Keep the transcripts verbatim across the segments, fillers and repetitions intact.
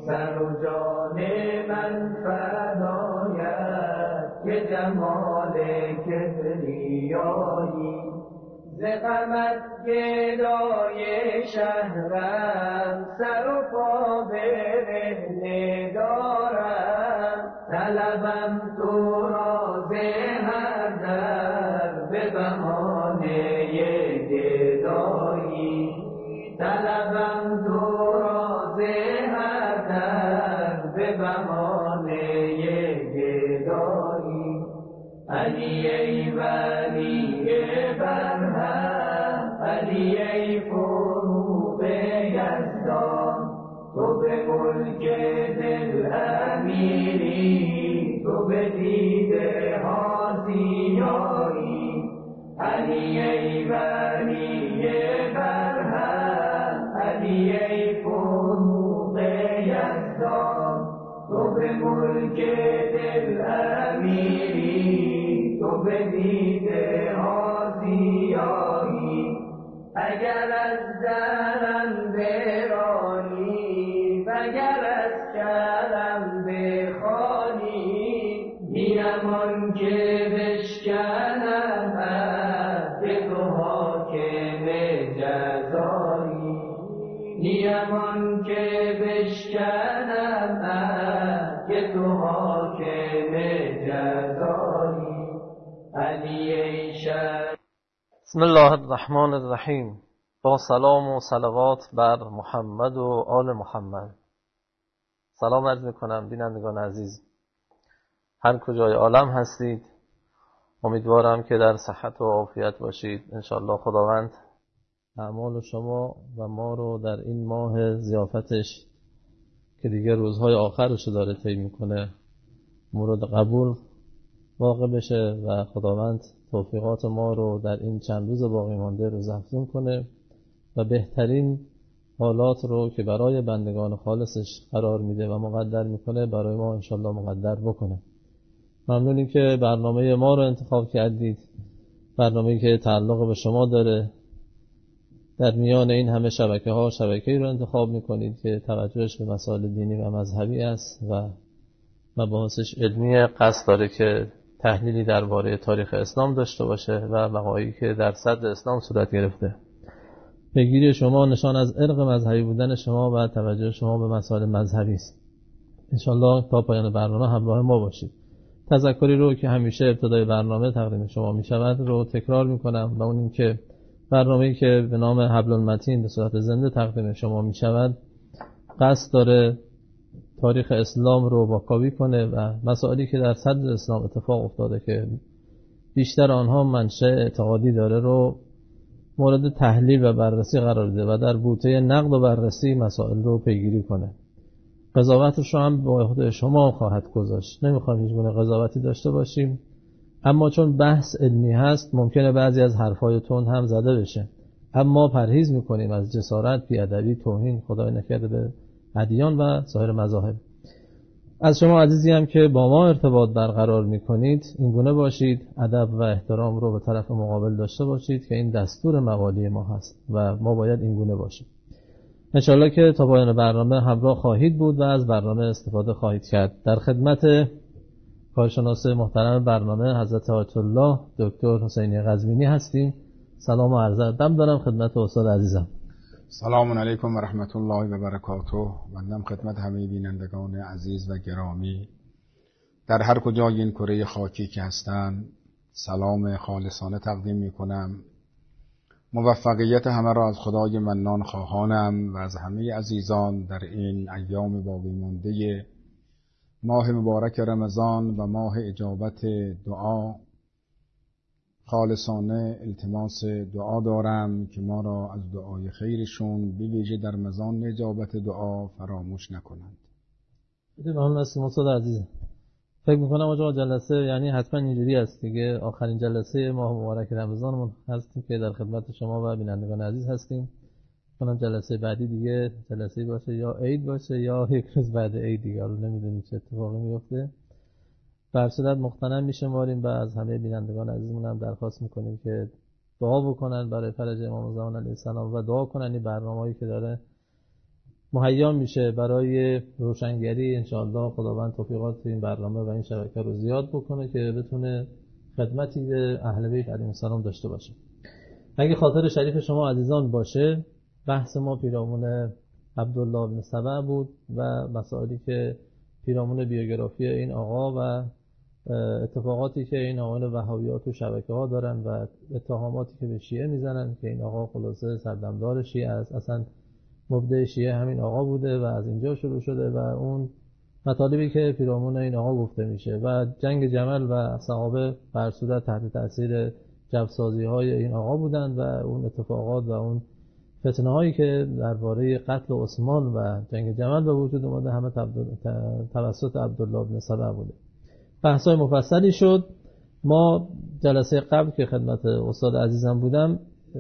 سر و جان من فدایت که جمال کبریایی. ز غمت گدای شهرم سر و پا برهنه دارم. طلبم تو را ز هر در به بهانه گدایی. طلبم تو را ز هر در به بهانه گدایی. علی ای ولی برهم، علی ای فروغ یزدان، تو به ملک دل امیری، تو به دیده ها زیایی. علی ای ولی برهم، علی ای فروغ یزدان، تو به ملک دل امیری، تو به دیده ها زیایی. اگر از درم برانی وگر از کرم بخوانی، نیم آن که بشکنم عهد تو حاکم جزایی. نیم آن که بشکنم عهد تو حاکم جزایی. علی ای شهر. بسم الله الرحمن الرحیم. با سلام و صلوات بر محمد و آل محمد. سلام عرض میکنم بینندگان عزیز، هر کجای عالم هستید. امیدوارم که در صحت و عافیت باشید. انشاءالله خداوند اعمال شما و ما رو در این ماه ضیافتش که دیگه روزهای آخرش داره طی میکنه مورد قبول واقع بشه و خداوند توفیقات ما رو در این چند روز باقی مانده رو افزون کنه و بهترین حالات رو که برای بندگان خالصش قرار میده و مقدر میکنه برای ما انشالله مقدر بکنه. ممنونیم که برنامه ما رو انتخاب کردید، برنامه‌ای که تعلق به شما داره. در میان این همه شبکه ها شبکه‌ای رو انتخاب میکنید که توجهش به مسائل دینی و مذهبی است و مباحثش علمی، قصد داره که تحلیلی درباره تاریخ اسلام داشته باشه و وقایعی که در صدر اسلام صورت گرفته. پیگیری شما نشان از عرق مذهبی بودن شما و توجه شما به مسائل مذهبی است. انشالله تا پایان برنامه همراه ما باشید. تذکری رو که همیشه ابتدای برنامه تقدیم شما می شود رو تکرار می کنم و اون این که برنامه‌ای که به نام حبل المتین به صورت زنده تقدیم شما می شود قصد داره تاریخ اسلام رو واکاوی کنه و مسائلی که در صدر اسلام اتفاق افتاده که بیشتر آنها منشأ اعتقادی داره رو مورد تحلیل و بررسی قرار ده و در بوته نقد و بررسی مسائل رو پیگیری کنه. قضاوتش رو هم به عهده شما خواهد گذاشت. نمیخوام هیچ گونه قضاوتی داشته باشیم، اما چون بحث علمی هست ممکنه بعضی از حرفای تند هم زده بشه، اما پرهیز میکنیم از جسارت، بی‌ادبی، توهین خدای نکرده به ادیان و سایر مذاهب. از شما عزیزی هم که با ما ارتباط برقرار میکنید این گونه باشید، ادب و احترام رو به طرف مقابل داشته باشید که این دستور موالی ما هست و ما باید این گونه باشیم. انشالله که تا پایان برنامه همراه خواهید بود و از برنامه استفاده خواهید کرد. در خدمت کارشناس محترم برنامه حضرت آیت الله دکتر حسینی قزوینی هستیم. سلام و عرض ادب دارم خدمت استاد عزیزم. سلام علیکم و رحمت الله و برکاته. بنده خدمت همه بینندگان عزیز و گرامی در هر کجای این کره خاکی که هستند سلام خالصانه تقدیم می کنم. موفقیت همه را از خدای منان خواهانم و از همه عزیزان در این ایام باقی مانده ماه مبارک رمضان و ماه اجابت دعا خالصانه التماس دعا دارم که ما را از دعای خیرشون به ویژه در رمضان اجابت دعا فراموش نکنند. ممنون هستیم استاد عزیز. فکر میکنم آقا جلسه یعنی حتما اینجوری است دیگه، آخرین جلسه ماه مبارک رمضانمون هستیم که در خدمت شما و بینندگان عزیز هستیم. کنم جلسه بعدی دیگه جلسه باشه یا عید باشه یا یک روز بعد عید دیگه، رو نمیدونیم چه اتفاقی میفته. در صورت مختنم میشماریم و از همه بینندگان عزیزمون هم درخواست میکنیم که دعا بکنن برای فرج امام زمان علیه السلام و دعا کنن این برنامه‌ای که داره مهیا میشه برای روشنگری. انشاءالله خداوند توفیقات این برنامه و این شبکه رو زیاد بکنه که بتونه خدمتی به اهل بیت علیهم السلام داشته باشه. اگه خاطر شریف شما عزیزان باشه، بحث ما پیرامون عبدالله بن سبع بود و مسائلی که پیرامون بیوگرافی این آقا و اتفاقاتی که این آقایان وهابیات و شبکه ها دارن و اتهاماتی که به شیعه میزنن که این آقا خلاصه سردمدار شیعه است، اصلا مبدع شیعه همین آقا بوده و از اینجا شروع شده و اون مطالبی که پیرامون این آقا گفته میشه و جنگ جمل و صحابه بر صورت تحت تاثیر جوسازی های این آقا بودن و اون اتفاقات و اون فتنه هایی که درباره قتل عثمان و جنگ جمل به وجود اومده همه توسط عبدالله بن سبع بوده. بحث‌های مفصلی شد. ما جلسه قبل که خدمت استاد عزیزم بودم،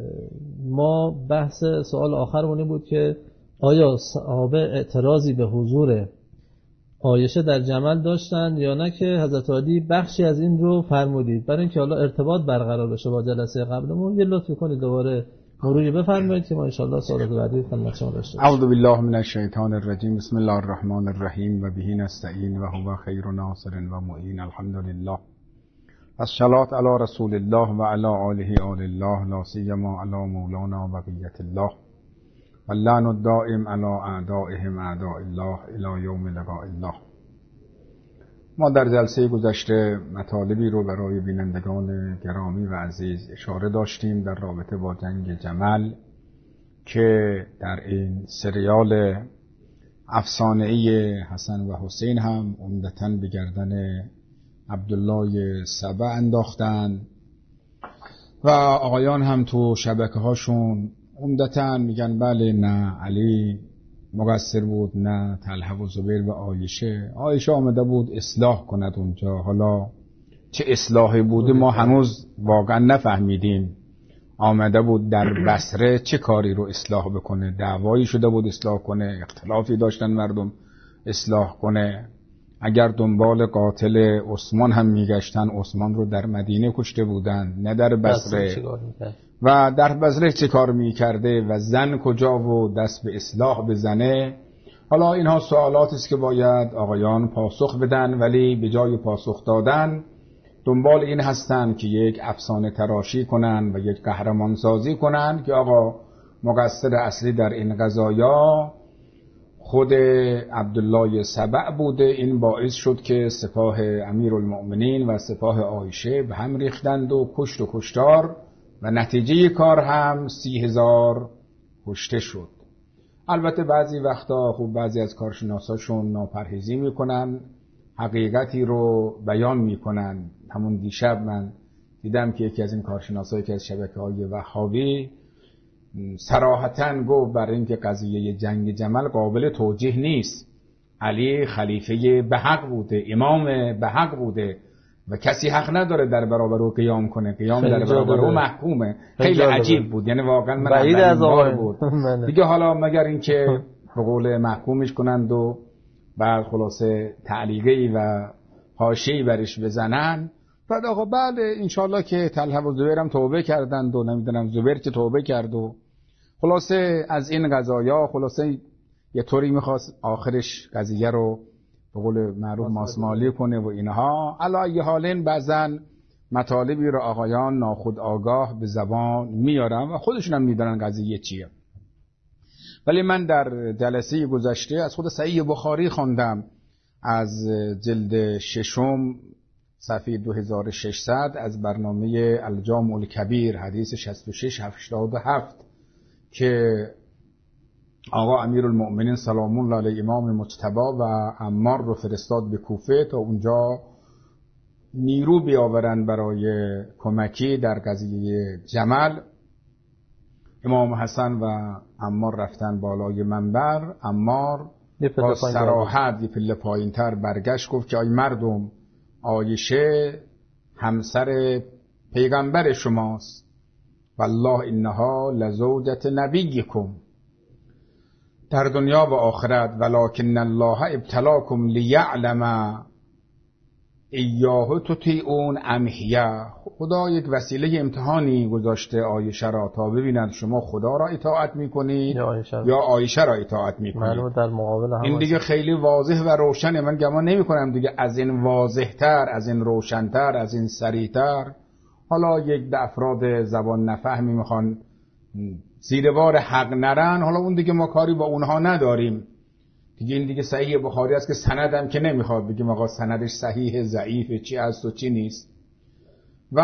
ما بحث سوال آخرمون بود که آیا صحابه اعتراضی به حضور عایشه در جمل داشتن یا نه، که حضرت علی بخشی از این رو فرمودید. برای اینکه حالا ارتباط برقرار بشه با جلسه قبلمون یه لطف کنید دوباره مروری بفرمایید که ما ان شاءالله سوالات بعدی خدمت شما داشته باشیم. اعوذ بالله من الشیطان الرجیم. بسم الله الرحمن الرحیم و به نستعین و هو خیر ناصر و معین. الحمدلله. الصلاة علی رسول الله و علی آله آل الله، لا سیما علی مولانا بقیت الله و اللعن الدائم علی اعدائهم اعداء الله الی یوم لقاء الله. ما در جلسه گذشته مطالبی رو برای بینندگان گرامی و عزیز اشاره داشتیم در رابطه با جنگ جمل که در این سریال افسانه‌ای حسن و حسین هم عمدتاً به گردن عبدالله سبع انداختن و آقایان هم تو شبکه هاشون عمدتاً میگن بله نه علی مقصر بود، نه طلحه و زبیر و عایشه. عایشه آمده بود اصلاح کند اونجا. حالا چه اصلاحی بوده ما هنوز واقعا نفهمیدیم. آمده بود در بصره چه کاری رو اصلاح بکنه؟ دعوایی شده بود اصلاح کنه، اختلافی داشتن مردم اصلاح کنه. اگر دنبال قاتل عثمان هم میگشتن، عثمان رو در مدینه کشته بودن نه در بصره. و در بصره چه کار میکرده و زن کجا و دست به اصلاح بزنه؟ حالا اینها سوالاتی است که باید آقایان پاسخ بدن، ولی به جای پاسخ دادن دنبال این هستن که یک افسانه تراشی کنن و یک قهرمان سازی کنن که آقا مقصر اصلی در این قضایا خود عبدالله سبع بوده. این باعث شد که سپاه امیرالمؤمنین و سپاه عایشه به هم ریختند و کشت و کشتار و نتیجه کار هم سی هزار کشته شد. البته بعضی وقتا خوب بعضی از کارشناساشون ناپرهیزی میکنن، حقیقتی رو بیان میکنن. همون دیشب من دیدم که یکی از این کارشناسایی که از شبکه‌های وهابی صراحتاً گفت برای اینکه قضیه جنگ جمل قابل توجیه نیست، علی خلیفه به حق بوده، امام به حق بوده و کسی حق نداره در برابر او قیام کنه. قیام در برابر او محکومه. خیلی عجیب بود. یعنی واقعا من بعید از آقای بود دیگه. حالا مگر اینکه به قول محکومش کنند و بعد خلاصه تعلیقی و حاشیه‌ای برش بزنن. بعد آقا بله انشالله که طلحه و زبیر هم توبه کردند و نمیدونم زبیر که توبه کرد و خلاصه از این قضایا خلاصه یه طوری میخواست آخرش قضیه رو به قول معروف ماسمالی کنه و اینها. علی حالین بعضن مطالبی رو آقایان ناخودآگاه به زبان میارن و خودشون هم میدونن قضیه چیه. ولی من در جلسه گذشته از خود صحیح بخاری خواندم از جلد ششم صفحه دو هزار و ششصد از برنامه الجامع الکبیر حدیث شصت و شش هفتاد و هفت که آقا امیرالمؤمنین سلام الله علیه امام مجتبی و عمار رو فرستاد به کوفه تا اونجا نیرو بیاورن برای کمکی در قضیه جمل. امام حسن و عمار رفتن بالای منبر. عمار با صراحت یه پله پایین تر برگشت گفت که ای مردم، عایشه همسر پیغمبر شماست. والله انها لزوجت نبیکم در دنیا و آخرت، ولکن الله ابتلاکم لیعلم ایاه تطیعون ام هی. خدا یک وسیله امتحانی گذاشته عایشه را تا ببیند شما خدا را اطاعت میکنید یا عایشه, یا عایشه را اطاعت میکنید. در مقابل هم این دیگه خیلی واضح و روشنه. من گمان نمیکنم دیگه از این واضحتر، از این روشنتر، از این صریح‌تر حالا یک ده افراد زبان نفهمی میخوان زیر بار حق نرن، حالا اون دیگه ما کاری با اونها نداریم دیگه. این دیگه صحیح بخاری است که سندم که نمیخواد بگیم آقا سندش صحیح ضعیف چی هست و چی نیست. و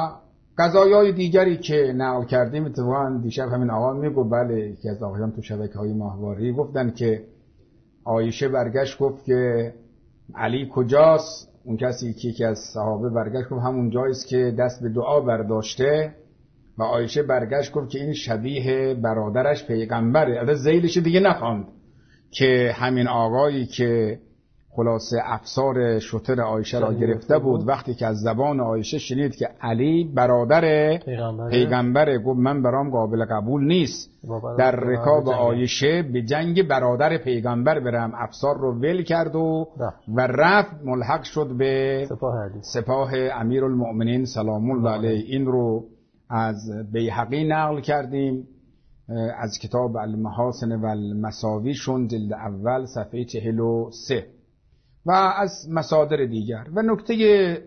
قضایای دیگری که نقل کردیم، اتفاقا دیشب همین آقا میگو بله یکی از آقایان تو شبکه‌های ماهواره گفتن که عایشه برگشت گفت که علی کجاست؟ اون کسی که یکی از صحابه برگشت گفت همون جاییست که دست به دعا برداشته. و عایشه برگشت گفت که این شبیه برادرش پیغمبره. البته ذیلش دیگه نخواند که همین آقایی که خلاصه افسار شتر عایشه را گرفته بود وقتی که از زبان عایشه شنید که علی برادر پیغمبره, پیغمبره گفت من برام قابل قبول نیست در رکاب عایشه به جنگ برادر پیغمبر برم. افسار رو ول کرد و و رفت ملحق شد به سپاه, سپاه امیرالمؤمنین سلام الله علیه. این رو از بیهقی نقل کردیم از کتاب المحاسن و المساویشون جلد اول صفحه چهل و سه و از مصادر دیگر. و نکته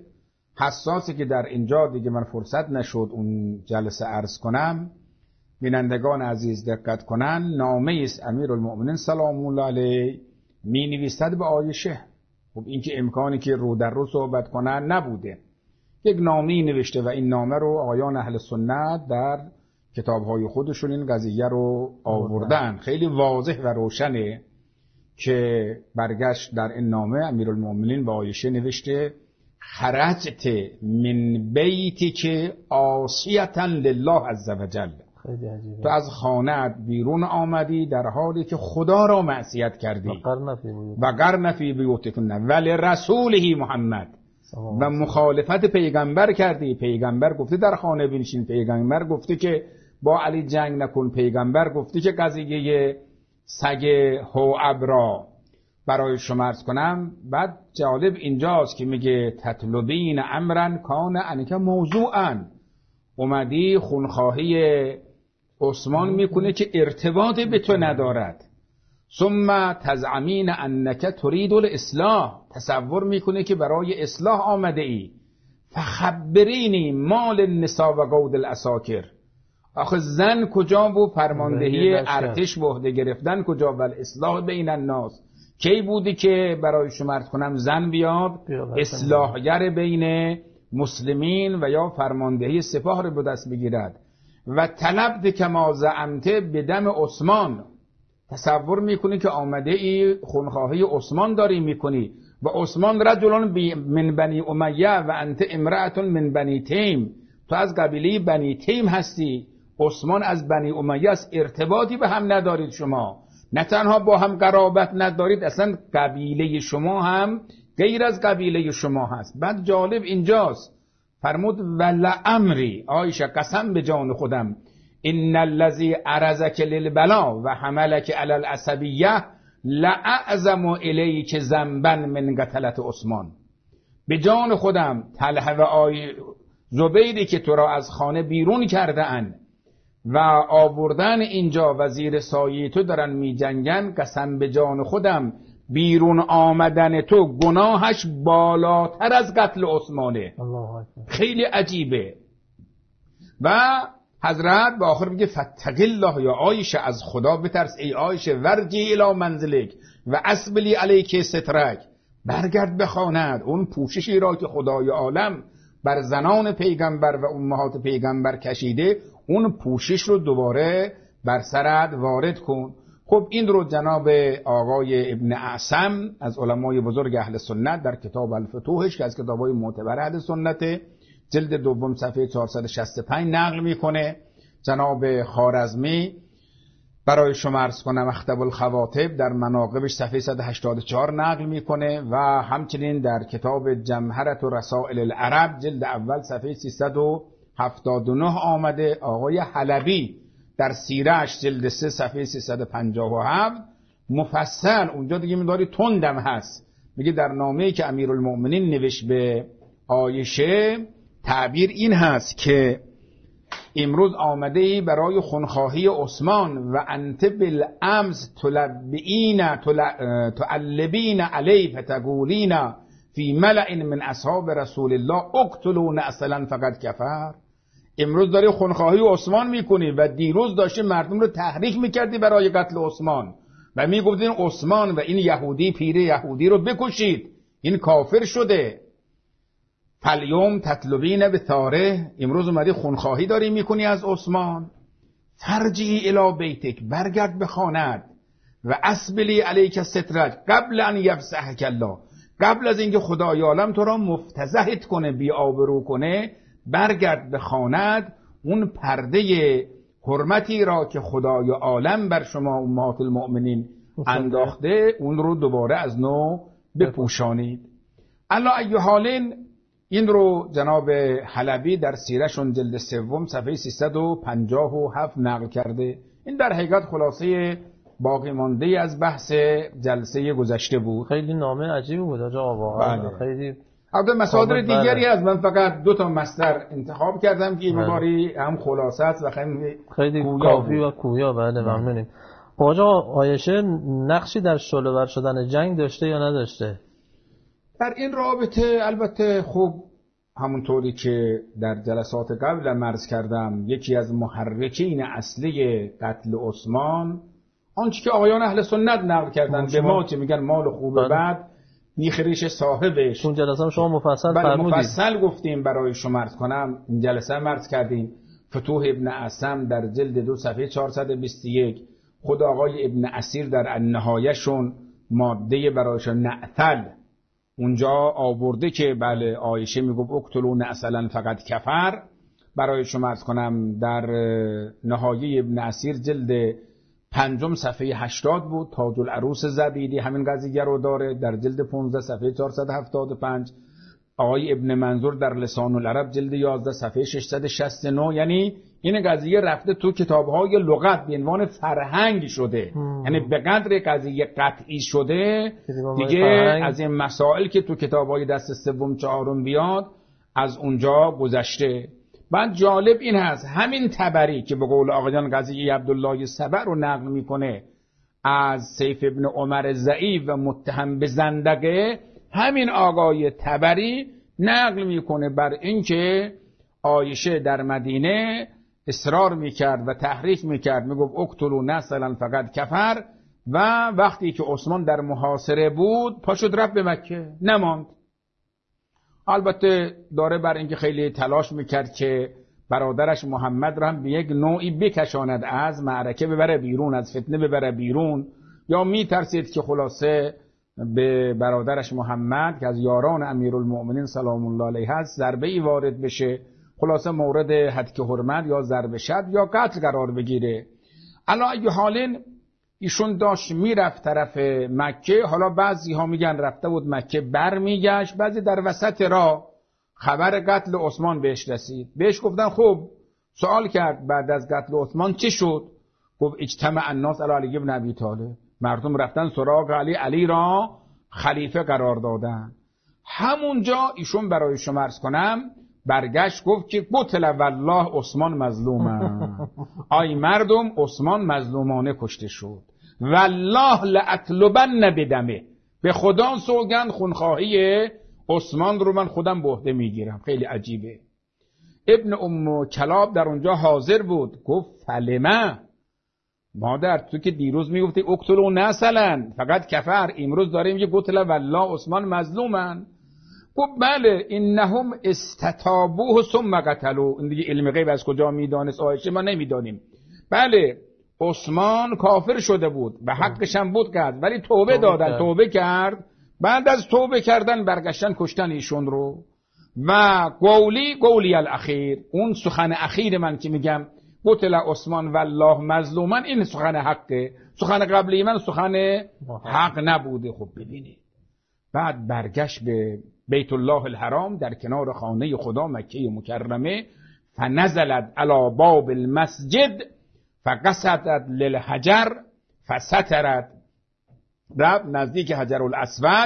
حساسی که در اینجا دیگه من فرصت نشد اون جلسه عرض کنم، بینندگان عزیز دقت کنن، نامه است امیرالمؤمنین سلام الله علیه می نویسد به عایشه. خب این که امکانی که رو در رو صحبت کنن نبوده، یک نامه نوشته و این نامه رو آقایان اهل سنت در کتاب‌های خودشون این قضیه رو آوردن. خیلی واضح و روشنه که برگشت در این نامه امیرالمؤمنین با عایشه نوشته خرجت من بیتی که عاصیتا لله عز وجل. تو از خانه‌ات بیرون آمدی در حالی که خدا را معصیت کردی. و قرن فی بیوتکن ولی رسوله محمد، و مخالفت پیغمبر کردی. پیغمبر گفته در خانه بنشین، پیغمبر گفته که با علی جنگ نکن، پیغمبر گفته که قضیه سگ هوعب را برای شما عرض کنم. بعد جالب اینجاست که میگه تطلبین امرن کان انک موضوعا، اومدی خونخواهی عثمان میکنه که ارتباط به تو ندارد. ثم تزعمین انک ترید الاصلاح، تصور میکنه که برای اصلاح آمده ای. فخبرینی مال النساء و قود الاساکر، آخه زن کجا و فرماندهی ارتش و عهده گرفتن کجا و اصلاح بین الناس کی بودی که برای شما عرض کنم زن بیاد اصلاحگر بین مسلمین و یا فرماندهی سپاه رو به دست بگیرد. و طلب کما زعمت به دم عثمان، تصور میکنی که آمده ای خونخواهی عثمان داری میکنی و عثمان رجلون من بنی امیه و انت امرأة من بنی تیم، تو از قبیله بنی تیم هستی، عثمان از بنی امیه است، ارتباطی به هم ندارید شما. نه تنها با هم قرابت ندارید، اصلا قبیله شما هم غیر از قبیله شما هست. بعد جالب اینجاست فرمود ولعمری، عایشه قسم به جان خودم، ان الذی عرضک للبلا و حملک علی العصبیه لاعظم الیک ذنبا من قتلت عثمان. به جان خودم طلحه و آی زبیری که تو را از خانه بیرون کرده اند و آوردن اینجا وزیر سایه تو دارن می جنگن، قسم به جان خودم بیرون آمدن تو گناهش بالاتر از قتل عثمانه. خیلی عجیبه. و حضرت به آخر میگه فتقی الله یا عایشه، از خدا بترس ای عایشه، ورجی الی منزلک و اسبلی علیک سترک، برگرد بخواند اون پوششی را که خدای عالم بر زنان پیغمبر و امهات پیغمبر کشیده، اون پوشش رو دوباره بر سرت وارد کن. خب این رو جناب آقای ابن اعصم از علمای بزرگ اهل سنت در کتاب الفتوحش که از کتابای معتبر اهل سنت جلد دوم صفحه چهارصد و شصت و پنج نقل میکنه. جناب خوارزمی برای شما عرض کنم اختب الخواطب در مناقبش صفحه صد و هشتاد و چهار نقل میکنه و همچنین در کتاب جمهرة رسائل العرب جلد اول صفحه سیصد و هفتاد و نه آمده. آقای حلبی در سیرهش جلد سه صفحه سیصد و پنجاه و هفت مفصل، اونجا دیگه می‌داری تندم هست، میگه در نامه‌ای که امیرالمؤمنین نوشت به عایشه تعبیر این هست که امروز آمده ای برای خونخواهی عثمان و انت بالامس تلبئین تعلبین علی فتقولین فی ملأ من اصحاب رسول الله اقتلون اصلا فقط کفر. امروز داری خونخواهی عثمان میکنی و دیروز داشتی مردم رو تحریک میکردی برای قتل عثمان و میگفتین عثمان و این یهودی پیر یهودی رو بکشید، این کافر شده. فالیوم تطلبین به ثاره، امروز اومدی خونخواهی داری میکنی از عثمان. ترجعی الی بیتک، برگرد به خانت و اسبلی علیک سترک قبل ان یفضحک الله، قبل از اینکه خدای عالم تو را مفتضحت کنه، بی آبرو کنه، برگرد به خانت. اون پرده حرمتی را که خدای عالم بر شما امهات المؤمنین انداخته اون رو دوباره از نو بپوشانید. الا ای حالین، این رو جناب حلبی در سیرشون جلد سوم صفحه سیصد و پنجاه و هفت نقل کرده. این در حقیقت خلاصه باقی مانده از بحث جلسه گذشته بود. خیلی نامه عجیبی بود آقا، واقعا خیلی. البته مصادر دیگری از من فقط دو تا مصدر انتخاب کردم که این باری هم خلاصه است و خیلی خیلی کافی و کویا. بله ممنونیم. آقا عایشه نقشی در شعله‌ور شدن جنگ داشته یا نداشته؟ در این رابطه البته خوب همونطوری که در جلسات قبل مرز کردم، یکی از محرکین اصلی قتل عثمان آنچه که آقایان اهل سنت نقل کردن به ما که میگن مال خوب بعد میخریش صاحبش. اون جلسه هم شما مفصل بله فرمودید. مفصل گفتیم برای شما عرض کنم. این جلسه مرز کردیم فتوح ابن عصم در جلد دو صفحه چهارصد و بیست و یک، خود آقای ابن اسیر در النهایه‌شون ماده برایشون نعتل اونجا آورده که بله عایشه میگفت اقتلون اصلا فقط کفر. برای شما عرض کنم در نهایه ابن اسیر جلد پنجم صفحه هشتاد بود. تاج العروس زبیدی همین قضیه رو داره در جلد پانزده صفحه چهارصد و هفتاد و پنج. آقای ابن منظور در لسان العرب جلد یازده صفحه ششصد و شصت و نه. یعنی این قضیه رفته تو کتاب‌های لغت به عنوان فرهنگ شده، یعنی به قدر قضیه قطعی شده دیگه از این مسائل که تو کتاب‌های دست سوم چهارم بیاد از اونجا گذشته. بعد جالب این هست همین طبری که به قول آقایان قضیه عبدالله سبع رو نقل میکنه از سیف ابن عمر ضعیف و متهم به زندقه، همین آقای طبری نقل میکنه بر اینکه عایشه در مدینه اصرار میکرد و تحریک میکرد، میگفت اقتلوا نسلا فقط کفر، و وقتی که عثمان در محاصره بود پاشد رفت به مکه نماند. البته داره بر اینکه خیلی تلاش میکرد که برادرش محمد را هم به یک نوعی بکشاند، از معرکه ببره بیرون، از فتنه ببره بیرون، یا میترسید که خلاصه به برادرش محمد که از یاران امیرالمؤمنین سلام الله علیه هست ضربه ای وارد بشه، خلاصه مورد هتک حرمت یا ضرب شد یا قتل قرار بگیره. علا ای حالین ایشون داشت میرفت طرف مکه. حالا بعضی ها میگن رفته بود مکه بر میگشت، بعضی در وسط راه خبر قتل عثمان بهش رسید. بهش گفتن خب سوال کرد بعد از قتل عثمان چی شد؟ گفت اجتمع الناس علی علی ابن ابی طالب، مردم رفتن سراغ علی، علی را خلیفه قرار دادن. همونجا ایشون برای شما عرض کنم برگشت گفت که قتل والله عثمان مظلومه. آی مردم عثمان مظلومانه کشته شد. والله لأطلبن بدمه، به خدا سوگند خونخواهی عثمان رو من خودم به عهده میگیرم. خیلی عجیبه. ابن ام کلاب در اونجا حاضر بود، گفت فلمه مادر تو که دیروز میگفتی اقتلوا نسلا فقط کفر، امروز داره میگه قتل والله عثمان مظلومن. گفت بله انهم استتابوه ثم قتلوا. این دیگه علم غیب از کجا میدانست عایشه ما نمیدانیم. بله عثمان کافر شده بود، به حقش هم بود کرد، ولی توبه دادن، توبه کرد. بعد از توبه کردن برگشتن کشتن ایشون رو. و قولی قولی الاخیر، اون سخن اخیر من که میگم قتل عثمان والله مظلومن، این سخن حقه، سخن قبلی من سخن حق نبوده. خب ببینید بعد برگشت به بیت الله الحرام در کنار خانه خدا مکه مکرمه، فنزلت علی باب المسجد فقصدت للحجر فسترت، رفت نزدیک حجر الاسود،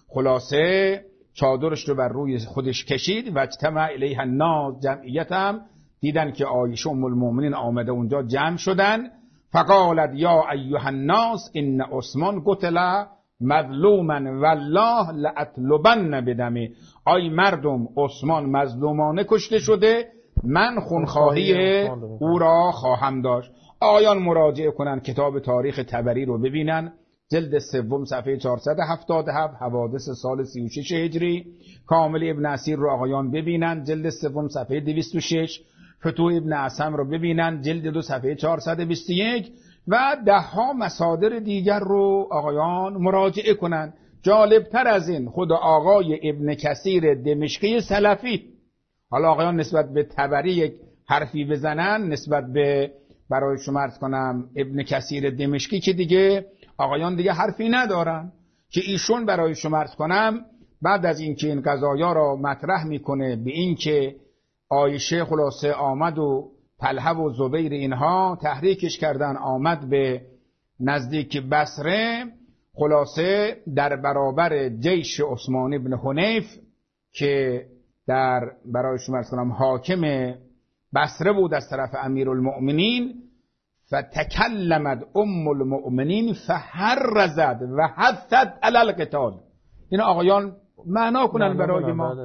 خلاصه چادرش رو بر روی خودش کشید و اجتمع الیها الناس، جمعیت هم دیدن که عایشه ام المؤمنین آمده اونجا جمع شدن. فقالت یا ایها الناس ان عثمان قتل مظلوما والله لاطلبن بدمه. آی مردم، عثمان مظلومانه کشته شده، من خونخواهی او را خواهم داشت. آیان مراجعه کنن کتاب تاریخ طبری رو ببینن، جلد سوم صفحه چهارصد و هفتاد و هفت، حوادث سال سی و شش هجری. کامل ابن اسیر رو آقایان ببینن، جلد سوم صفحه دویست و شش. فتوح ابن عصم رو ببینن، جلد دو صفحه چهارصد و بیست و یک و ده ها مصادر دیگر رو آقایان مراجعه کنن. جالبتر از این خود آقای ابن کثیر دمشقی سلفی، حالا آقایان نسبت به طبری یک حرفی بزنن، نسبت به برای شما عرض کنم ابن کثیر دمشقی که دیگه آقایان دیگه حرفی ندارن، که ایشون برای شما عرض کنم بعد از اینکه این قضایا را مطرح میکنه به این که عایشه خلاصه آمد و طلحه و زبیر اینها تحریکش کردن، آمد به نزدیک بصره، خلاصه در برابر جیش عثمان بن حنیف که در برای شما عرض کنم حاکم بصره بود از طرف امیرالمؤمنین. فتکلمت ام المؤمنین فحرزت و حثت علی القتال. این آقایان معنا کنن برای ما.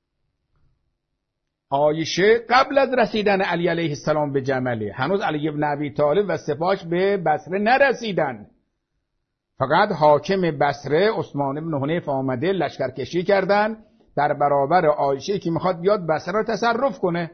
عایشه قبل از رسیدن علی علیه السلام به جمله، هنوز علی ابن ابی طالب و سپاهش به بصره نرسیدن، فقط حاکم بصره عثمان بن حنیف آمده لشکرکشی کردن در برابر عایشه که میخواد بیاد بصره رو تصرف کنه.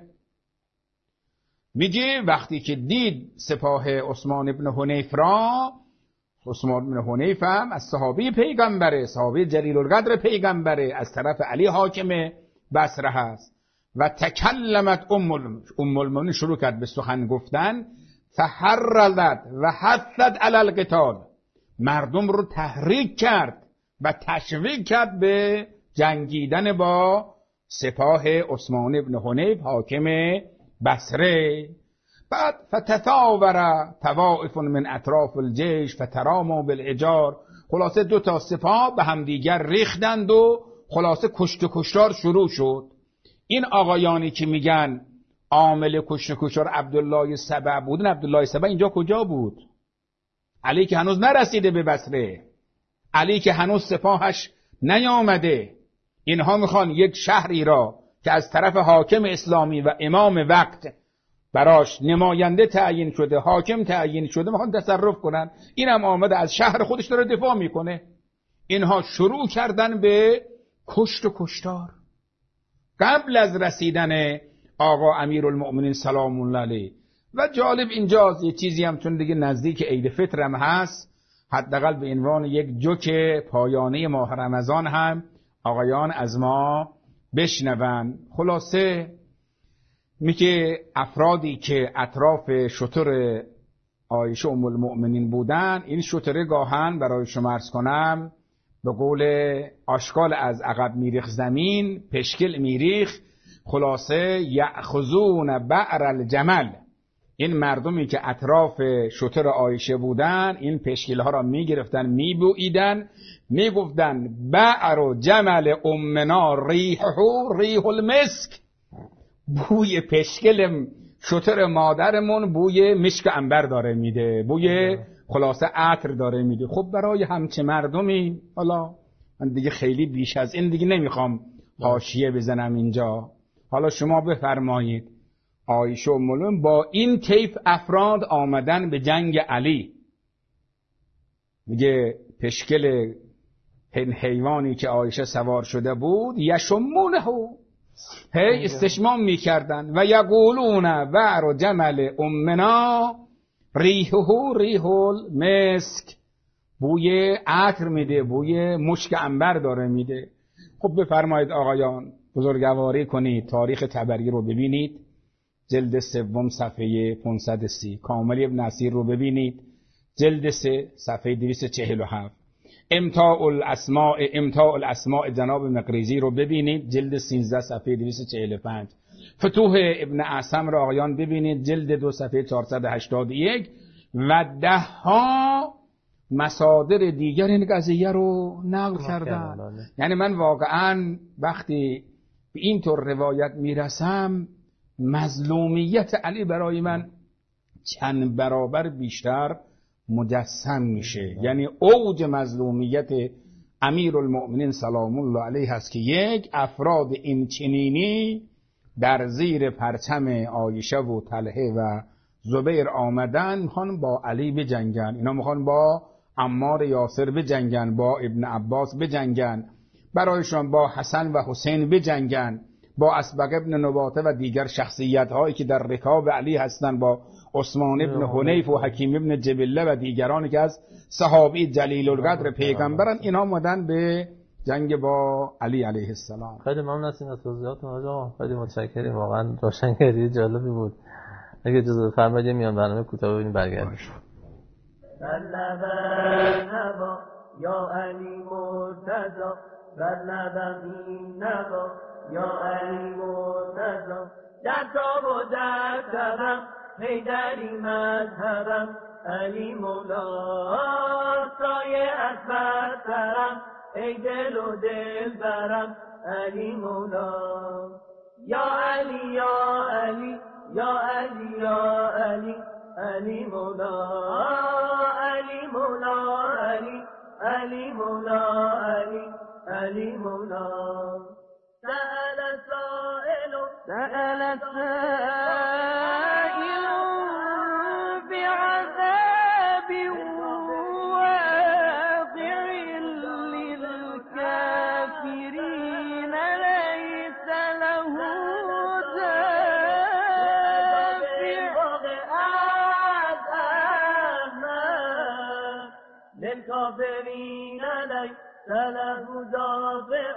میگه وقتی که دید سپاه عثمان بن حنیف را، عثمان بن حنیف هم از صحابه پیغمبره، صحابه جلیل القدر پیغمبره، از طرف علی حاکم بصره هست. و تکلمت ام المؤمنین، شروع کرد به سخن گفتن. فحرزت و حثت علی القتال، مردم رو تحریک کرد و تشویق کرد به جنگیدن با سپاه عثمان بن حنیف حاکم بصره. بعد فتثاور طوائف من اطراف الجیش فتراموا بالحجار، خلاصه دو تا سپاه به همدیگر ریختند و خلاصه کشت و کشتار شروع شد. این آقایانی که میگن عامل کشت و کشتار عبدالله سبع بودن، عبدالله سبع اینجا کجا بود؟ علی که هنوز نرسیده به بصره، علی که هنوز سپاهش نیامده. اینها میخوان یک شهری را که از طرف حاکم اسلامی و امام وقت براش نماینده تعیین شده، حاکم تعیین شده، میخوان تصرف کنن. اینم آمده از شهر خودش داره دفاع میکنه. اینها شروع کردن به کشت و کشتار قبل از رسیدن آقا امیرالمؤمنین سلام الله علیه. و جالب اینجاست یه چیزی هم چون دیگه نزدیک عید فطر هم هست، حداقل به عنوان یک جوک پایانه ماه رمضان هم آقایان از ما بشنون. خلاصه میگه افرادی که اطراف شتر عایشه ام المؤمنین بودن، این شتر گاهن برای شما عرض کنم به قول آشکال از عقب میریخ زمین، پشکل میریخ، خلاصه یأخذون بعر الجمل. این مردمی که اطراف شتر عایشه بودن این پشکل ها را میگرفتن، میبویدن، میگفتن بعر و جمل امنا ریحه ریح المسک، بوی پشکل شتر مادرمون بوی مشک عنبر داره میده، بوی خلاصه عطر داره میده. خب برای همچه مردمی، حالا من دیگه خیلی بیش از این دیگه نمیخوام حاشیه بزنم اینجا. حالا شما بفرمایید عایشه ام المؤمنین با این طیف افراد آمدن به جنگ علی، میگه پشکل حیوانی که عایشه سوار شده بود یشمونه، هی استشمام میکردن و یقولون بعر جمل امنا ریحه ریح المسک، بوی عطر میده، بوی مشک عنبر داره میده. خب بفرمایید آقایان بزرگواری کنید، تاریخ طبری رو ببینید، جلد سوم صفحه پانصد و سی. کامل ابن اسیر رو ببینید، جلد سه صفحه دویست و چهل و هفت. امتاع الاسماء امتاع الاسماء جناب مقریزی رو ببینید، جلد سیزده صفحه دویست و چهل و پنج. فتوح ابن عصم رو آقایان ببینید، جلد دو صفحه چهارصد و هشتاد و یک. و ده ها مصادر دیگر این قضیه رو نقل کردن. یعنی من واقعا وقتی به این طور روایت میرسم مظلومیت علی برای من چند برابر بیشتر مجسم میشه. یعنی اوج مظلومیت امیرالمؤمنین سلام الله علیه هست که یک افراد این چنینی در زیر پرچم عایشه و طلحه و زبیر آمدن میخوان با علی بجنگن، اینا میخوان با عمار یاسر بجنگن، با ابن عباس بجنگن، برایشان با حسن و حسین بجنگن، با اسبق ابن نباته و دیگر شخصیت هایی که در رکاب علی هستند، با عثمان ابن حنیف و حکیم ابن جبله و دیگرانی که از صحابی جلیل القدر پیغمبرن، اینا مدن به جنگ با علی علیه السلام. خیلی ممنون از این توضیحاتون آقا، خیلی متشکریم، واقعا روشنگری جالبی بود. اگه اجازه بفرمایید میام برنامه کوتاه ببینیم برگردیم. یا علی مرتضی بلبین نوا یا علی مرتضی در تاب و در تبم حیدری مذهبم علی مولا سایه از برترم ای دل و دل برم علی مولا یا علی یا علی یا علی یا علی علی مولا علی مولا علی علی مولا علی علی مولا سأل سائل سأل سائل بعذاب واقع للكافرين ليس له للكافرين ليس له دافع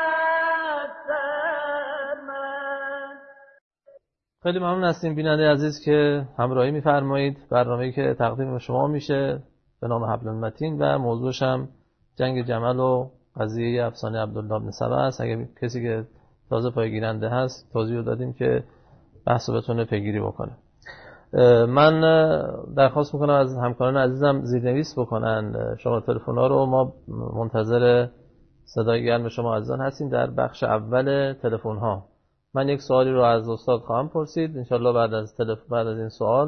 أكثر من. خیلی ممنون هستیم بیننده عزیز که همراهی می‌فرمایید. برنامه‌ای که تقدیم شما میشه به نام حبل المتین و موضوعش هم جنگ جمل و قضیه افسانه عبدالله بن سبا است. اگه کسی که تازه پایگیرنده هست توضیح دادیم که بحثو بتونه پیگیری بکنه. من درخواست میکنم از همکاران عزیزم زیرنویس بکنن شما تلفن‌ها رو. ما منتظر صدای گرم شما عزیزان هستیم در بخش اول تلفن‌ها. من یک سوالی رو از استاد خواهم پرسید، انشالله بعد از تلفن بعد از این سوال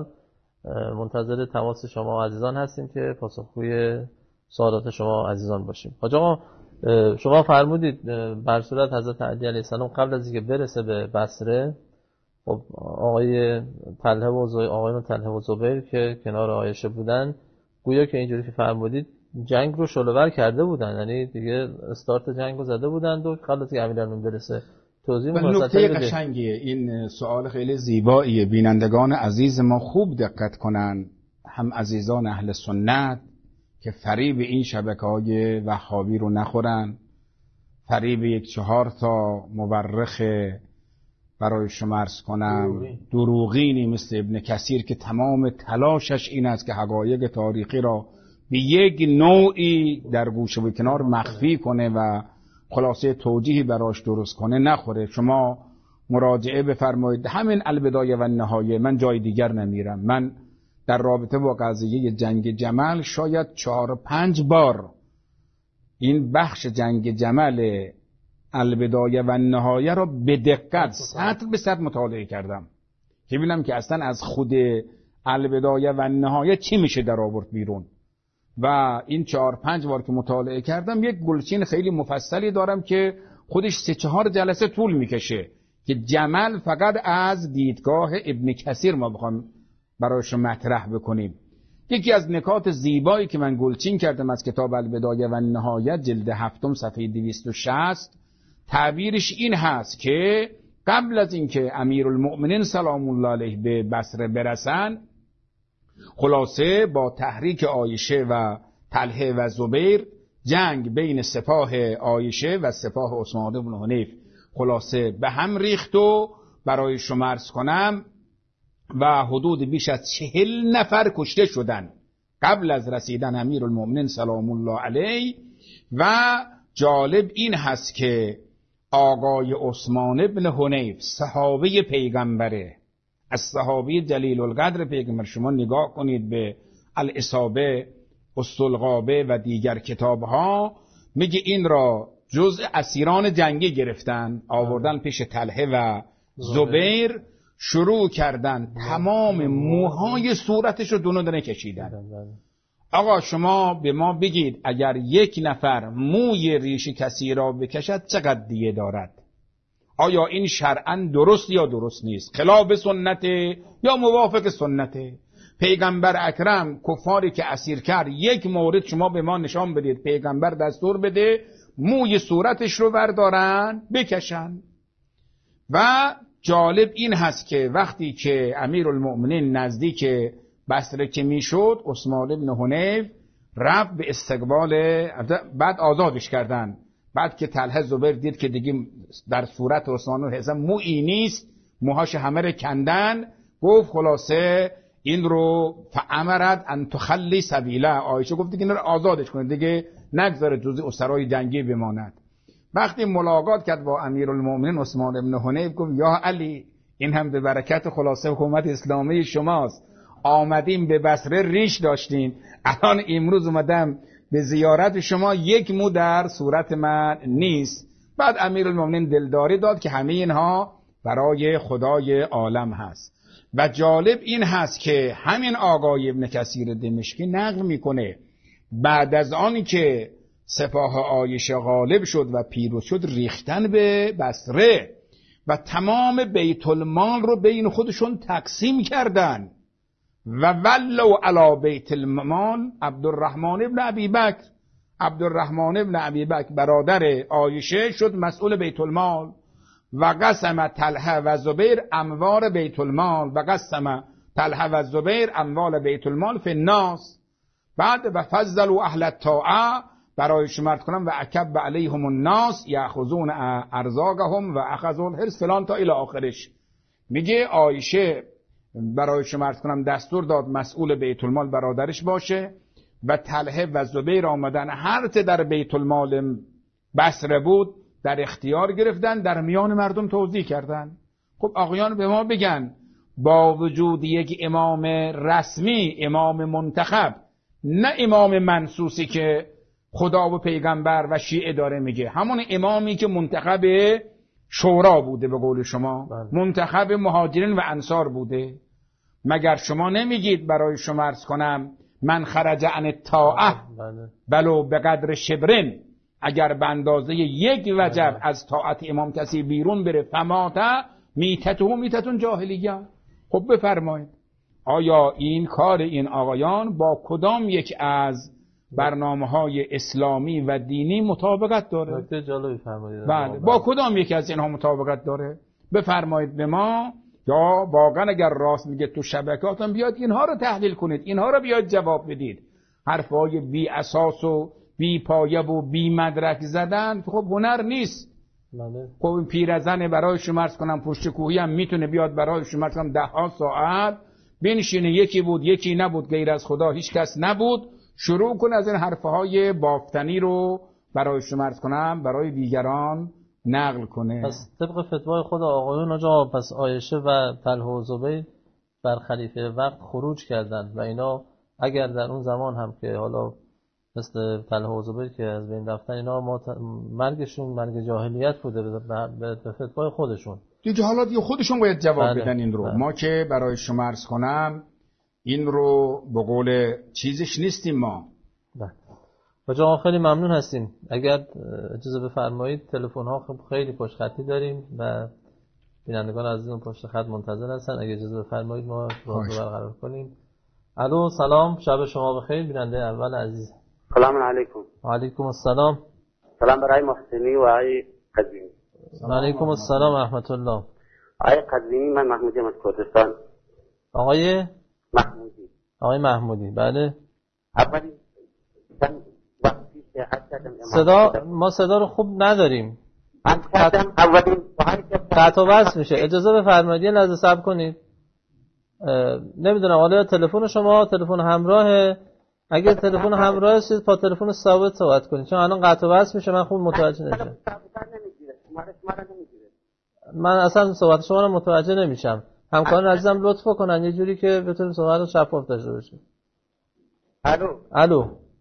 منتظر تماس شما عزیزان هستیم که پاسخگوی سوالات شما عزیزان باشیم. حاج آقا شما فرمودید بر صورت حضرت علی علیه السلام قبل از اینکه برسه به بصره، خب آقای طلحه و زبیر آقایون طلحه و زبیر که کنار عایشه بودن، گویا که اینجوری که فرمودید جنگ رو شلوور کرده بودن، یعنی دیگه استارت جنگ رو زده بودند و قبل از اینکه امیرالمومنین برسه. توضیح می‌کنید. نکته قشنگیه، این سوال خیلی زیباییه. بینندگان عزیز ما خوب دقت کنن، هم عزیزان اهل سنت که فریب این شبکه‌های وهابی رو نخورن، فریب یک چهار تا مورخ برای شما عرض کنم دروغینی مثل ابن کثیر که تمام تلاشش این است که حقایق تاریخی را به یک نوعی در گوشه و کنار مخفی کنه و خلاصه توجیهی براش درست کنه نخوره. شما مراجعه بفرمایید، همین البدایه و النهایه، من جای دیگر نمیرم. من در رابطه با قضیه جنگ جمل شاید چهار پنج بار این بخش جنگ جمل البدایه و النهایه را به دقت سطر به سطر مطالعه کردم که ببینم که اصلا از خود البدایه و النهایه چی میشه در آورد بیرون. و این چهار پنج بار که مطالعه کردم یک گلچین خیلی مفصلی دارم که خودش سه چهار جلسه طول میکشه که جمل فقط از دیدگاه ابن کثیر ما بخوام برایش مطرح بکنیم. یکی از نکات زیبایی که من گلچین کردم از کتاب البدایه و النهایه جلد هفتم صفحه دویست و شصت، تعبیرش این هست که قبل از اینکه امیرالمؤمنین سلام الله علیه به بصره برسن، خلاصه با تحریک عایشه و طلحه و زبیر جنگ بین سپاه عایشه و سپاه عثمان بن حنیف خلاصه به هم ریخت و برای شما عرض کنم و حدود بیش از چهل نفر کشته شدن قبل از رسیدن امیرالمؤمنین سلام الله علیه. و جالب این هست که آقای عثمان بن حنیف صحابه پیغمبره، از صحابه جلیل القدر پیغمبر. شما نگاه کنید به الاصابه الصلغابه و دیگر کتابها میگه این را جزء اسیران جنگی گرفتن، آوردن پیش طلحه و زبیر، شروع کردن تمام موهای صورتش رو دونه دونه کشیدن. آقا شما به ما بگید اگر یک نفر موی ریش کسی را بکشد چقدر دیه دارد؟ آیا این شرعاً درست یا درست نیست؟ خلاف سنته یا موافق سنته؟ پیغمبر اکرم کفاری که اسیر کرد یک مورد شما به ما نشان بدید پیغمبر دستور بده موی صورتش رو بردارن بکشن. و جالب این هست که وقتی که امیرالمؤمنین نزدیک بصره که میشد، عثمان بن حنیف رفت به استقبال، بعد آزادش کردن. بعد که طلحه زبیر دید که دیگه در صورت عثمان بن حنیف مویی نیست، موهاش همه رو کندن، گفت خلاصه این رو فامرت ان تخلی سبیله، عایشه گفت دیگه این رو آزادش کنه، دیگه نگذاره جزء اسرای جنگی بماند. وقتی ملاقات کرد با امیرالمؤمنین عثمان بن حنیف گفت یا علی این هم به برکت خلاصه حکومت اسلامی شماست، آمدیم به بصره ریش داشتیم، الان امروز اومدم به زیارت شما یک مو در صورت من نیست. بعد امیرالمؤمنین دلداری داد که همه اینها برای خدای عالم هست. و جالب این هست که همین آقای ابن کثیر دمشقی نقل میکنه بعد از آنی که سپاه عایشه غالب شد و پیروز شد ریختن به بصره و تمام بیت المال رو بین خودشون تقسیم کردن و ولو علی بیت المال عبدالرحمن ابن ابی بکر. عبدالرحمن ابن ابی بکر برادر عایشه شد مسئول بیت المال و قسم طلحه و زبیر اموال بیت المال و قسم طلحه و زبیر اموال بیت المال فی الناس. بعد و فضلوا اهل الطاعه، برای شمرد کنم و عکب علیهم الناس یاخذون ارزاقهم و اخذوا الحرص فلان تا الی آخرش. میگه عایشه برای شمرد کنم دستور داد مسئول بیت المال برادرش باشه و طلحه و زبیر آمدن هر چه در بیت المال بصره بود در اختیار گرفتن، در میان مردم توزیع کردن. خب آقایان به ما بگن با وجود یک امام رسمی، امام منتخب، نه امام منسوسی که خدا و پیغمبر و شیعه داره میگه، همون امامی که منتخب شورا بوده به قول شما، بله. منتخب مهاجرین و انصار بوده، مگر شما نمیگید برای شما عرض کنم من خرج عن الطاعه بلو به قدر شبرن، اگر به اندازه یک وجب از طاعت امام کسی بیرون بره فماته میتته میتتون جاهلیه. خب بفرمایید آیا این کار این آقایان با کدام یک از برنامه‌های اسلامی و دینی مطابقت داره؟ نکته جالبی فرمایید. بله، با کدام یک از اینها مطابقت داره؟ بفرمایید به ما، یا واقعا اگر راست میگه تو شبکاتون بیاد اینها رو تحلیل کنید، اینها رو بیاد جواب بدید. حرفای بی اساس و بی پایه و بی مدرک زدن خب هنر نیست. بله. خب این پیرزن برای شما عرض کنم پشت کوهی هم میتونه بیاد برای شما عرض کنم ده ها ساعت بنشینه، یکی بود یکی نبود، غیر از خدا هیچ کس نبود، شروع کنه از این حرفهای بافتنی رو برای شما عرض کنم برای دیگران نقل کنه. پس طبق فتوای خود آقایون آجا، پس عایشه و طلحه و زبیر بر خلیفه وقت خروج کردند و اینا اگر در اون زمان هم که حالا مثل طلحه و زبیر که از بین رفتن، اینا ما مرگشون مرگ جاهلیت بوده به فتوای خودشون دیگه، حالا دیگه خودشون باید جواب بله. بدن این رو. بله. ما که برای شما عرض کنم این رو به قول چیزش نیستیم ما. بله. آقا خیلی ممنون هستیم. اگر اجازه بفرمایید تلفن ها خیلی پشت خطی داریم و بینندگان عزیز اون پشت خط منتظر هستن. اگر اجازه بفرمایید ما راهو برقرار کنیم. الو سلام، شب شما بخیر بیننده اول عزیز. سلام علیکم. و علیکم السلام. سلام برای محسنی و آقای قزوینی. و علیکم السلام و رحمت الله. آقای قزوینی، من محمودی از کردستان. آقای محمودی. آقای محمودی، بله. اولی صدا ما صدا رو خوب نداریم. من کردم اولین قطع و وصل میشه. اجازه بفرمایید یه لحظه صبر کنید. نمیدونم حالا تلفن شما تلفن همراهه، اگه تلفن همراه هستید با تلفن ثابت صحبت کنید، چون الان قطع و وصل میشه، من خوب متوجه نمیشم. من اصلا صحبت شما رو متوجه نمیشم. همکاران عزیزم لطف کنن یه جوری که بتونیم صحبت رو شفاف داشته باشیم. الو الو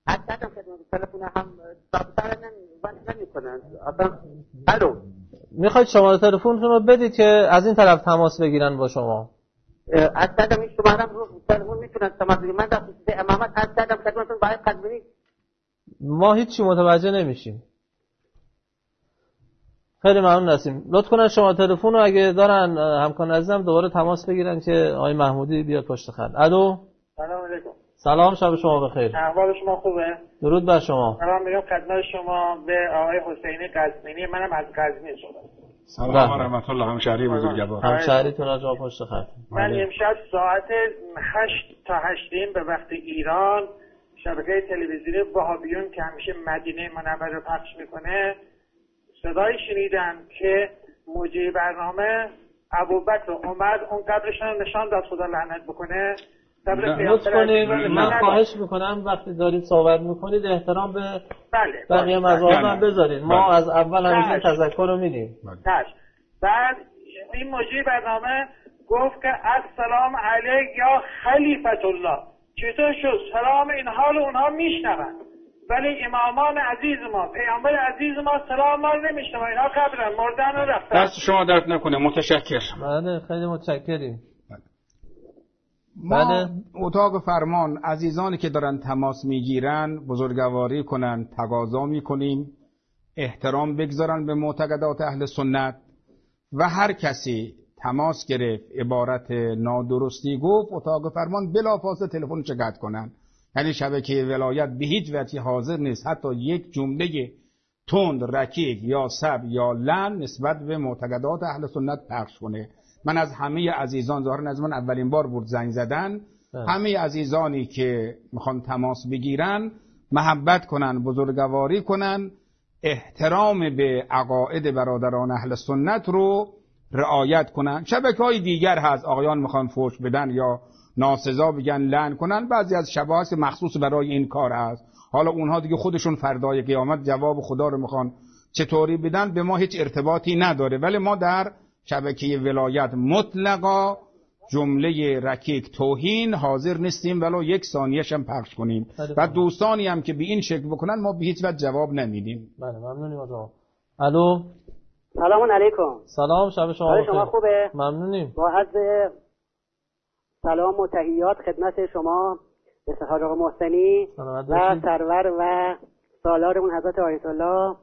از کردم خدمت تلفن هم رابطه نمی کنن اصلا. الو میخواید شماره تلفنتون رو بدید که از این طرف تماس بگیرن با شما؟ از کردم این شماره رو تلفن میتونن تماس بگیرن. من در خصوص امامت از کردم خدمتتون برای قدمینی. ما هیچی متوجه نمیشیم. خیلی ممنون هستیم. لطف کنن شما تلفن رو اگه دارن همکاران عزیزم دوباره تماس بگیرن که آقای محمودی بیاد پشت خط. الو. سلام علیکم. سلام، شب شما بخیر. احوال شما خوبه؟ درود بر شما. سلام میگم خدمت شما به آقای حسینی قزوینی. منم از قزوین شدم. سلام و رحمت الله. همشهری بزرگوار. همشهریتون از جا پشت خط. من امشب ساعت هشت تا هشتیم به وقت ایران شبکه تلویزیونی وهابیون که همیشه مدینه منور رو پخش میکنه صدایی شنیدم که مجری برنامه ابوبکر اومد اون قبرشون نشان داد خدا لعنت بکنه. لطف کنید من خواهش میکنم وقتی دارید صحبت میکنید احترام به بله بقیه مذاهب هم بذارید. ما از اول همیشه تذکر رو میدیم. بعد این مجری برنامه گفت که السلام علیک یا خلیفت الله. چطور شد سلام این حال اونها میشنون ولی امامان عزیز ما پیامبر عزیز ما سلام ما رو نمیشنون. اینها قبرن مردن و رفتن. دست شما درد نکنه. متشکر. بله خیلی متشکریم. ما بله. اتاق فرمان عزیزانی که دارن تماس میگیرن بزرگواری کنن تقاضا میکنیم احترام بگذارن به معتقدات اهل سنت و هر کسی تماس گرفت عبارت نادرستی گفت اتاق فرمان بلافاصله تلفنش قطع کنن. یعنی شبکه ولایت به هیچ وجه حاضر نیست حتی یک جمله تند رکیک یا سب یا لعن نسبت به معتقدات اهل سنت پخش کنه. من از همه عزیزان ظاهرا از من اولین بار بود زنگ زدن ده. همه عزیزانی که میخوان تماس بگیرن محبت کنن بزرگواری کنن احترام به عقاید برادران اهل سنت رو رعایت کنن. شبکه‌های دیگر هست آقایان میخوان فوش بدن یا ناسزا بگن لعن کنن. بعضی از شبکه‌ها مخصوص برای این کار هست. حالا اونها دیگه خودشون فردای قیامت جواب خدا رو میخوان چطوری بدن به ما هیچ ارتباطی نداره. ولی ما در شبکه ولایت مطلقا جمله رکیک توهین حاضر نیستیم ولو یک ثانیه‌ش هم پخش کنیم و دوستانی هم که به این شکل بکنن ما به هیچ وجه جواب نمیدیم. بله ممنونیم از شما. الو. سلام علیکم. سلام شب شما بخیر. شما خوبه؟ ممنونیم. با عرض سلام و تحیات خدمت شما به حاج آقا محسنی و سرور و سالارمون حضرت آیت الله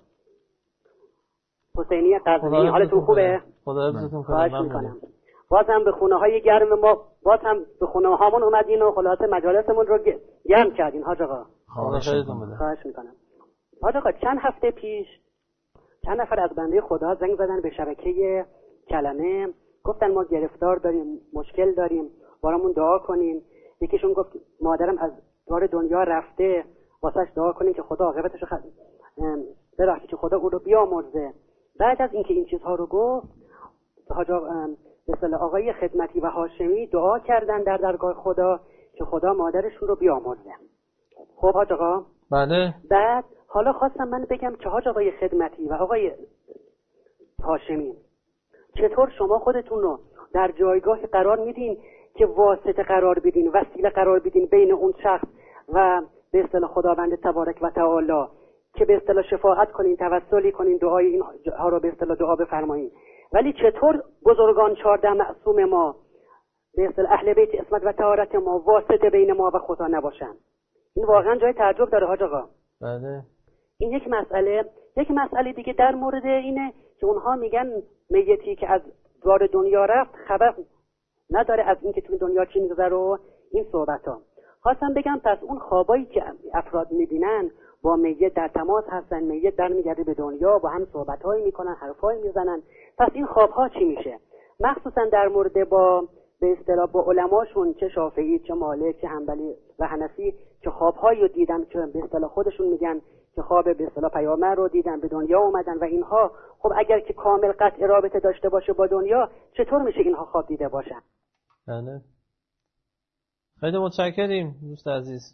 حسینی قزوینی. حالتون خوبه؟ خدا حفظتون خواهش میکنم. باز هم به خونه های گرم ما باز هم به خونه هامون اومدین و خلاصه مجالسمون رو گرم کردین حاج آقا. خواهش میکنم. خواهش میکنم. حاج آقا چند هفته پیش چند نفر از بنده خدا زنگ زدن به شبکه کلمه گفتن ما گرفتار داریم مشکل داریم برامون دعا کنین. یکیشون گفت مادرم از دار دنیا رفته واسش دعا کنین که خدا عاقبتشو خ... ببخشید که خدا او رو بیامرزه. بعد از اینکه این چیزها رو گفت حاج به اصطلاح آقای خدمتی و هاشمی دعا کردن در درگاه خدا که خدا مادرشون رو بیامرزه. خب حاج آقا بله. بعد حالا خواستم من بگم که حاج آقای خدمتی و آقای هاشمی چطور شما خودتون رو در جایگاهی قرار میدین که واسطه قرار بدین وسیله قرار بدین بین اون شخص و به اصطلاح خداوند تبارک و تعالی که به اصطلاح شفاعت کنین توسلی کنین دعای اینها رو به اصطلاح دعا بفرمایین. ولی چطور بزرگان چهارده معصوم ما به اصطلاح اهل بیت عصمت و طهارت ما واسطه بین ما و خدا نباشن؟ این واقعا جای تعجب داره حاج آقا. بله. این یک مسئله. یک مسئله دیگه در مورد اینه که اونها میگن میتی که از دار دنیا رفت خبر نداره از اینکه تو دنیا چی میگذره و این صحبت ها. خواستم بگم پس اون خوابایی که افراد میبینن با میت در تماس هستن میت در میگرده به دنیا با هم صحبت هایی میکنن حرفایی میزنن. پس این خواب ها چی میشه؟ مخصوصا در مورد با به اصطلاح با علماشون چه شافعی چه مالک چه حنبلی و حنفی که خوابهایی رو دیدن که به اصطلاح خودشون میگن که خواب به اصطلاح پیامبر رو دیدن به دنیا اومدن و اینها خب اگر که کامل قطع رابطه داشته باشه با دنیا چطور میشه اینها خواب دیده باشن؟ بله. خیلی متشکریم دوست عزیز.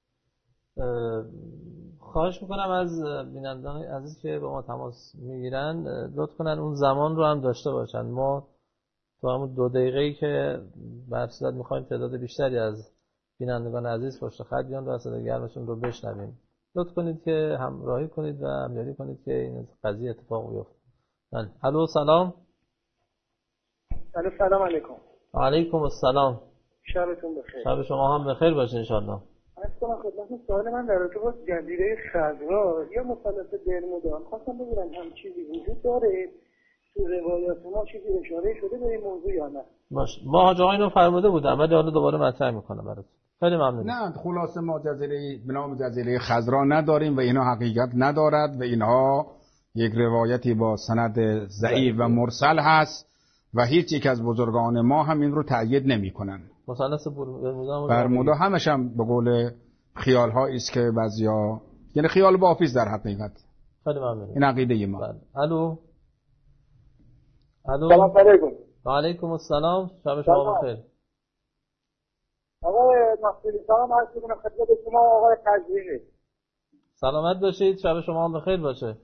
خواهش میکنم از بینندگان عزیز که با ما تماس میگیرن لطف کنن اون زمان رو هم داشته باشن. ما تو همون دو دقیقه‌ای که برصورت میخوایم تعداد بیشتری از بینندگان عزیز پشت خط بیان و صدای گرمشون رو بشنویم. لطف کنید که همراهی کنید و همیاری کنید که این قضیه اتفاق بیفته. بله. الو سلام. الو سلام علیکم. علیکم السلام. شبتون بخیر. شب شما هم بخیر باشه ان شاء الله. اصلا خدمت سوال من در رابطه با جزیره خضرا یا مثلث برمودا خواستم ببینم هم چیزی وجود داره تو روایات ما، چیزی اشاره شده به این موضوع یا نه؟ باشه. ما حاج آقا اینو فرموده بودم ولی حالا دوباره مطرح میکنم براتون. خیلی ممنون. نه خلاصه ما جزیره به نام جزیره خضرا نداریم و اینها حقیقت ندارد و اینها یک روایتی با سند ضعیف و مرسل هست و هیچ یک از بزرگان ما هم این رو تأیید نمی‌کنن. مثلث برمودا برمودا همش هم به قول خیال هایی است که بعضیا یعنی خیال بافیست در حقیقت. خیلی ممنون. این عقیده ما. بله. الو. الو. سلام علیکم. و علیکم السلام. شب شما بخیر. آقای مصطفی سلام عرض می‌کنم خدمت شما آقای قزوینی. سلامت باشید. شب شما هم بخیر باشه.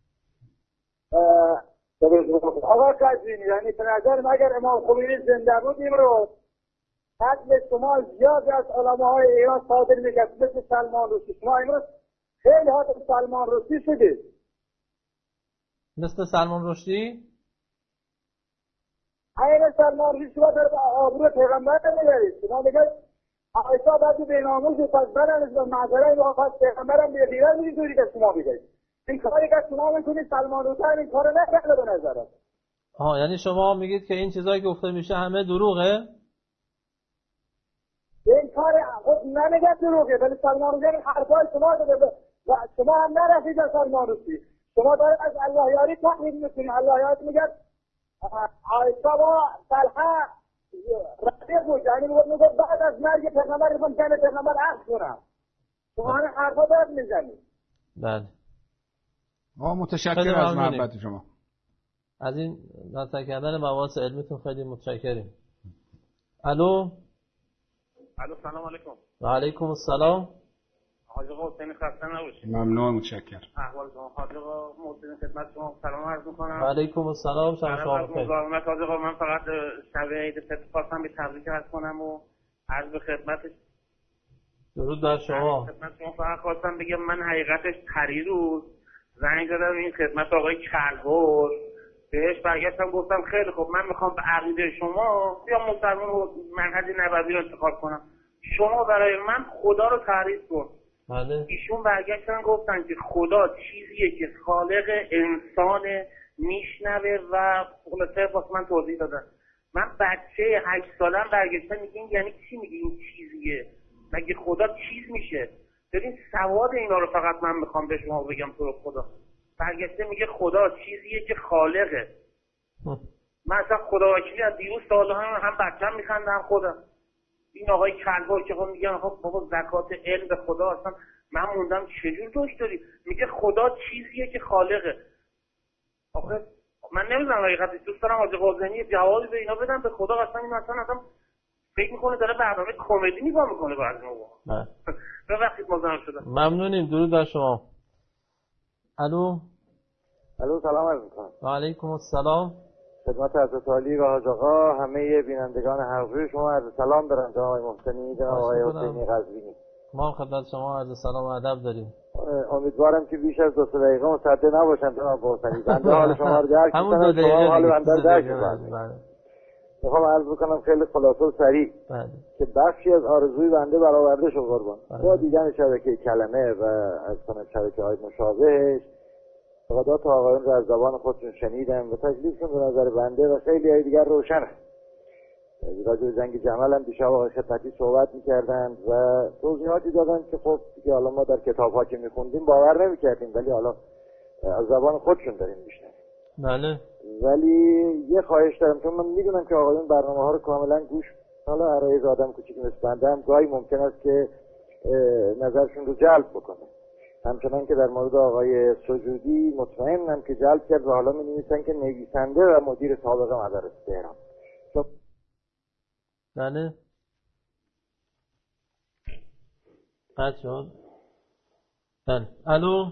آقای قزوینی یعنی به نظر من اگر امام خمینی زنده بود این رو قتل شما زیاد از علماهای ایران صادر می‌کرد مثل سلمان رشدی. شما امروز خیلی ها تو سلمان رشدی شدید. مثل سلمان رشدی؟ این سلمان رشدی شما در آبرو پیغمبر نمی‌دارید. شما میگید عایشا بعدی به ناموز پس برنش و معذره و پس پیغمبرم به دیگر می‌دونید که شما میگید. این کاری که شما می‌کنید سلمان رشدی این کارو نکرده به نظرم. آها یعنی شما میگید که این چیزایی که گفته میشه همه دروغه؟ این کار خود نمیگه دروغه ولی سلمان رشدی حرفای شما داده و شما هم نرسید از سلمان رشدی. شما دارید از الله یاری تقلید میکنید. الله یاری میگه عایشا با طلحه رفیق بود یعنی میگه بعد از مرگ پیغمبر میخوام جن پیغمبر عکس کنم. شما همین حرفا دارید میزنید. بله. ما متشکرم از محبت شما. از این مطرح کردن مباحث علمیتون خیلی متشکریم. الو. الو سلام علیکم. و علیکم السلام. حاج آقا حسین خسته نباشید. ممنون متشکرم. احوال شما حاج آقا محسن خدمت شما سلام عرض می‌کنم. و علیکم السلام. شما شما بخیر. حاج آقا من فقط شب عید فطر خواستم به تبریک عرض کنم و عرض به خدمتش درود بر شما. خدمت شما فقط خواستم بگم من حقیقتش پریروز زنگ زدم این خدمت آقای کلهر بهش برگشتم گفتم خیلی خب من میخوام به عقیده شما یا مسلمان و منهج نبوی رو انتخاب کنم، شما برای من خدا رو تعریف کن. بله. ایشون برگشتن گفتن که خدا چیزیه که خالق انسان میشنوه و خلاصه واسه من توضیح دادن. من بچه هشت سالم برگشتن میگه یعنی چی میگه این چیزیه؟ مگه خدا چیز میشه؟ ببین سواد اینا رو فقط من میخوام به شما بگم تو خدا. برگشته میگه خدا چیزیه که خالقه. من اصلا خدا وکیلی از دیروز سالا هم هم بچه‌م میخنده هم خودم. این آقای کلبا که خب میگن خب بابا زکات علم به خدا اصلا من موندم چجور دوش داری؟ میگه خدا چیزیه که خالقه. آخه من نمیدونم حقیقتش دوست دارم حاج قاسمی جوابی به اینا بدم به خدا اصلا این اصلا اصلا فکر میکنه داره برنامه کمدی نگاه میکنه بعضی موقع. نه. ببخشید مزاحم شدم. ممنونیم. درود بر شما. الو. الو سلام علیکم. و علیکم السلام. خدمت حضرت علی و حاج آقا همه بینندگان حلقه شما عرض سلام دارم جناب آقای محسنی جناب آقای حسینی قزوینی. ما خدمت شما عرض سلام و ادب داریم. امیدوارم که بیش از دو سه دقیقه مصدق نباشم جناب محسنی. بنده حال شما رو درک همون دو دقیقه حال بنده رو درک می‌کنم. میخوام عرض بکنم خیلی خلاصه و سریع که بخشی از آرزوی بنده برآورده شد قربان. با دیدن شبکه کلمه و از سمت شبکه‌های مشابهش فقدات آقایون رو از زبان خودشون شنیدم و تکلیفشون به نظر بنده و خیلی های دیگر روشنه. راجع به جنگ جمل هم دیشب آقای خدمتی صحبت میکردن و توضیحاتی دادن که خب دیگه حالا ما در کتاب ها که میخوندیم باور نمیکردیم ولی حالا از زبان خودشون داریم میشنیم. بله. ولی یه خواهش دارم چون من میدونم که آقایون برنامه ها رو کاملا گوش حالا عرایز آدم کوچیک مثل بنده هم گاهی ممکن است که نظرشون رو جلب بکنه. همچنان که در مورد آقای سجودی مطمئنم که جلب کرد و حالا می نویسن که نویسنده و مدیر سابق مدارس تهران. بله. قطع شد. بله. الو.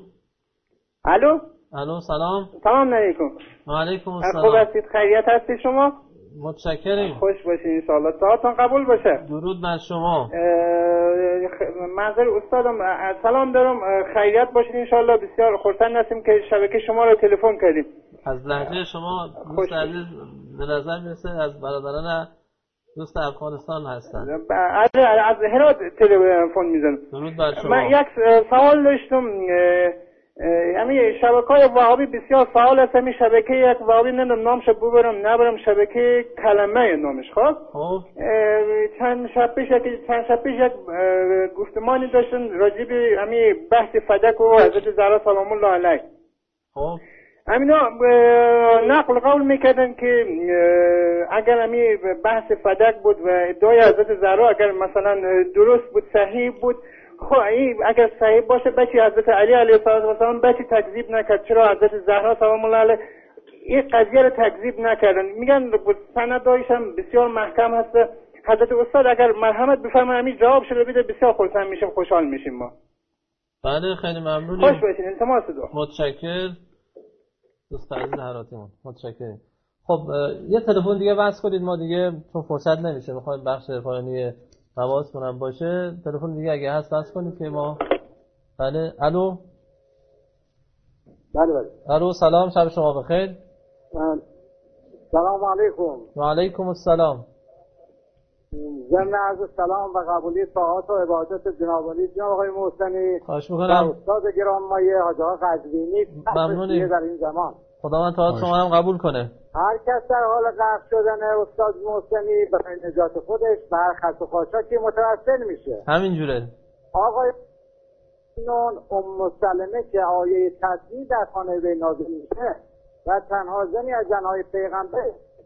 الو. الو سلام. سلام علیکم. و علیکم السلام. خوب هستید؟ خیریت هستی شما؟ متشکریم. خوش باشین ان شاء الله. دعاتون قبول باشه. درود بر شما. منظر استادم سلام دارم، خیریت باشین ان شاء الله. بسیار خرسند هستیم که شبکه شما رو تلفن کردیم. از لهجه شما دوست عزیز به نظر میرسه از برادران دوست افغانستان هستن. از هرات تلفن میزنم. درود بر شما. من یک سوال داشتم. یعنی شبکه‌های وهابی بسیار فعال است. همین شبکه یک وهابی نمیدونم نامش ببرم نبرم، شبکه کلمه نامش. خب چند شب پیش یک چند شب پیش یک گفتمانی داشتن راجع به همین بحث فدک و حضرت زهرا سلام الله علیها. خب امینا نقل قول میکردن که اگر همین بحث فدک بود و ادعای حضرت زهرا اگر مثلا درست بود صحیح بود، خب اگر صحیح باشه بچی حضرت علی علیه السلام بچی تکذیب نکرد، چرا حضرت زهرا سلام الله علیها این قضیه رو تکذیب نکردن؟ میگن سندایش هم بسیار محکم هست. حضرت استاد اگر مرحمت بفرمایید همین جواب شده بده بسیار خرسند میشیم، خوشحال میشیم ما. بله خیلی ممنونیم. خوش باشین. التماس دعا. متشکر دوست عزیز هراتیمون. متشکریم. خب یه تلفن دیگه وصل کنید، ما دیگه چون فرصت نمیشه میخوایم بخش پایانی مواز کنم باشه. تلفن دیگه اگه هست وصل کنید که ما. بله الو. بله بله. الو سلام، شب شما بخیر. سلام علیکم. و علیکم السلام. ضمن عرض سلام و قبولی طاعات و عبادت جناب علی جناب آقای محسنی. خواهش می‌کنم. استاد گرانمایه حاج آقا قزوینی ممنونیم در این زمان. خداوند طاعت شما هم قبول کنه. هر کس در حال غرق شدن استاد محسنی برای نجات خودش به هر خط و خاشاکی متوسل میشه. همینجوره. آقای نون ام سلمه که آیه تسبیح در خانه وی نازل میشه و تنها زنی از زنهای پیغمبر.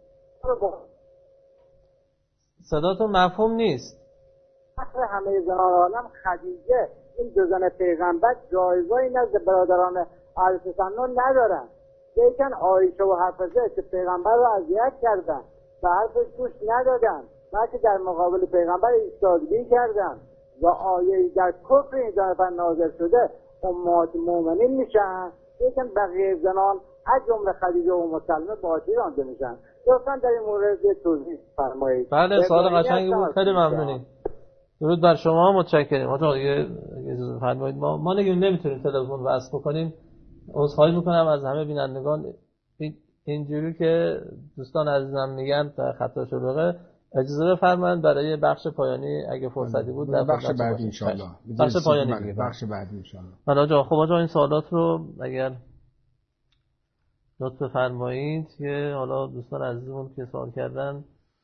صداتون مفهوم نیست. اصلا همه زنان عالم خدیجه این دو زن پیغمبر جایزه‌ای نزد برادران اهل سنت ندارن. لیکن عایشه و حفصه که پیغمبر رو اذیت کردن و حرفش گوش ندادن، بلکه در مقابل پیغمبر ایستادگی کردن و آیه در کفر این دو نفر نازل شده امهات مؤمنین میشن. لیکن بقیه زنان از جمله خدیجه و ام سلمه باطی رانده میشن. لطفاً در این مورد توضیح فرمایید. بله سوال قشنگی بود، خیلی ممنونیم. درود بر شما. متشکریم. آقا دیگه اجازه فرمایید ما ما نگیم نمیتونیم تلفن وصل بکنیم. عذرخواهی میکنم از همه بینندگان. اینجوری که دوستان عزیزم میگن خطا شلوغه، اجازه بفرمایید برای بخش پایانی اگه فرصتی بود در بخش بعدی ان شاء الله. بخش پایانی دیگه. بخش بعدی ان شاء الله. من آقا خب آقا این سوالات رو اگر لطف فرمایید که حالا دوستان عزیزمون که سوال کردن.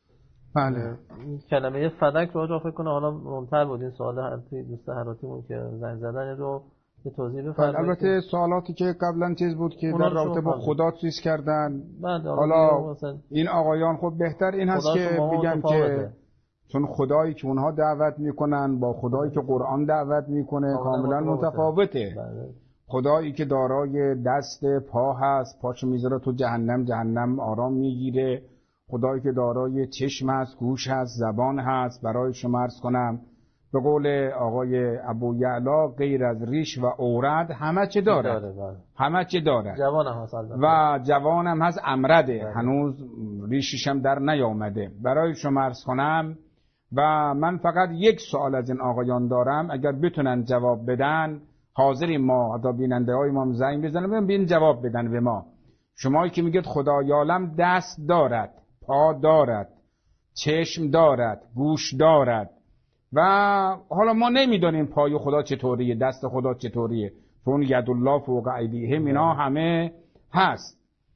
بله. کلمه فدک رو آقا فکر کنم حالا مهمتر بود این سوال هرتی دوست هراتیمون که زنگ زدن رو به توضیح بفرمایید. البته سوالاتی که قبلا چیز بود که در رابطه با خدا چیز کردن. حالا این آقایان خب بهتر این هست که بگن که چون خدایی که اونها دعوت میکنن با خدایی که قرآن دعوت میکنه کاملا متفاوته. خدایی که دارای دست پا هست، پاشو میذاره تو جهنم، جهنم آرام میگیره. خدایی که دارای چشم هست، گوش هست، زبان هست. برای شما عرض کنم به قول آقای ابو یعلا غیر از ریش و اورد همه چه داره، همه چه داره. جوان هم هست و جوان هم هست، امرده، هنوز ریشش هم در نیامده. برای شما عرض کنم و من فقط یک سوال از این آقایان دارم، اگر بتونن جواب بدن حاضریم ما حتی بیننده های ما زنگ بزنن ببین جواب بدن به ما. شمایی که میگید خدای عالم دست دارد، پا دارد، چشم دارد، گوش دارد و حالا ما نمیدونیم پای خدا چطوریه، دست خدا چطوریه، چون ید الله فوق ایدیهم اینا همه هست.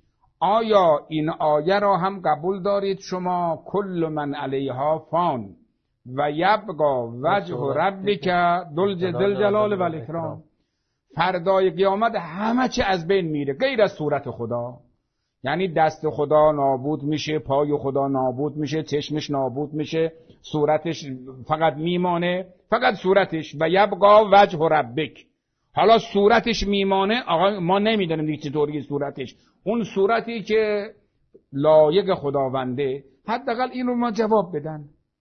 آیا این آیه را هم قبول دارید شما؟ کل من علیها فان و یبقا وجه ربک ذل جلال و الاکرام. فردای قیامت همه چی از بین میره غیر از صورت خدا. یعنی دست خدا نابود میشه، پای خدا نابود میشه، چشمش نابود میشه، صورتش فقط میمانه، فقط صورتش. و یبقا وجه ربک. حالا صورتش میمانه، آقا ما نمیدونیم دیگه چطوری صورتش، اون صورتی که لایق خداونده. حداقل این رو ما جواب بدن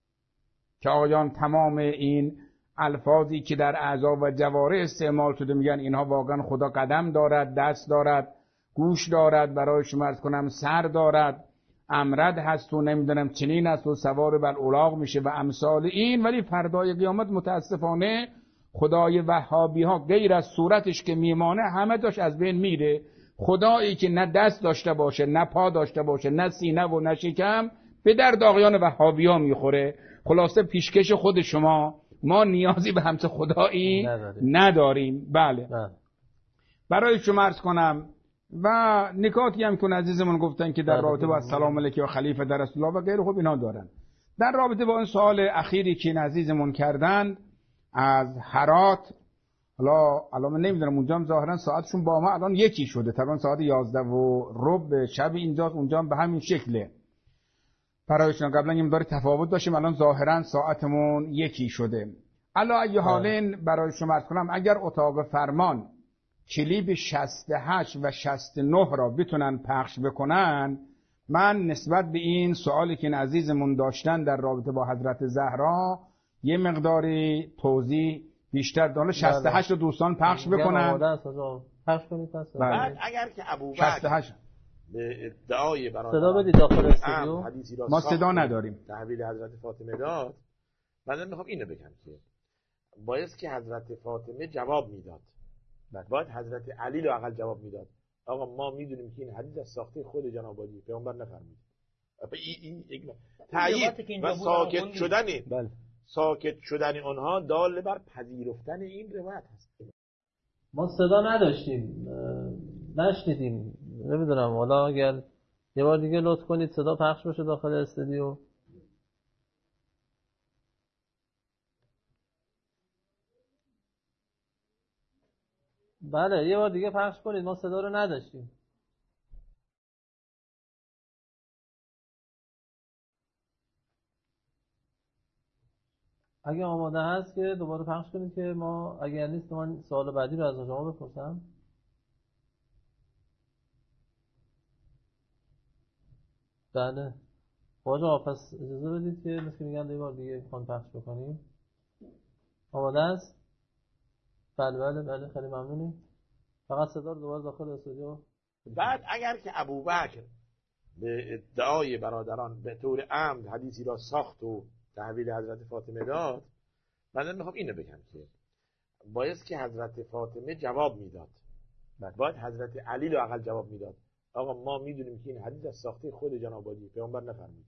که آقایان تمام این الفاظی که در اعضا و جوارح استعمال شده میگن اینها واقعا خدا قدم دارد، دست دارد، گوش دارد، برای شما عرض کنم سر دارد امرد هست و نمیدونم چنین است و سوار بر اولاغ میشه و امثال این، ولی فردای قیامت متاسفانه خدای وهابی ها غیر از صورتش که میمانه همه داشت از بین میره. خدایی که نه دست داشته باشه نه پا داشته باشه نه سینه و نه شکم به درد آقایان وهابی ها میخوره. خلاصه پیشکش خود شما، ما نیازی به همچه خدایی نداریم, نداریم. بله. بله برای شما عرض کنم و نکاتی هم که عزیزمون گفتن که در رابطه با سلام علیک و خلیفه در رسول الله و غیره خب اینا دارن. در رابطه با اون سوال اخیری که این عزیزمون کردن از هرات، حالا الان من نمیدونم اونجا هم ظاهرا ساعتشون با ما الان یکی شده، تقریبا ساعت یازده و ربع شب اینجاست، اونجا هم به همین شکله. برایشون قبلا یه مقدار تفاوت داشتیم، الان ظاهرا ساعتمون یکی شده. الا ای حالین برای شما عرض کنم اگر اتاق فرمان کلیپ شصت و هشت و شصت و نه را بتونن پخش بکنن، من نسبت به این سوالی که این عزیزمون داشتن در رابطه با حضرت زهرا یه مقداری توضیح بیشتر داره. شصت و هشت رو دوستان پخش بکنن. پخش کنید. بعد اگر که ابوبکر به ادعای برادر صدا بدید داخل استودیو، ما صدا نداریم، تحویل حضرت فاطمه داد، من میخوام اینو بگم که باید که حضرت فاطمه جواب میداد، باید حضرت علی رو اقل جواب میداد. آقا ما میدونیم که این حدیث از ساخته خود جناب علی پیامبر نفرمود. این این تایید و ساکت شدن بله. ساکت شدن اونها دال بر پذیرفتن این روایت هست. ما صدا نداشتیم، نشنیدیم، نمیدونم حالا اگر یه بار دیگه لطف کنید صدا پخش بشه داخل استودیو. بله یه بار دیگه پخش کنید، ما صدا رو نداشتیم. اگه آماده هست که دوباره پخش کنید که ما اگر نیست من سوال بعدی رو از شما بپرسم. بله آقا پس اجازه بدید که مثل میگن یه بار دیگه کن پخش بکنیم. آماده است؟ بله بله بله خیلی ممنونیم. فقط صدا رو دوباره داخل استودیو. بعد اگر که ابوبکر به ادعای برادران به طور عمد حدیثی را ساخت و تحویل حضرت فاطمه داد، من میخوام اینو بگم که باید که حضرت فاطمه جواب میداد، باید حضرت علی رو اقل جواب میداد. آقا ما میدونیم که این حدیث از ساخته خود جناب علی پیامبر نفرمود.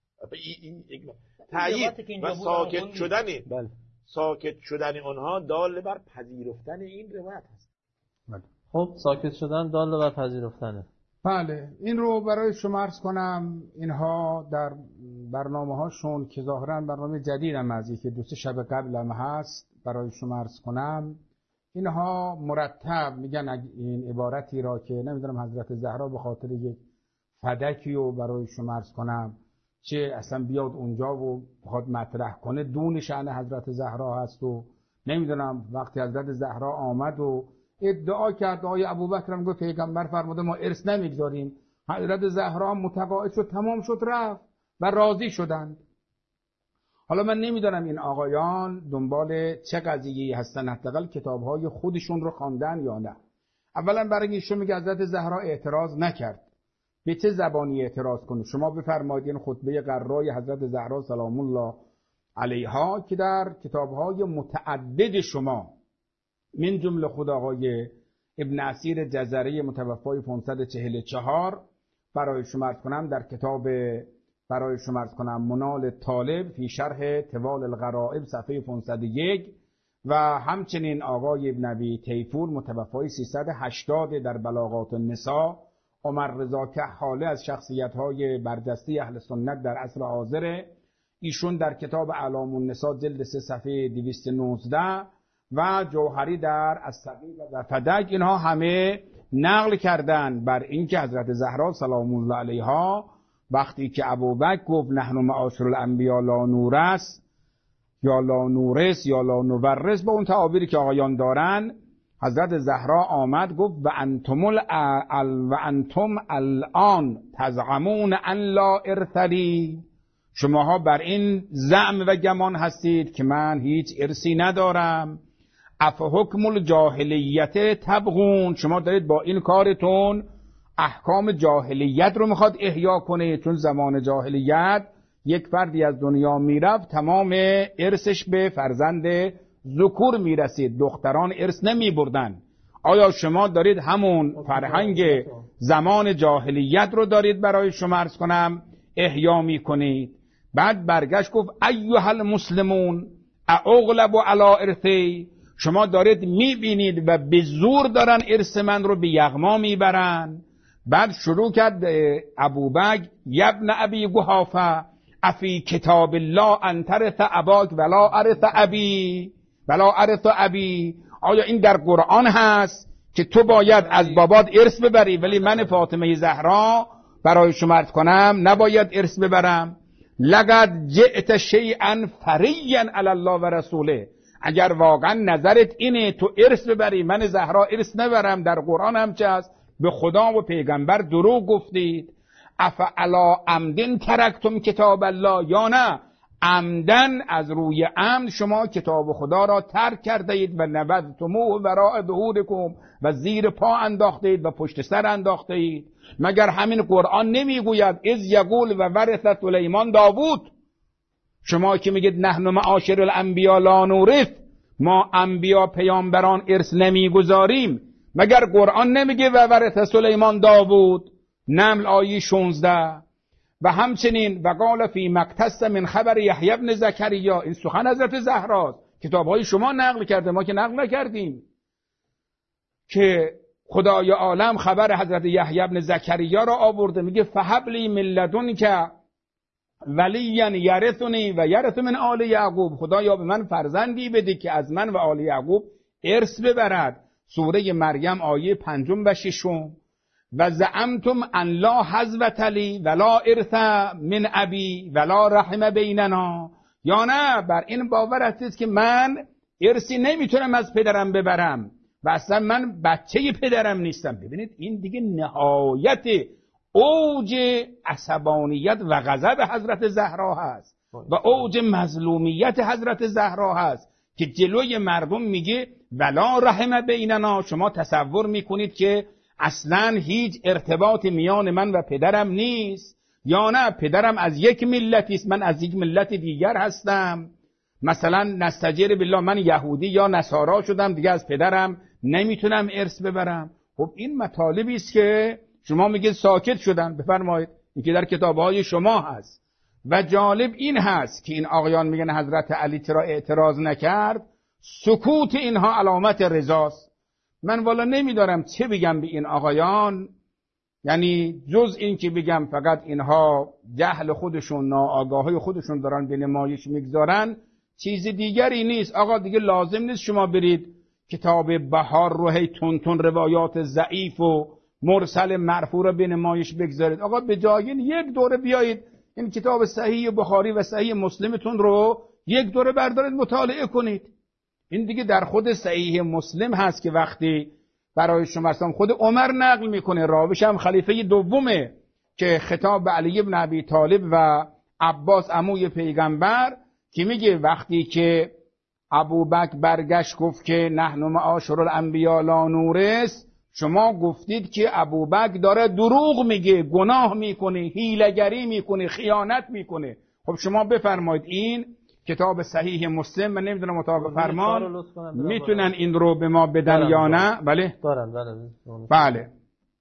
این این تایید و ساکت شدن بله. ساکت شدن اونها دال بر پذیرفتن این روایت هست. بله. خب ساکت شدن دال بر پذیرفتنه. بله این رو برای شما عرض کنم، اینها در برنامه هاشون که ظاهرا برنامه جدید هم از که دو سه شب قبل هم هست برای شما عرض کنم، اینها مرتب میگن این عبارتی را که نمیدونم حضرت زهرا به خاطر یک فدکی رو برای شما عرض کنم چه اصلا بیاد اونجا و بخواد مطرح کنه دون شأن حضرت زهرا هست و نمیدونم وقتی حضرت زهرا آمد و ادعا کرد آقای ابوبکر هم گفت پیغمبر فرموده ما ارث نمیگذاریم، حضرت زهرا متقاعد شد تمام شد رفت و راضی شدند. حالا من نمیدونم این آقایان دنبال چه قضیه‌ای هستن، حداقل کتاب‌های خودشون رو خواندن یا نه. اولا برای ایشون میگه حضرت زهرا اعتراض نکرد. به چه زبانی اعتراض کنه؟ شما بفرمایید این خطبه قرای حضرت زهرا سلام الله علیها که در کتاب‌های متعدد شما من جمله خود آقای ابن اسیر جزری متوفای پانصد و چهل و چهار برای شما عرض کنم در کتاب برای شما عرض کنم منال طالب فی شرح طوال الغرائب صفحه پانصد و یک و همچنین آقای ابن ابی تیفور متوفای سیصد و هشتاد در بلاغات النساء، عمر رضا کحاله از شخصیت‌های برجسته اهل سنت در عصر حاضر، ایشون در کتاب اعلام النساء جلد سه صفحه دویست و نوزده و جوهری در الصغیر و فدک، اینها همه نقل کردن بر اینکه حضرت زهرا سلام الله علیها وقتی که ابوبکر گفت نحن معاشر الانبیا لا نورث یا لا نورث یا لا نورث با اون تعابیری که آقایان دارن، حضرت زهرا آمد گفت و انتم ال و انتم الان تزعمون ان لا ارثلی، شماها بر این زعم و گمان هستید که من هیچ ارثی ندارم. اف حکم الجاهلیت تبغون، شما دارید با این کارتون احکام جاهلیت رو میخواد احیا کنه، چون زمان جاهلیت یک فردی از دنیا میرفت تمام ارثش به فرزند ذکور میرسید، دختران ارث نمیبردن. آیا شما دارید همون فرهنگ زمان جاهلیت رو دارید برای شما عرض کنم احیا میکنید؟ بعد برگشت گفت ایها المسلمون اغلب علی ارثی، شما دارید میبینید و به زور دارن ارث من رو به یغما میبرن. بعد شروع کرد ابوبکر یبن ابی قحافه افی کتاب الله ان ترث اباک ولا ارث ابی ولا ارث ابی، آیا این در قرآن هست که تو باید از بابات ارث ببری ولی من فاطمه زهرا برای شما عرض کنم نباید ارث ببرم؟ لقد جئت شیئا فریا علی الله و رسوله، اگر واقعا نظرت اینه تو ارث ببری من زهرا ارث نبرم، در قرآن هم چه هست؟ به خدا و پیغمبر دروغ گفتید. افعلا عمدن ترکتم کتاب الله، یا نه عمدن از روی عمد شما کتاب خدا را ترک کرده اید و نبذتموه وراء ظهورکم، و زیر پا انداخته اید و پشت سر انداخته اید. مگر همین قرآن نمیگوید اذ یقول و ورث سلیمان داوود؟ شما که میگید نحن معاشر الانبیا لا نورث، ما انبیا پیامبران ارث نمیگذاریم، مگر قرآن نمیگه و ورث سلیمان داوود؟ نمل آیه شانزده. و همچنین و قال فی مقتص من خبر یحیی بن زکریا، این سخن حضرت زهراست، کتابهای شما نقل کرده، ما که نقل نکردیم، که خدای عالم خبر حضرت یحیی بن زکریا را آورده، میگه فهب لی من لدنک ولیا یرثنی و یرث من آل یعقوب، خدایا به من فرزندی بده که از من و آل یعقوب ارث ببرد. سوره مریم آیه پنجم و ششم. و زعمتم ان لا حظوة لی ولا ارث من ابی ولا رحم بیننا، یا نه بر این باور هستید که من ارثی نمیتونم از پدرم ببرم و اصلا من بچه پدرم نیستم. ببینید این دیگه نهایت اوج عصبانیت و غضب حضرت زهرا هست و اوج مظلومیت حضرت زهرا هست که جلوی مردم میگه ولا رحم بیننا. شما تصور میکنید که اصلا هیچ ارتباط میان من و پدرم نیست، یا نه پدرم از یک ملتی است من از یک ملت دیگر هستم، مثلا نستجیر بالله من یهودی یا نصارا شدم دیگه از پدرم نمیتونم ارث ببرم. خب این مطالبی است که شما میگید ساکت شدن. بفرمایید این که در کتابهای شما هست. و جالب این هست که این آقایان میگن حضرت علی چرا اعتراض نکرد، سکوت اینها علامت رضاست. من والا نمیدارم چه بگم به این آقایان، یعنی جز این که بگم فقط اینها جهل خودشون ناآگاهی خودشون دارن به نمایش میگذارن، چیز دیگری نیست. آقا دیگه لازم نیست شما برید کتاب بهار رو هی تون تون روایات ضعیف و مرسل مرفوع رو به نمایش بگذارید. آقا به جای یک دوره بیایید این کتاب صحیح بخاری و صحیح مسلمتون رو یک دوره بردارید مطالعه کنید. این دیگه در خود صحیح مسلم هست که وقتی برای شما هستم خود عمر نقل میکنه، راویش هم خلیفه دومه، که خطاب به علی بن ابی طالب و عباس عموی پیغمبر، که میگه وقتی که ابوبکر برگشت گفت که نحن معاشر الانبیا لا نورث، شما گفتید که ابوبکر داره دروغ میگه، گناه میکنه، حیله‌گری میکنه، خیانت میکنه. خب شما بفرمایید این کتاب صحیح مسلم، من نمیدونم مطابق فرمان میتونن این رو به ما بدن یا نه؟ بله دارن بله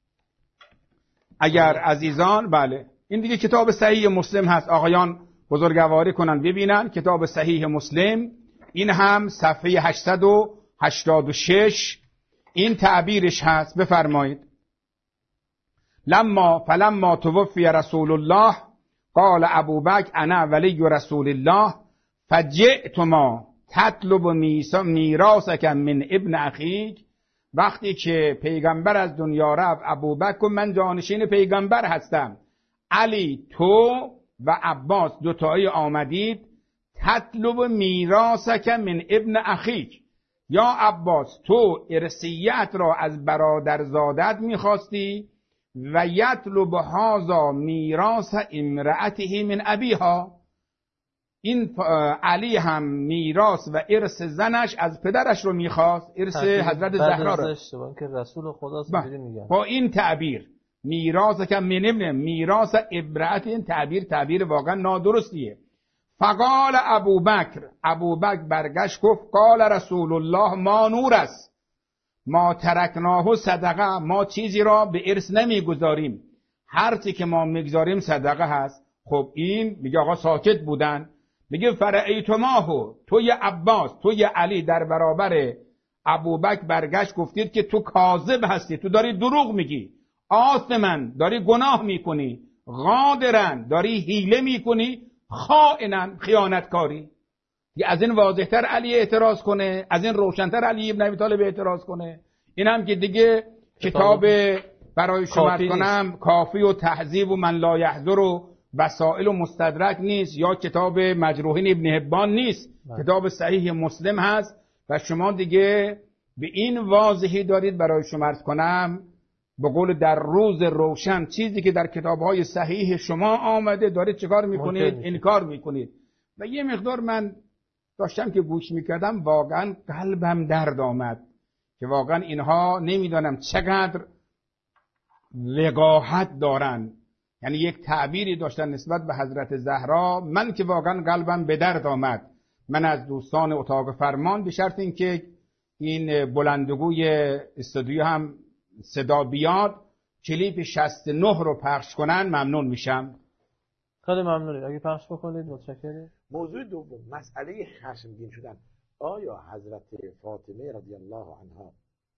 اگر عزیزان بله این دیگه کتاب صحیح مسلم هست، آقایان بزرگواری کنن ببینن کتاب صحیح مسلم. این هم صفحه هشتصد و هشتاد و شش این تعبیرش هست. بفرمایید لما فلما توفی رسول الله قال ابوبکر انا ولی رسول الله فجئتما تطلب میراثک من ابن اخیک. وقتی که پیغمبر از دنیا رفت ابوبکر من جانشین پیغمبر هستم، علی تو و عباس دوتایی آمدید، تطلب میراثک من ابن اخیک، یا عباس تو ارثیت را از برادرزادت میخواستی، و یطلب هذا میراث امرأته من ابیها، این علی هم میراث و ارث زنش از پدرش رو میخواست، ارث حضرت زهرا را که رسول خدا میگن. با این تعبیر میراث که منمنه میراث عبرت، این تعبیر تعبیر واقعا نادرستیه. فقال ابوبکر، ابوبکر برگشت گفت قال رسول الله ما نور است، ما ترکناه صدقه، ما چیزی را به ارث نمیگذاریم، هر چی که ما میگذاریم صدقه هست. خب این میگه آقا ساکت بودن. میگه فرعیتماهو، توی عباس توی علی در برابر ابوبکر برگشت گفتید که تو کاذب هستی، تو داری دروغ میگی، آثمن داری گناه میکنی، غادرن داری حیله میکنی، خائنن خیانتکاری. از این واضحتر علی اعتراض کنه، از این روشنتر علی ابن ابی طالب اعتراض کنه. این هم که دیگه کتاب برای شما کنم کافی و تهذیب و من لا یحضر و وسائل و مستدرک نیست، یا کتاب مجروحین ابن حبان نیست، بله. کتاب صحیح مسلم هست و شما دیگه به این واضحی دارید برای شما عرض کنم به قول در روز روشن چیزی که در کتاب‌های صحیح شما آمده دارید چکار میکنید؟ انکار میکنید. و یه مقدار من داشتم که گوش میکردم واقعا قلبم درد آمد که واقعا اینها نمیدانم چقدر وقاحت دارن، یعنی یک تعبیری داشتن نسبت به حضرت زهرا، من که واقعا قلبم به درد آمد. من از دوستان اتاق فرمان به شرط اینکه این بلندگوی استودیو هم صدا بیاد کلیپ شصت و نه رو پخش کنن ممنون میشم. خیلی ممنونید اگه پخش بکنید متشکرم. موضوع دوم مسئله خشمگین شدن. آیا حضرت فاطمه رضی الله عنها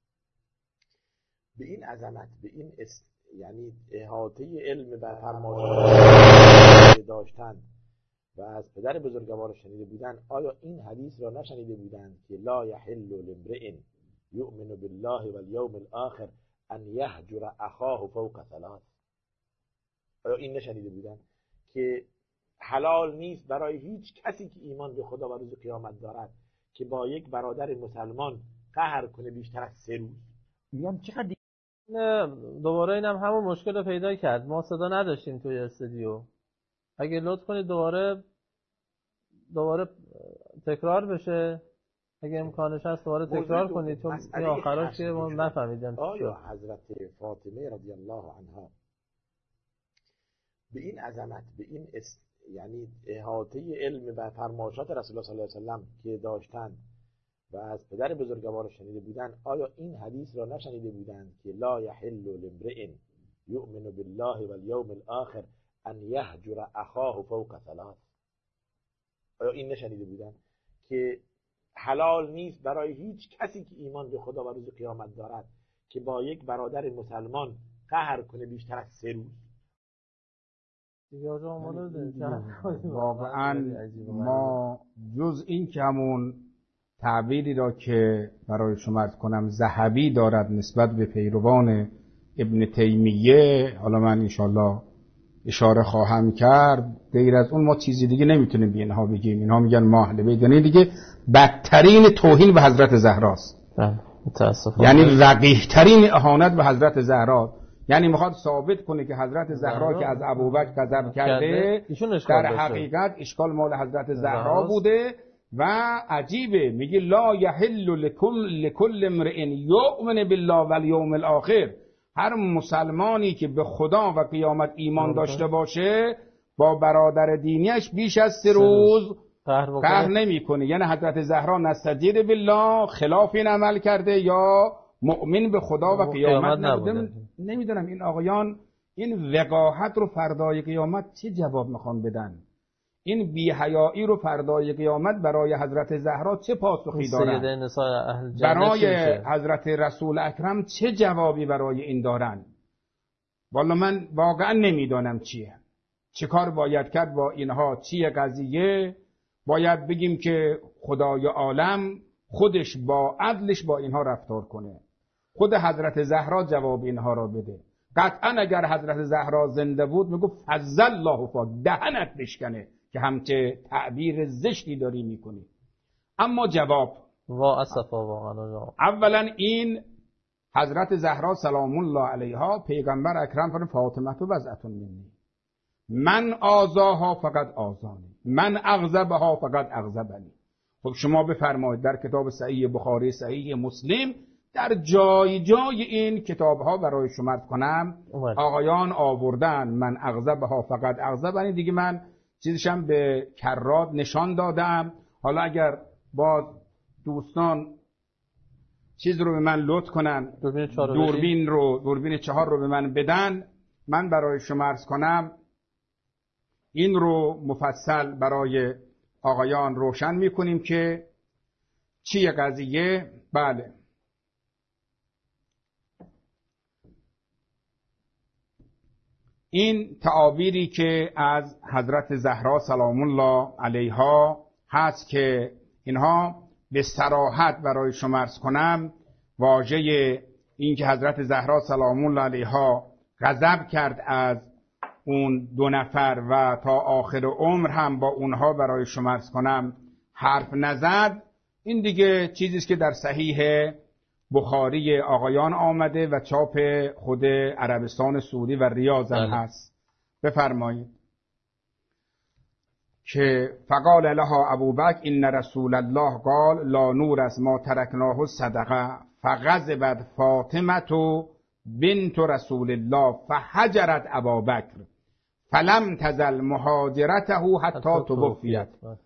به این عظمت، به این است... یعنی احاطه علم و فرمایش داشتن و از پدر بزرگوار شنیده بودن، آیا این حدیث را نشنیده بودند که لا یحل لامرئ یؤمن بالله والیوم الاخر ان یهجر اخاه فوق ثلاث؟ آیا این نشنیده بودند که حلال نیست برای هیچ کسی که ایمان به خدا و روز قیامت دارد که با یک برادر مسلمان قهر کنه بیشتر از سه روز؟ میگم چقدر نه دوباره اینم همون مشکل رو پیدا کرد. ما صدا نداشتیم توی استودیو. اگه لطف کنید دوباره دوباره تکرار بشه، اگه امکانش هست دوباره تکرار کنید، چون این آخراش که ما نفهمیدیم. آیا حضرت فاطمه رضی الله عنها به این عظمت، به این است... یعنی احاطه علم و فرمایشات رسول الله صلی الله علیه و سلم که داشتن و از پدر بزرگوار شنیده بودند، آیا این حدیث را نشنیده بودند که لا یحل لامرئ یؤمن بالله والیوم الاخر ان یهجر اخاه فوق ثلاث؟ آیا این نشنیده بودند که حلال نیست برای هیچ کسی که ایمان به خدا و روز قیامت دارد که با یک برادر مسلمان قهر کنه بیشتر از سه روز؟ واقعا ما جز این که همون تعبیری را که برای شما عرض کنم ذهبی دارد نسبت به پیروان ابن تیمیه، حالا من انشالله اشاره خواهم کرد، غیر از اون ما چیزی دیگه نمیتونیم به اینها بگیم. اینها میگن ما اهل بیت، یعنی دیگه بدترین توهین به حضرت زهراست، یعنی رقیح ترین اهانت به حضرت زهرا. یعنی میخواد ثابت کنه که حضرت زهرا که از ابوبکر غضب کرده در حقیقت اشکال مال حضرت زهرا بوده. و عجیبه میگه لا یحل لکل لکل امرئ یؤمن بالله والیوم الاخر، هر مسلمانی که به خدا و قیامت ایمان داشته باشه با برادر دینیش بیش از سه روز قهر نمیکنه. یعنی حضرت زهرا نستجیر بالله خلاف این عمل کرده یا مؤمن به خدا و قیامت نبوده. نمیدونم این آقایان این وقاحت رو فردای قیامت چه جواب میخوان بدن، این بی‌حیایی رو فردای قیامت برای حضرت زهرا چه پاسخی دارن، برای حضرت رسول اکرم چه جوابی برای این دارن؟ والا من واقعا نمیدانم چیه، چه کار باید کرد با اینها، چیه قضیه. باید بگیم که خدای عالم خودش با عدلش با اینها رفتار کنه، خود حضرت زهرا جواب اینها را بده. قطعا اگر حضرت زهرا زنده بود میگفت فضل الله فاک، دهنت بشکنه که همچه تعبیر زشتی داری میکنی. اما جواب وا اسفا واقعا. اولا این حضرت زهرا سلام الله علیها پیغمبر اکرم فرمود فاطمه تو وضعتون منی، من آزاها فقط آزانی، من اغضبها فقط اغضبنی. خب شما بفرمایید در کتاب صحیح بخاری صحیح مسلم در جای جای این کتاب ها برای شما عرض کنم آقایان آوردن من اغضبها فقط اغضبنی، دیگه من چیزشم به کرات نشان دادم. حالا اگر با دوستان چیز رو به من لطف کنن، دوربین رو دوربین چهار رو به من بدن، من برای شما عرض کنم این رو مفصل برای آقایان روشن میکنیم که چیه قضیه. بله این تعابیری که از حضرت زهرا سلام الله علیها هست که اینها به صراحت برای شما عرض کنم واژه این که حضرت زهرا سلام الله علیها غضب کرد از اون دو نفر و تا آخر عمر هم با اونها برای شما عرض کنم حرف نزد، این دیگه چیزیست که در صحیح بخاری آقایان آمده و چاپ خود عربستان سعودی و ریاض هم هست. بفرمایید که فقال لها ابوبکر ان رسول الله قال لا نور از ما ترکناه صدقه فغضبت فاطمه بنت رسول الله فحجرت ابابکر فلم تزل مهاجرته حتی توفیت،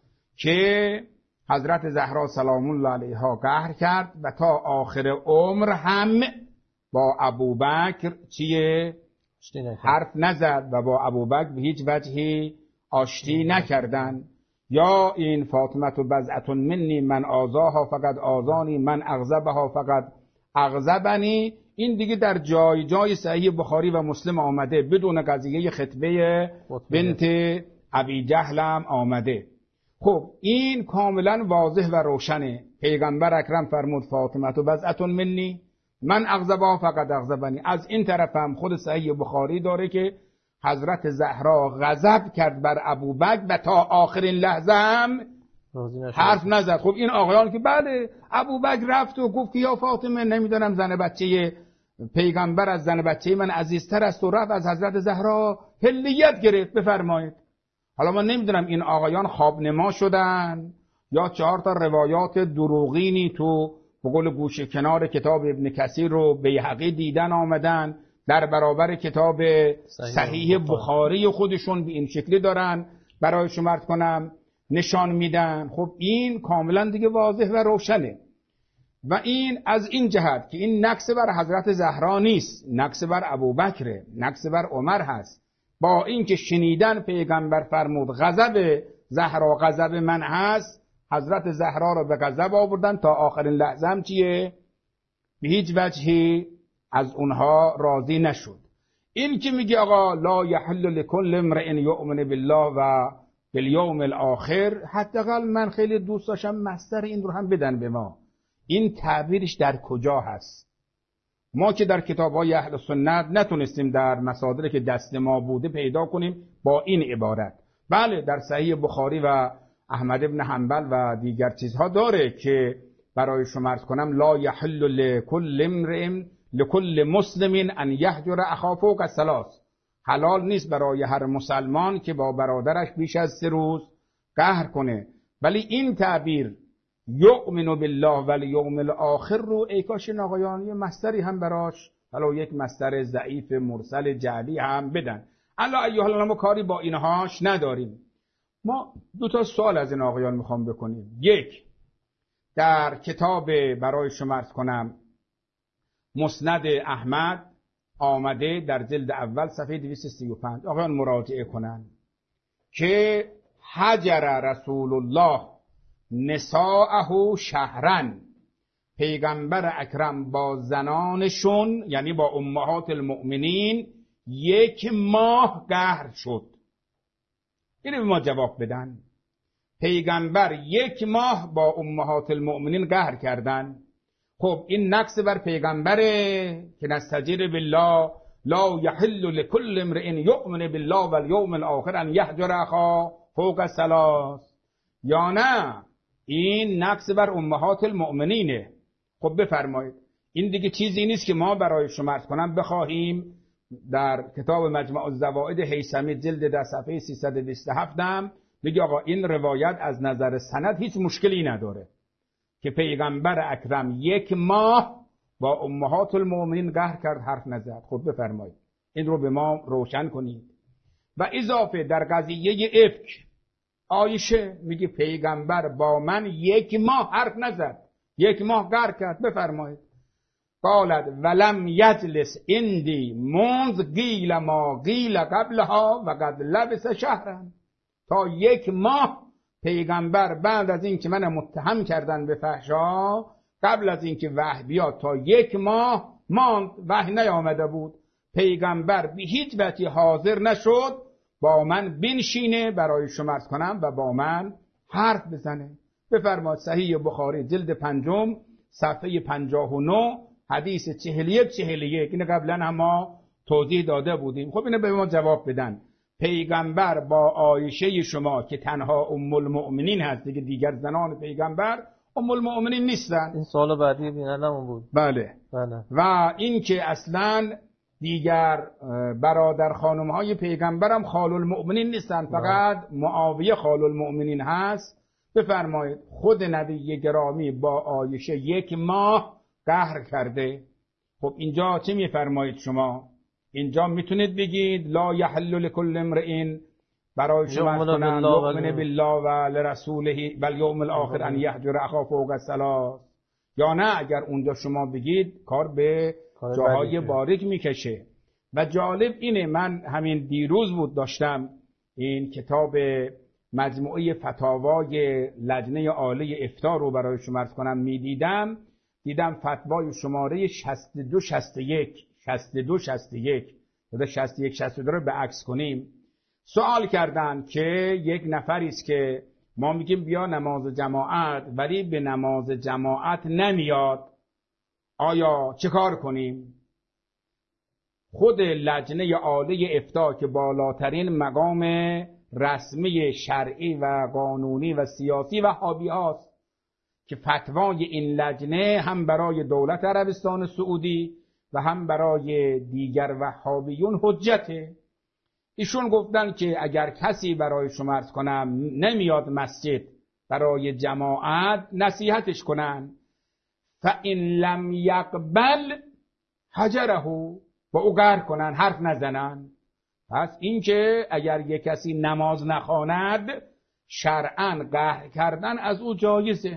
که حضرت زهرا سلام الله علیها قهر کرد و تا آخر عمر هم با ابوبکر چیه حرف نزد و با ابوبکر به هیچ وجهی آشتی نکردن. یا این فاطمه بضعة منی من آذاها فقط آذانی من اغضبها فقط اغضبنی، این دیگه در جای جای صحیح بخاری و مسلم آمده، بدون قضیه خطبه بنت ابی جهل هم آمده. خب این کاملا واضح و روشنه. پیغمبر اکرم فرمود فاطمه بضعة منی من اغضبها فقط اغضبنی. از این طرف هم خود صحیح بخاری داره که حضرت زهرا غضب کرد بر ابوبکر و تا آخرین لحظه هم حرف نزد. خب این آقایان که بله ابوبکر رفت و گفت که یا فاطمه نمیدونم زن بچه پیغمبر از زن بچه من عزیزتر است و رفت از حضرت زهرا هلیت گرفت. بفرمایید حالا من نمیدونم این آقایان خواب نما شدن یا چهار تا روایات دروغینی تو به قول گوشه کنار کتاب ابن کثیر رو بیهقی دیدن آمدن در برابر کتاب صحیح بخاری خودشون به این شکلی دارن برای شما عرض کنم نشان میدن. خب این کاملا دیگه واضح و روشنه و این از این جهت که این نقص بر حضرت زهرا نیست، نقص بر ابوبکر، نقص بر عمر هست. با اینکه شنیدن پیغمبر فرمود غضب زهرا غضب من هست، حضرت زهرا رو به غضب آوردن تا آخرین لحظه هم چیه به هیچ وجهی از اونها راضی نشد. این که میگه آقا لا یحل لکل امرئ یؤمن بالله و بالیوم الاخر، حداقل من خیلی دوست داشتم مصدر این رو هم بدن به ما. این تعبیرش در کجا هست؟ ما که در کتاب‌های اهل سنت نتونستیم در مصادری که دست ما بوده پیدا کنیم با این عبارت. بله در صحیح بخاری و احمد ابن حنبل و دیگر چیزها داره که برای شما عرض کنم لا یحل لکل امرئ لکل مسلم ان یهجر اخاه فوق الثلاث، حلال نیست برای هر مسلمان که با برادرش بیش از سه روز قهر کنه. ولی این تعبیر یؤمن بالله والیوم الاخر رو ای کاش آقایان یه مصدری هم براش حالا یک مصدر ضعیف مرسل جعلی هم بدن. الا ایها الناس ما کاری با اینهاش نداریم. ما دو تا سوال از این آقایان میخوام بکنیم. یک، در کتاب برای شما عرض کنم مسند احمد آمده در جلد اول صفحه دویست و سی و پنج، آقایان مراجعه کنن که حجر رسول الله نساءه شهرن، پیغمبر اکرم با زنانشون یعنی با امهات المؤمنین یک ماه قهر شد. اینو به ما جواب بدن. پیغمبر یک ماه با امهات المؤمنین قهر کردن. خب این نقص بر پیغمبره که نستجیر بالله لا یحل لکل امرئ یؤمن بالله والیوم الاخر ان یهجر اخاه فوق الثلاث، یا نه این نقص بر امهات المؤمنینه. خب بفرمایید این دیگه چیزی نیست که ما برای شما عرض کنم بخواهیم در کتاب مجمع الزوائد هیثمی جلد در صفحه سیصد و بیست و هفت هم میگه آقا این روایت از نظر سند هیچ مشکلی نداره که پیغمبر اکرم یک ماه با امهات المؤمنین قهر کرد حرف نزد. خب بفرمایید این رو به ما روشن کنید. و اضافه در قضیه افک عایشه میگه پیغمبر با من یک ماه حرف نزد، یک ماه قهر کرد. بفرمایید قالت ولم یجلس اندی منذ قیل ما قیل قبلها و قد لبس شهرا. تا یک ماه پیغمبر بعد از این که من متهم کردن به فحشا، قبل از این که وحی بیاد تا یک ماه ماند، وحی نیامده بود. پیغمبر به هیچ وجهی حاضر نشد با من بنشینه برای شما عرض کنم و با من حرف بزنه. بفرمایید صحیح بخاری جلد پنجم صفحه پنجاه و نه حدیث چهل و یک چهل و یک. اینو قبلا هم ما توضیح داده بودیم. خب اینو به ما جواب بدن. پیغمبر با عایشه شما که تنها ام المؤمنین هست دیگه، دیگر زنان پیغمبر ام المؤمنین نیستن. این سوال بعدی بینندمون بود. بله. بله. و این که اصلا دیگر برادر خانم های پیغمبر هم خال المؤمنین نیستن، فقط معاویه خال المؤمنین هست. بفرمایید خود نبی گرامی با عایشه یک ماه قهر کرده. خب اینجا چه میفرمایید شما؟ اینجا میتونید بگید لا یحل لکل امرئ برای شما کنن یؤمن بالله و لرسوله بل یوم الاخر ان یهجر اخاه فوق الثلاث، یا نه اگر اونجا شما بگید کار به جاهای باریک میکشه. و جالب اینه، من همین دیروز بود داشتم این کتاب مجموعه فتاوای لجنه عالی افتاء رو برای شما عرض کنم میدیدم، دیدم فتوای شماره شصت و دو شصت و یک شصت و دو شصت و یک یا شصت و یک شصت و دو رو به عکس کنیم. سوال کردن که یک نفری است که ما میگیم بیا نماز جماعت ولی به نماز جماعت نمیاد، آیا چه کار کنیم؟ خود لجنه عالی افتاء که بالاترین مقام رسمی شرعی و قانونی و سیاسی وهابی هاست که فتوای این لجنه هم برای دولت عربستان سعودی و هم برای دیگر وهابیون حجته. ایشون گفتن که اگر کسی برای شما عرض کنم نمیاد مسجد برای جماعت نصیحتش کنن، فإن لم یقبل حجره، با او قهر کنن، حرف نزنن. پس این که اگر یک کسی نماز نخواند شرعاً قهر کردن از او جایزه.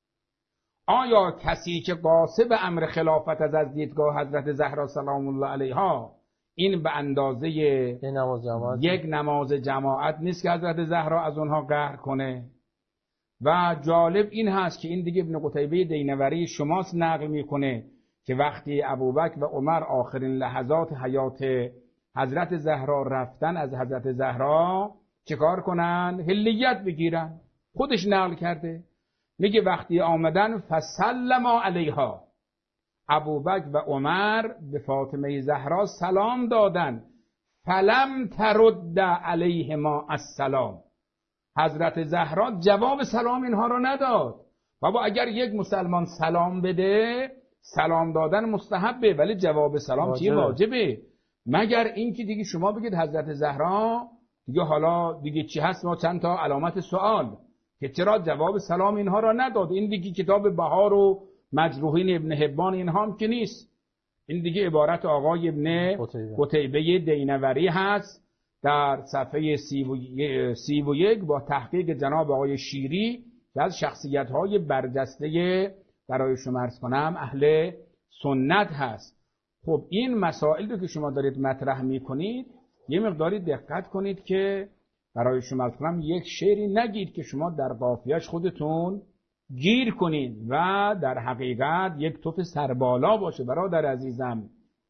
آیا کسی که غاصب امر خلافت از از دیدگاه حضرت زهرا سلام الله علیها این به اندازه نماز یک نماز جماعت نیست که حضرت زهرا از اونها قهر کنه؟ و جالب این هست که این دیگه ابن قتیبه دینوری شماست نقل میکنه که وقتی ابوبکر و عمر آخرین لحظات حیات حضرت زهرا رفتن از حضرت زهرا چیکار کنن؟ هلیت بگیرن. خودش نقل کرده، میگه وقتی آمدن فسلم علیها، ابوبکر و عمر به فاطمه زهرا سلام دادن، فلم ترد علیهما السلام، حضرت زهرا جواب سلام اینها را نداد. بابا اگر یک مسلمان سلام بده سلام دادن مستحبه ولی جواب سلام چیه؟ واجبه. مگر اینکه دیگه شما بگید حضرت زهرا دیگه حالا دیگه چی هست، ما چند تا علامت سوال که چرا جواب سلام اینها را نداد. این دیگه کتاب بهار و مجروحین ابن حبان اینها هم که نیست، این دیگه عبارت آقای ابن قتیبه دینوری هست در صفحه سی و یک با تحقیق جناب آقای شیری که از شخصیت‌های برجسته برای شما عرض کنم اهل سنت هست. خب این مسائل رو که شما دارید مطرح میکنید یه مقداری دقت کنید که برای شما عرض کنم یک شعری نگید که شما در قافیه‌اش خودتون گیر کنید و در حقیقت یک توف سربالا باشه. برادر عزیزم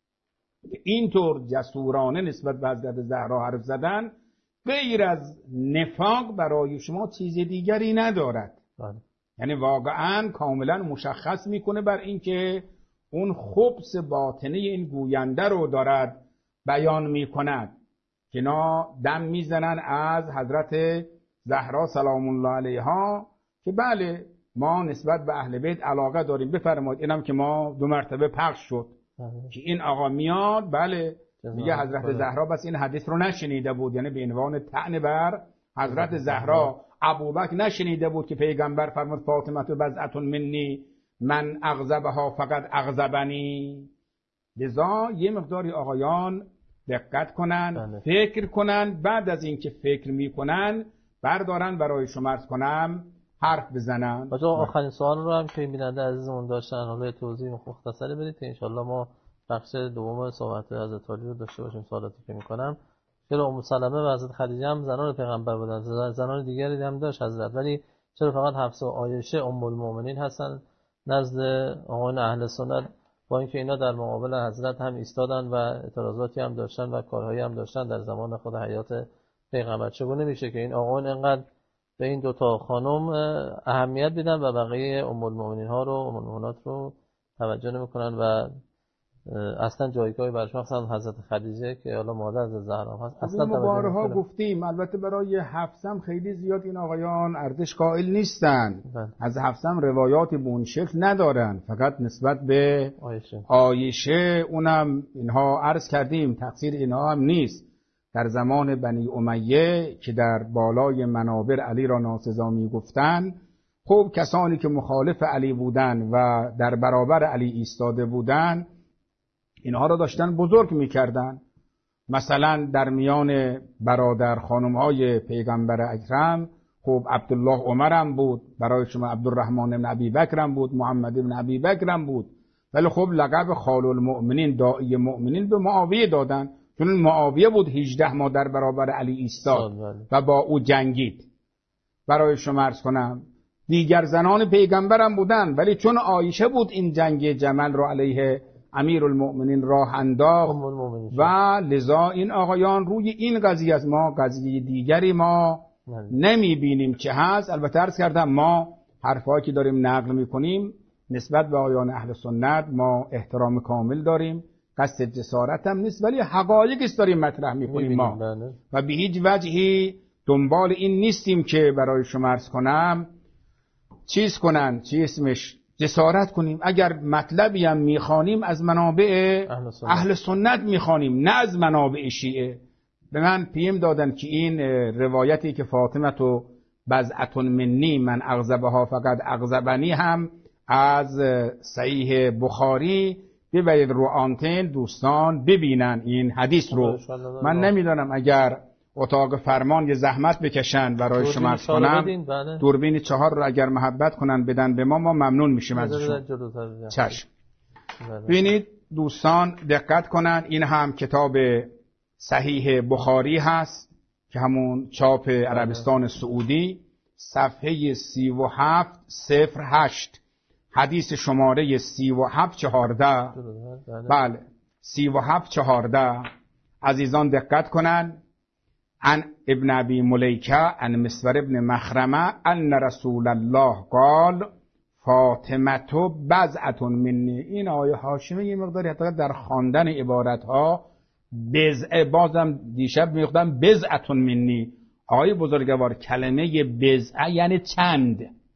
اینطور جسورانه نسبت به حضرت زهرا حرف زدن غیر از نفاق برای شما چیز دیگری ندارد. یعنی واقعا کاملا مشخص میکنه بر اینکه اون خبث باطنی این گوینده رو دارد بیان میکند که نا دم میزنن از حضرت زهرا سلام الله علیها که بله ما نسبت به اهل بیت علاقه داریم. بفرمایید اینم که ما دو مرتبه پخش شد که این آقا میاد بله میگه حضرت زهرا بس این حدیث رو نشنیده بود، یعنی به عنوان طعن بر حضرت زهرا. ابوبکر نشنیده بود که پیغمبر فرمود فاطمه بضعة منی، من اغضبها فقط اغضبنی. لذا یه مقداری آقایان دقت کنن، بله. فکر کنن، بعد از اینکه فکر میکنن بردارن برای شما عرض کنم حرف بزنن. بچه آخرین سوال رو هم که بیننده عزیزمون داشتن حالا توضیح مختصری بدید که انشالله ما بخش دوم صحبت حضرت علی رو داشته باشیم. سوالاتی که میکنم چرا ام سلمه و حضرت خدیجه هم زنان پیغمبر بودن، زنان دیگری هم داشت حضرت، ولی چرا فقط حفصه و عایشه ام المؤمنین هستن نزد آقایان اهل سنت، با اینکه اینا در مقابل حضرت هم ایستادن و اعتراضاتی هم داشتن و کارهایی هم داشتن در زمان خود حیات پیغمبر. چگونه میشه که این آقایان اینقدر به این دوتا خانم اهمیت میدن و بقیه ام المؤمنین ها رو ام المؤمنات رو توجه نمیکنن و اصلا جایگاهی برش مخصوصا حضرت خدیجه که حالا مادر زهرا هست اصلا توجه بارها گفتیم. البته برای حفصم خیلی زیاد این آقایان ارزش قائل نیستن، از حفصم روایاتی به اون شکل ندارن، فقط نسبت به آیشه. آیشه اونم اینها عرض کردیم تقصیر اینها هم نیست. در زمان بنی امیه که در بالای منابر علی را ناسزا می گفتن، خب کسانی که مخالف علی بودن و در برابر علی ایستاده بودن اینها را داشتن بزرگ میکردن. مثلا در میان برادر خانمهای پیغمبر اکرم خب عبدالله عمرم بود، برای شما عبدالرحمن بن ابی بکرم بود، محمد بن ابی بکرم بود، ولی خب لقب خال المؤمنین داعی مؤمنین به معاویه دادن، چون معاویه بود هجده ماه در برابر علی ایستاد و با او جنگید. برای شما عرض کنم دیگر زنان پیغمبرم بودن، ولی چون عایشه بود این جنگ جمل رو علیه امیر المؤمنین راه انداخت و لذا این آقایان روی این قضیه از ما قضیه دیگری ما نمی بینیم که هست. البته عرض کردم ما حرفایی که داریم نقل می کنیم نسبت به آقایان اهل سنت ما احترام کامل داریم، قصد جسارت هم نیست، ولی حقایقی است داریم مطرح می کنیم ما بله. و به هیچ وجهی دنبال این نیستیم که برای شما عرض کنم چیز کنن چی اسمش جسارت کنیم. اگر مطلبی هم میخوانیم از منابع اهل سنت, اهل سنت میخوانیم، نه از منابع شیعه. به من پیم دادن که این روایتی که فاطمه تو بزعتون منی من اغضبها فقط اغضبنی هم از صحیح بخاری ببرید رو آنتن دوستان ببینن این حدیث رو. من نمیدونم اگر اتاق فرمان یه زحمت بکشن برای شما عرض کنم دوربین چهار رو اگر محبت کنن بدن به ما ما ممنون میشیم ازشون. چشم. ببینید دوستان دقت کنن، این هم کتاب صحیح بخاری هست که همون چاپ عربستان سعودی، صفحه سی و هفت صفر هشت حدیث شماره سی و هفت چهارده. بله سی و هفت چهارده. عزیزان دقت کنن. عن ابن ابی ملیکه عن مسور ابن مخرمه ان رسول الله قال فاطمه بضعة منی. این آیه هاشمی یه مقداری حتی در خواندن عبارت ها بضع، بازم دیشب میگفتم بضعة منی. آیه بزرگوار کلمه بضع یعنی چند،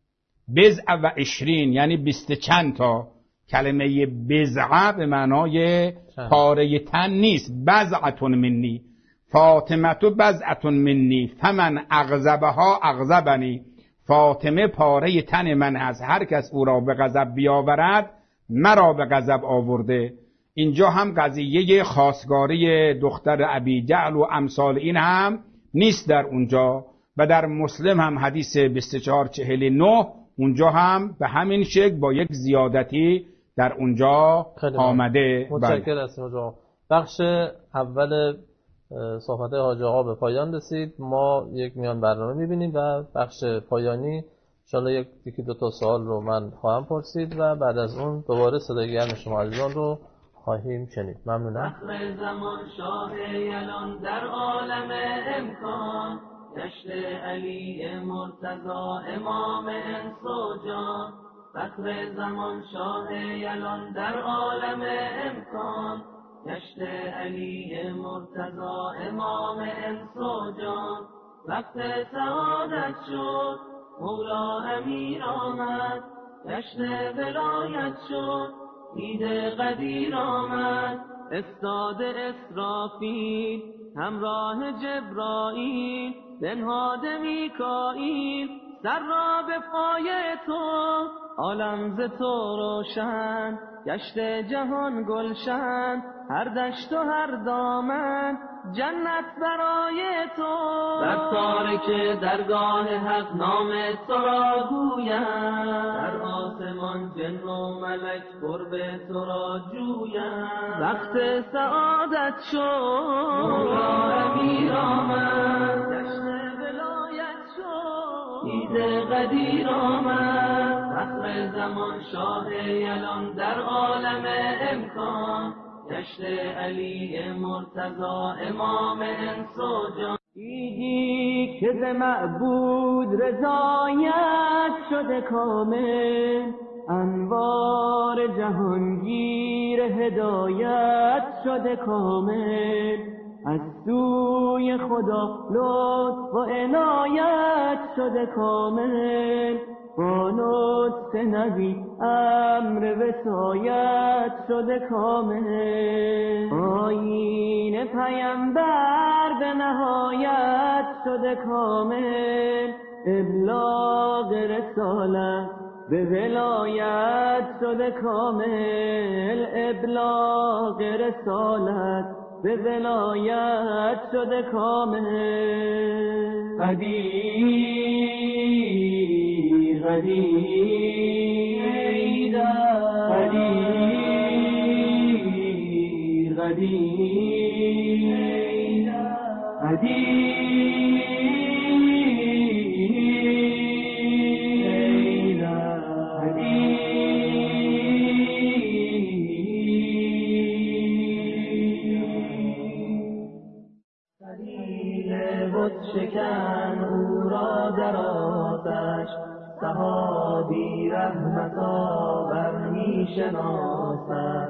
بضع و عشرین یعنی بیست چند تا. کلمه بضع به معنای پاره تن نیست. بضعة منی فاطمه بضعة منی فمن اغضبها اغضبنی. فاطمه پاره تن من است، هر کس او را به غضب بیاورد مرا به غضب آورده. اینجا هم قضیه خواستگاری دختر ابی جهل و امثال این هم نیست در اونجا، و در مسلم هم حدیث بیست و چهار چهل و نه اونجا هم به همین شکل با یک زیادتی در اونجا آمده. متشکرم از شما. بخش اول صحبت حاج آقا به پایان رسید. ما یک میان برنامه میبینیم و بخش پایانی انشاءالله یک یکی دو تا سوال رو من خواهم پرسید و بعد از اون دوباره صدای گرم شما عزیزان رو خواهیم شنید. ممنونم. فخر زمان شاه یلان در عالم امکان، گشت علی مرتضی امام انس و جان. فخر زمان شاه یلان در عالم امکان، گشت علی مرتضی امام انس و جان. وقت سعادت شد مولا امیر آمد، گشت ولایت شد عید قدیر آمد. استاد اسرافیل همراه جبرائیل، بنهاد میکائیل در را به پای تو عالم ز تو روشن، گشت جهان گلشن، هر دشت و هر دامن جنت برای تو. در تارک درگاه حق نام تو را گویم، در آسمان جن و ملک قرب تو را جویم. وقت سعادت شد مولا امیر آمد، جشن ولایت شد عید قدیر آمد. فخر زمان شاه یلان در عالم امکان، جشن علی مرتضی امام انس و جان. عیدی که ز معبود رضایت شده کامل، انوار جهانگیر هدایت شده کامل. از سوی خدا لطف و عنایت شده کامل، با لطف نبی امر وصایت شده کامل. آیین پیمبر به نهایت شده کامل، ابلاغ رسالت به ولایت شده کامل. ابلاغ رسالت به ولایت شده کامل. قدیر قدیر قدیر قدیر قدیر شکن او را در آتش، صحابی رحمت آور می شناسد.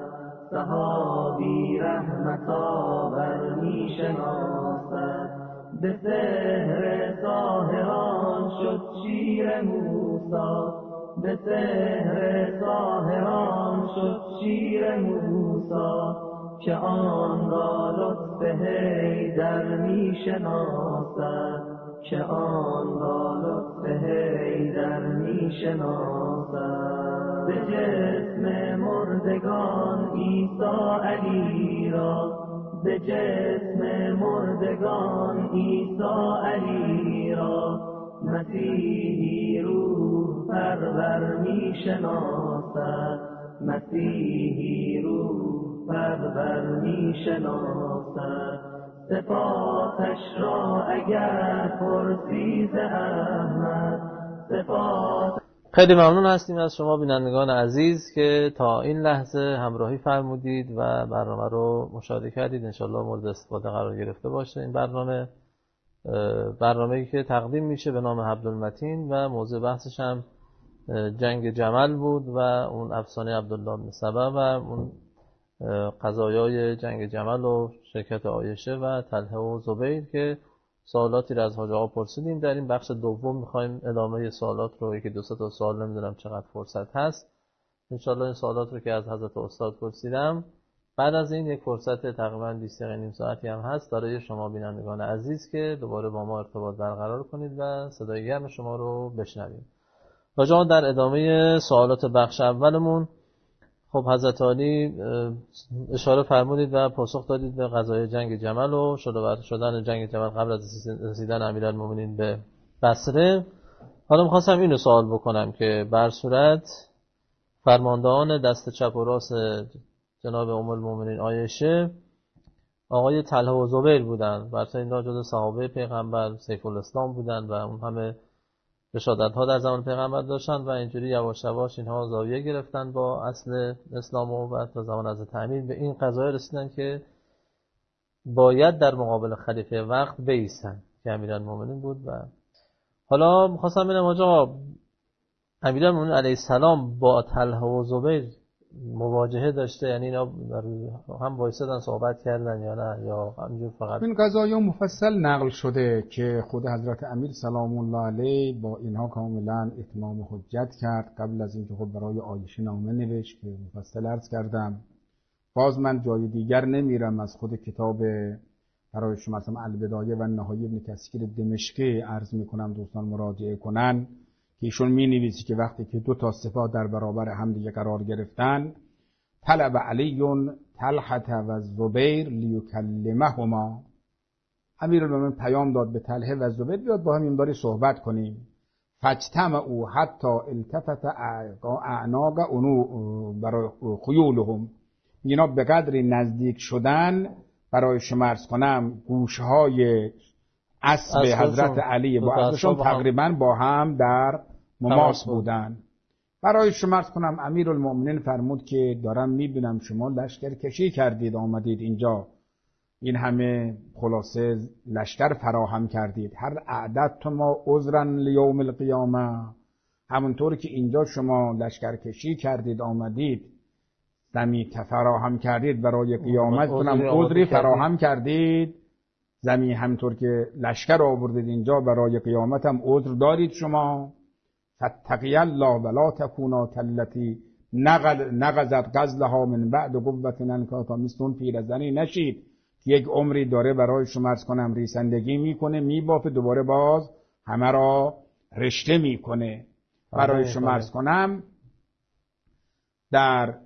صحابی رحمت آور می شناسد. به سحر ساحران شد شیر موسی، به سحر ساحران شد شیر موسی. که آن را لطف حیدر می شناسد، که آن را لطف حیدر می شناسد. به جسم مردگان عیسی علی را، به جسم مردگان عیسی علی را. مسیحی روح پرور می شناسد، مسیحی روح پرور می شناسد. صفاتش را اگر پرسی ز احمد، صفات. خیلی ممنون هستیم از شما بینندگان عزیز که تا این لحظه همراهی فرمودید و برنامه رو مشاهده کردید. انشالله مورد استفاده قرار گرفته باشه. این برنامه برنامه‌ای که تقدیم میشه به نام حبل‌المتین و موضوع بحثش هم جنگ جمل بود و اون افسانه عبدالله بن سبا و اون قضایای جنگ جمل و شرکت عایشه و طلحه و زبیر که سوالاتی رو از حاج آقا پرسیدیم. در این بخش دوم می‌خوایم ادامه سوالات رو، یکی دو سه تا سوال نمیدونم چقدر فرصت هست، انشالله این سوالات رو که از حضرت استاد پرسیدم بعد از این یک فرصت تقریباً بیست دقیقه نیم ساعتی هم هست برای شما بینندگان عزیز که دوباره با ما ارتباط برقرار کنید و صدای گرم شما رو بشنوید. حاج آقا در ادامه سوالات بخش اولمون خب حضرت علی اشاره فرمودید و پاسخ دادید به قضای جنگ جمل و شروع شدن جنگ جمل قبل از رسیدن امیرالمومنین به بصره. حالا می‌خواستم اینو سوال بکنم که بر صورت فرماندهان دست چپ و راست جناب ام المؤمنین عایشه آقای طلحه و زبیر بودن، برای اینا جزو صحابه پیغمبر سیف الاسلام بودن و اون همه رشادت‌ها در زمان پیغمبر داشتن و اینجوری یواش یواش اینها زاویه گرفتن با اصل اسلام و بعد تا زمان از تعمیر به این قضایا رسیدن که باید در مقابل خلیفه وقت بایستن که امیرالمومنین بود. و حالا می‌خواستم ببینم آقا امیرالمومنین علیه السلام با طلحه و زبیر مواجهه داشته، یعنی اینا هم وایسادن صحبت کردن یا نه، یا همینجور فقط این قضایا مفصل نقل شده که خود حضرت امیر سلام الله علیه با اینها کاملا اتمام حجت کرد قبل از اینکه خود برای عایشه نامه نوشت که مفصل عرض کردم. باز من جای دیگر نمیرم، از خود کتاب برای شما مثلا البدایه و نهایه ابن کثیر دمشقی عرض میکنم دوستان مراجعه کنن. که ایشون می نویسی که وقتی که دو تا سپاه در برابر هم دیگه قرار گرفتن، طلب علی طلحه و زبیر لیکلمهما، امیرالمومنین پیام داد به طلحه و زبیر بیاد با هم این باری صحبت کنیم. فاجتمعوا حتی التفت اعناق برای خیولهم، اینا به قدری نزدیک شدن برای شمارس کنم گوشهای اسب حضرت علی با اسبشون تقریبا با هم در مماس بودن. برای شمارس کنم امیرالمومنین فرمود که دارم میبینم شما لشکر کشی کردید آمدید اینجا، این همه خلاصه لشکر فراهم کردید. هر اعددتم ما عذرا لیوم القیامه، همونطور که اینجا شما لشکر کشی کردید آمدید زمین فراهم کردید برای قیامت کنم عذری فراهم کردید، زمین همونطور که لشکر آوردید اینجا برای قیامت هم عذر دارید شما. فاتقی الله ولا تکونا کالتی نقضت غزلها من بعد قوة انکاثا، مثل اون پیرزنی نشید که یک عمری داره برای شما عرض کنم ریسندگی میکنه میبافه دوباره باز همه را رشته میکنه. برای شما عرض کنم در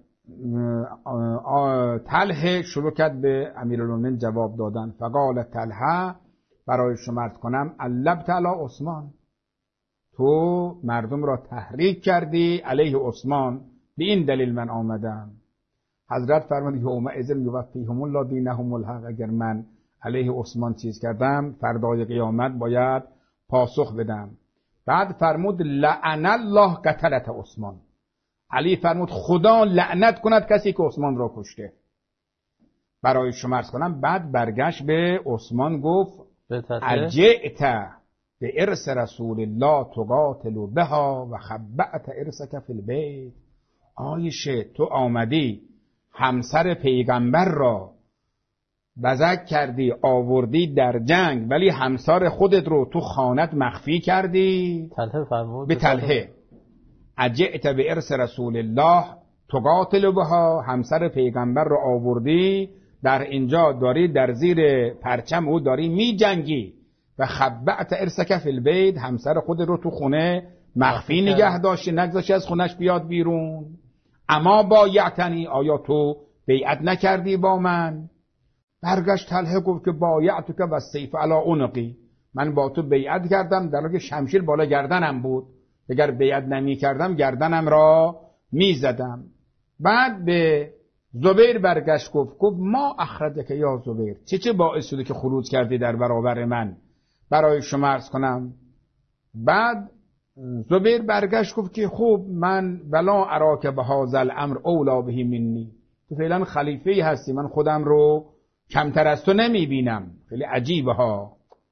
طلحه شروع کرد به امیرالمومنین جواب دادن. فقال طلحه برای شما عرض کنم علبت علی عثمان، تو مردم را تحریک کردی علیه عثمان، به این دلیل من آمدم. حضرت فرمود یومئذ یوفیهم الله دینهم الحق، اگر من علیه عثمان چیز کردم فردای قیامت باید پاسخ بدم. بعد فرمود لعن الله قتلت عثمان، علی فرمود خدا لعنت کند کسی که عثمان را کشته. برای شما عرض کنم بعد برگشت به عثمان گفت اجئت به ارث رسول الله تقاتل بها و خبأت ارثک فی البیت، عایشه تو آمدی همسر پیغمبر را بزک کردی آوردی در جنگ ولی همسر خودت رو تو خانت مخفی کردی. طلحه فرمود به طلحه اجئت به ارث رسول الله تقاتل بها، همسر پیغمبر رو آوردی در اینجا داری در زیر پرچم او داری می جنگی و خبأت ارثک فی البیت، همسر خود رو تو خونه مخفی نگه داشتی نگذاشتی از خونش بیاد بیرون. اما بایعتنی، آیا تو بیعت نکردی با من؟ برگشت طلحه گفت که بایعتک و السیف علی عنقی، من با تو بیعت کردم در حالی که شمشیر بالا گردنم بود، اگر بیعت نمی کردم گردنم را می زدم. بعد به زبیر برگشت گفت گفت ما اخرجک یا زبیر، چه چه باعث شده که خروج کردی در برابر من؟ برای شما عرض کنم بعد زبیر برگشت گفت که خوب من ولا اراک بهذا الامر اولا به منی، تو فعلا خلیفه هستی من خودم رو کمتر از تو نمی بینم. خیلی عجیبه ها.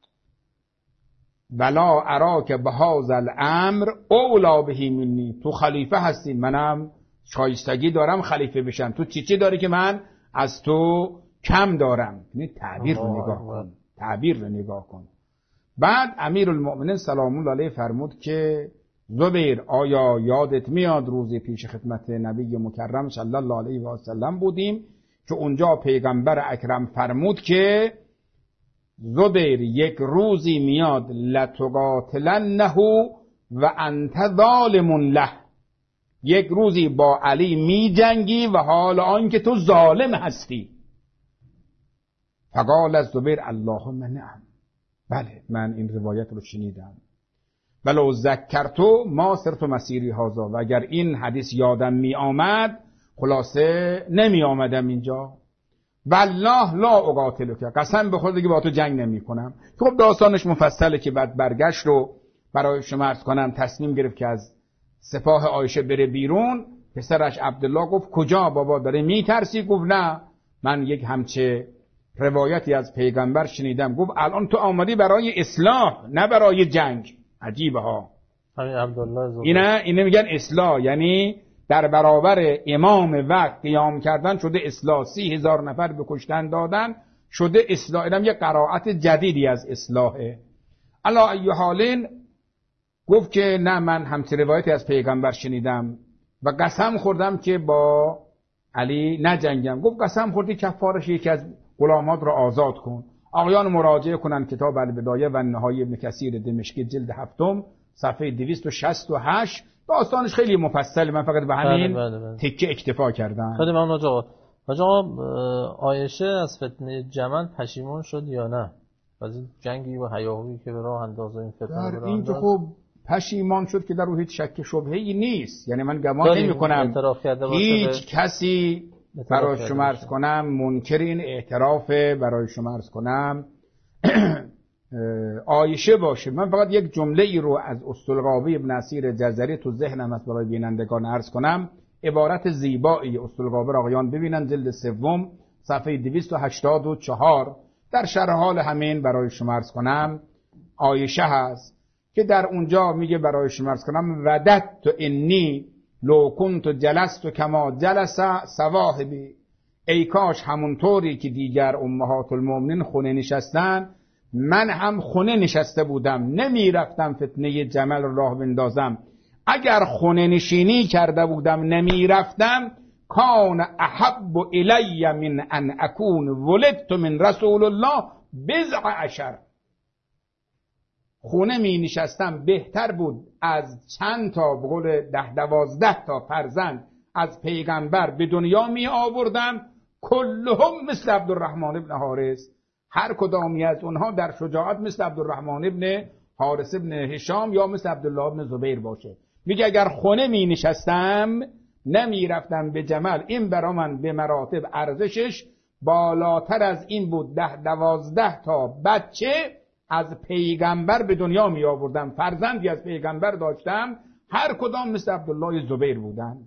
ولا اراک بهذا الامر اولا به منی، تو خلیفه هستی منم شایستگی دارم خلیفه بشم، تو چی چی داری که من از تو کم دارم؟ یعنی تعبیر رو نگاه کن، تعبیر رو نگاه کن. بعد امیرالمومنین سلام الله علیه فرمود که زبیر آیا یادت میاد روزی پیش خدمت نبی مکرم صلی الله علیه و سلم بودیم که اونجا پیغمبر اکرم فرمود که زبیر یک روزی میاد لتقاتلنه و انت ظالم له، یک روزی با علی می جنگی و حال آن که تو ظالم هستی. فقال زبیر اللهم نعم، بله من این روایت رو شنیدم. ولو ذکرتو ما سرت مسیری هذا، و اگر این حدیث یادم می آمد خلاصه نمی آمدم اینجا. والله لا اقاتلک، قسم به خدا که با تو جنگ نمی کنم. خب داستانش مفصله که بعد برگشت رو برای شما عرض کنم تصمیم گرفت که از سپاه عایشه بره بیرون. پسرش عبدالله گفت کجا بابا داره می ترسی؟ گفت نه من یک همچه روایتی از پیغمبر شنیدم. گفت الان تو آمدی برای اصلاح نه برای جنگ. عجیبه ها. اینا اینا میگن اصلاح، یعنی در برابر امام وقت قیام کردن شده اصلاح، سی هزار نفر به کشتن دادن شده اصلاح. اینم یه قرائت جدیدی از اصلاحه. علا ای حالین گفت که نه من همچه روایتی از پیغمبر شنیدم و قسم خوردم که با علی نجنگم. گفت قسم خوردی کفارش یکی از غلامات را آزاد کن. آقایان مراجعه کنن کتاب البدایه و النهایه ابن کثیر دمشقی جلد هفتم صفحه دویست و شصت و هشت. داستانش خیلی مفصل، من فقط به همین بله بله بله. تکه اکتفا کردم. خیلی ممنون حاج آقا. حاج آقا عایشه از فتنه جمل پشیمان شد یا نه؟ از این جنگی و هیاهویی که به راه انداز این فتنه در این که خب پشیمان شد که در او هیچ شک شبهه‌ای نیست. یعنی من گمان نمی‌کنم هیچ کسی برای شما عرض کنم منکر این اعتراف برای شما عرض کنم عایشه باشه. من فقط یک جمله ای رو از اسطولقابی ابن اسیر جزری تو ذهنم هست برای بینندگان عرض کنم. عبارت زیبایی اسطولقابی را آقایان ببینن، جلد سوم صفحه دویست و هشتاد و چهار در شرح حال همین برای شما عرض کنم عایشه هست که در اونجا میگه برای شما عرض کنم وددت انی لو کنت جلست کما جلس صواحبی، ای کاش همونطوری که دیگر امهات المؤمنین خونه نشستن من هم خونه نشسته بودم، نمی رفتم فتنه جمل رو راه بندازم. اگر خونه نشینی کرده بودم نمی رفتم کان احب الی من ان اکون ولدت من رسول الله بضع عشر. خونه می نشستم بهتر بود از چند تا به قول ده دوازده تا فرزند از پیغمبر به دنیا می آوردم، کلهم مثل عبدالرحمن ابن حارث، هر کدامی از اونها در شجاعت مثل عبدالرحمن ابن حارث ابن هشام یا مثل عبدالله ابن زبیر باشه. میگه اگر خونه می نشستم نمی رفتم به جمل، این برا من به مراتب ارزشش بالاتر از این بود. ده دوازده تا بچه از پیغمبر به دنیا می آوردم، فرزندی از پیغمبر داشتم، هر کدام مثل عبدالله زبیر بودن.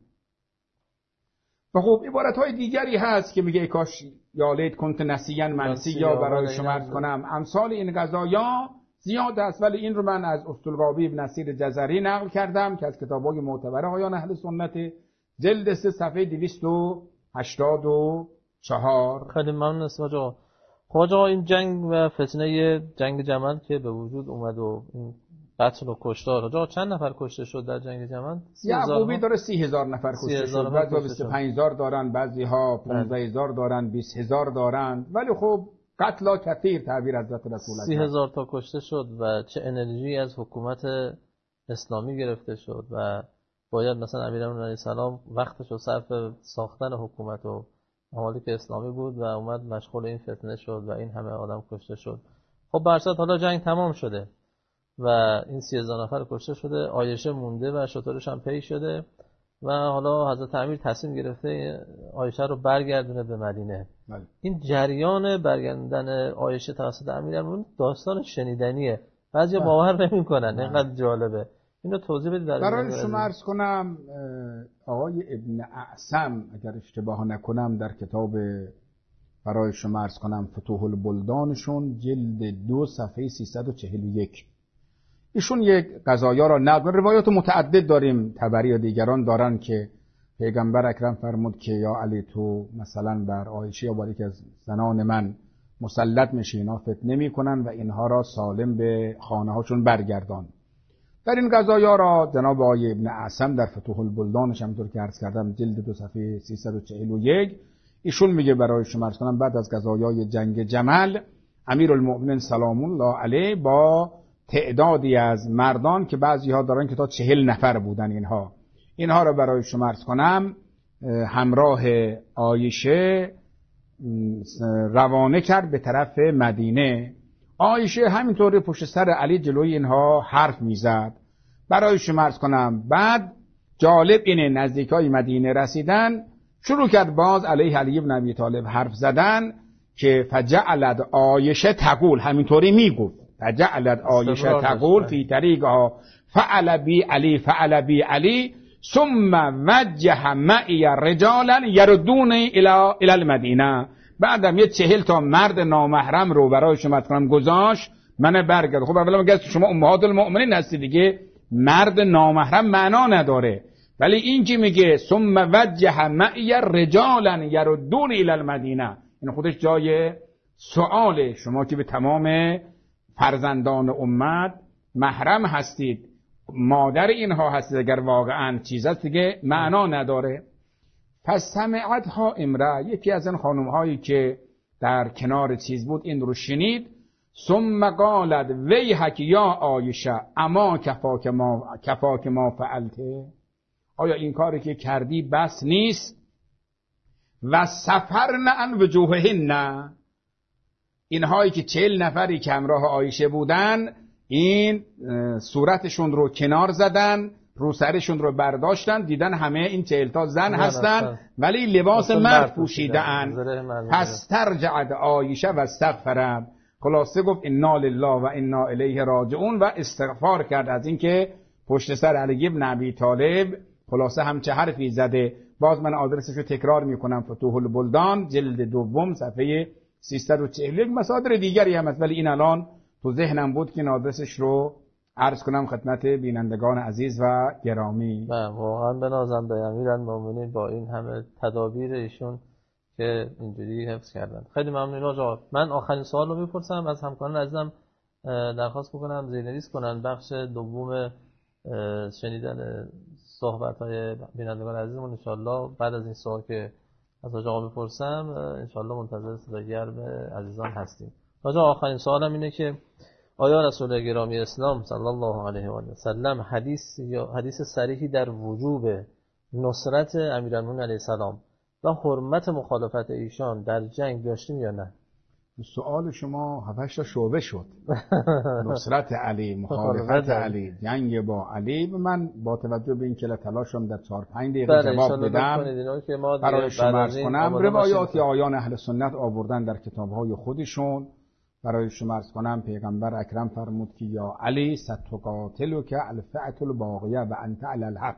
و خب عبارت های دیگری هست که میگه کاش یا لیت کنت نسیاً منسی یا برای شما عرض کنم امثال این قضایا زیاد است، ولی این رو من از اسطولقابی ابن اسیر جزری نقل کردم که از کتاب‌های معتبر آقایان اهل سنت، جلد سه صفحه دویست و هشتاد و چهار. خیلی ممنون است حاج آقا. خب حاج آقا این جنگ و فتنه جنگ جمل که به وجود اومد و این قتل و کشتار، حاج آقا چند نفر کشته شد در جنگ جمل؟ یعقوبی داره سی هزار نفر کشته شد، بعضی بیست و پنج هزار دارن، بعضی ها پانزده هزار دارن، بیست هزار دارن، ولی خب قتل کثیر تعبیر حضرت رسول الله. سی هزار تا کشته شد و چه انرژی از حکومت اسلامی گرفته شد و باید مثلا امیرالمومنین علیه السلام وقتش رو صرف ساختن حکومت و حالی که اسلامی بود و اومد مشغول این فتنه شد و این همه آدم کشته شد. خب برصد حالا جنگ تمام شده و این سی هزار نفر کشته شده، عایشه مونده و شطورش هم پی شده و حالا حضرت امیر تصمیم گرفته عایشه رو برگردونه به مدینه. بله. این جریان برگردوندن عایشه توسط امیرالمومنین داستان شنیدنیه، بعضیا باور نمی‌کنن، اینقدر جالبه. اینو توضیح بدید. برای شما عرض کنم آقای ابن اعصم اگر اشتباه نکنم در کتاب برای شما عرض کنم فتوح البلدانشون جلد دو صفحه سیصد و چهل و یک ایشون یک قضایا را نقل، روایات متعدد داریم تبری و دیگران دارن که پیغمبر اکرم فرمود که یا علی تو مثلا بر عایشه یا بر یکی از زنان من مسلط میشی، اینا فتنه میکنن و اینها را سالم به خانه هاشون برگردان. در این قضایا را جناب آقای ابن اعصم در فتوح البلدانش همونطور که عرض کردم جلد دو صفحه سیصد و چهل و یک ایشون میگه برای شما عرض کنم بعد از قضایای جنگ جمل امیرالمؤمنین سلام الله علیه با تعدادی از مردان که بعضی ها دارن که تا چهل نفر بودن اینها اینها را برای شما عرض کنم همراه عایشه روانه کرد به طرف مدینه. عایشه همینطور پشت سر علی جلوی اینها حرف میزد. برای شما عرض کنم بعد جالب اینه نزدیکای مدینه رسیدن شروع کرد باز علیه علی بن ابی طالب حرف زدن که فجعلت عایشه تقول، همینطوری میگفت فجعلت عایشه تقول فی طریقها فعل بی علی فعل بی علی ثم وجه معی رجالا یردونی الى الى المدینه. بعدم یه چهل تا مرد نامحرم رو برای شما کنم گذاشت من برگرد. خب اولا میگه شما امهات المؤمنین هستی دیگه، مرد نامحرم معنا نداره، ولی این که میگه ثم وجه معی رجالا یردون الی المدینه این خودش جای سؤاله. شما که به تمام فرزندان امت محرم هستید، مادر اینها هستید، اگر واقعا چیز است دیگه معنا نداره. پس سمعتها امرأه، یکی از این خانم هایی که در کنار چیز بود این رو شنید، ثم قالت ویحک یا عایشه اما کفاک ما کفاک ما فعلته، آیا این کاری که کردی بس نیست؟ و سفرن عن وجوههن، اینهایی که چهل نفری که همراه عایشه بودن این صورتشون رو کنار زدن، رو سرشون رو برداشتن، دیدن همه این چهل تا زن هستن ولی لباس مرد پوشیده اند. پس ترجعت عایشه و استغفرت، خلاصه گفت انا لله و انا الیه راجعون و استغفار کرد از اینکه پشت سر علی بن ابی طالب خلاصه همچه حرفی زده. باز من آدرسش رو تکرار میکنم، فتوح البلدان جلد دوم صفحه سیصد و چهل و یک. مصادر دیگری هم هست ولی این الان تو ذهنم بود که این آدرسش رو عرض کنم خدمت بینندگان عزیز و گرامی. نه واقعا بنازنده امیرالمومنین با این همه تدابیر ایشون که اینجوری حفظ کردن. خیلی ممنون آقا. من آخرین سوال رو میپرسم از همکاران عزیزم، درخواست میکنم زیرنویس کنن بخش دوم شنیدن صحبت‌های بینندگان عزیزمون. انشالله بعد از این سوال که از آقا بپرسم انشالله منتظر صدای گرم عزیزان هستیم. آقا آخرین سوالم اینه که آیا رسول گرامی اسلام صلی الله علیه و آله و سلم حدیث یا حدیث صریحی در وجوب نصرت امیرالمومنین علیه السلام و حرمت مخالفت ایشان در جنگ داشتیم یا نه؟ سوال شما هفتش تا شعبه شد. نصرت علی، مخالفت علی، جنگ با علی. من با توجه به این که تلاشم در چهار پنج دقیقه جواب بدم برای شما عرض کنم روایاتی آیان اهل سنت آوردن در کتاب‌های خودشون. برای شما عرض کنم پیغمبر اکرم فرمود که یا علی ستقاتلک الفئة الباغیه و انت علی الحق،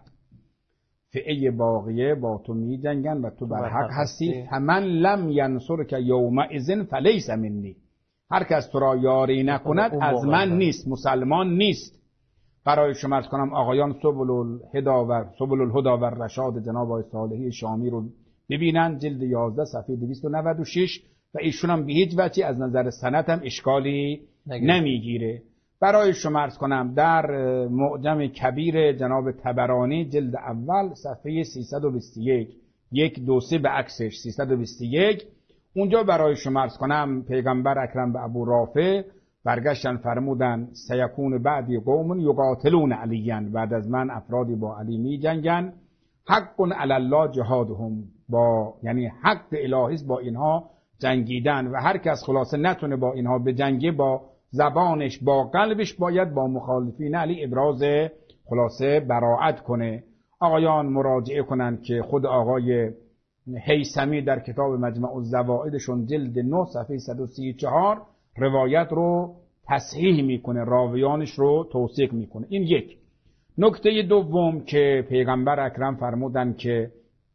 فئه باغیه با تو می جنگن و تو بر حق هستی. فمن لم ینصرک یومئذ فلیس منی، هر کس تو را یاری نکند از من نیست، مسلمان نیست. برای شما عرض کنم آقایان سبل الهدی و سبل الهدی و رشاد جناب آقای صالحی شامی رو ببینن، جلد یازده صفحه دویست و نود و شش، و ایشون هم به هیچ وجهی از نظر سند هم اشکالی نمیگیره. برای شما عرض کنم در معجم کبیر جناب طبرانی جلد اول صفحه سیصد و بیست و یک، یک دو سه به عکسش سیصد و بیست و یک، اونجا برای شما عرض کنم پیغمبر اکرم به ابو رافع برگشتن فرمودن سیکون بعدی قوم یقاتلون علیاً، بعد از من افرادی با علی می جنگن، حق علی الله جهادهم، با یعنی حق الهی با اینها جنگیدن و هر کس خلاصه نتونه با اینها بجنگه با زبانش با قلبش باید با مخالفین علی ابراز خلاصه براءت کنه. آقایان مراجعه کنن که خود آقای هیثمی در کتاب مجمع الزوائدشون جلد نه صفحه صد و سی و چهار روایت رو تصحیح میکنه، راویانش رو توثیق میکنه. این یک. نکته دوم که پیغمبر اکرم فرمودن که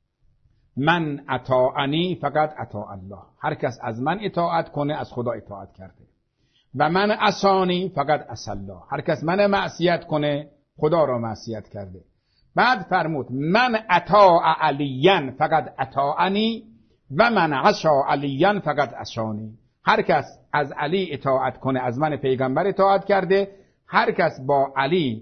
من اطاعنی فقط اطاع الله، هر کس از من اطاعت کنه از خدا اطاعت کرده، و من عصانی فقط عصی الله، هر کس من معصیت کنه خدا را معصیت کرده. بعد فرمود من اطاع علیاً فقط اطاعنی و من عصا علیاً فقط عصانی، هر کس از علی اطاعت کنه از من پیغمبر اطاعت کرده، هر کس با علی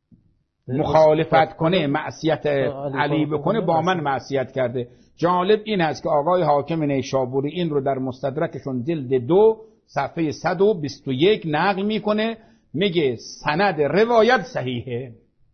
مخالفت کنه معصیت علی بکنه با من معصیت کرده. جالب این است که آقای حاکم نیشابوری این رو در مستدرکشون جلد دو صفحه صد و بیست و یک نقل میکنه، میگه سند روایت صحیحه،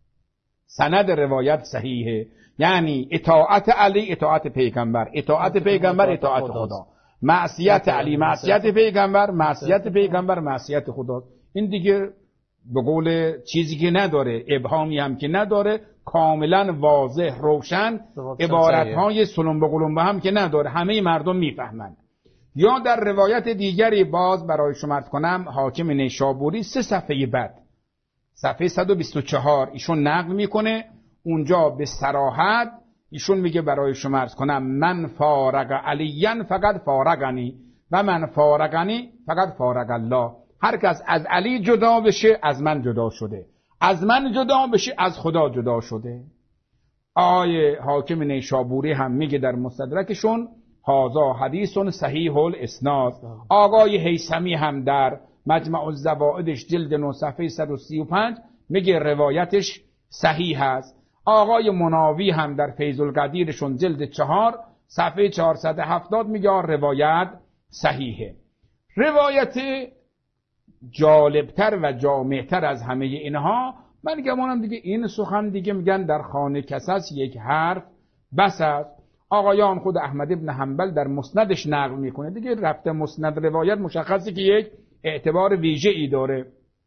سند روایت صحیحه، یعنی اطاعت علی اطاعت پیغمبر، اطاعت پیغمبر اطاعت خدا، معصیت علی معصیت پیغمبر، معصیت پیغمبر معصیت خدا. این دیگه به قول چیزی که نداره، ابهامی هم که نداره، کاملا واضح روشن، عبارتهای سلم به قلمبه هم که نداره، همه مردم میفهمند. یا در روایت دیگری باز برای شما عرض کنم حاکم نیشابوری سه صفحه بعد صفحه صد و بیست و چهار ایشون نقل میکنه، اونجا به صراحت ایشون میگه برای شما عرض کنم من فارق علیاً فقط فارقنی و من فارقنی فقط فارق الله، هر کس از علی جدا بشه از من جدا شده، از من جدا بشه از خدا جدا شده. آیه حاکم نیشابوری هم میگه در مستدرکشون هازا حدیث صحیح الاسناد. آقای هیثمی هم در مجمع الزوائدش جلد نه صفحه صد و سی و پنج میگه روایتش صحیح است. آقای مناوی هم در فیض القدیرشون جلد چهار صفحه چهارصد و هفتاد میگه روایت صحیحه. روایت جالبتر و جامعتر از همه اینها، من گمانم دیگه این سخن دیگه میگن در خانه کساس یک حرف بس است. آقایان خود احمد ابن حنبل در مسندش نقل میکنه دیگه، رفته مسند روایت مشخصی که یک اعتبار ویژه ای داره.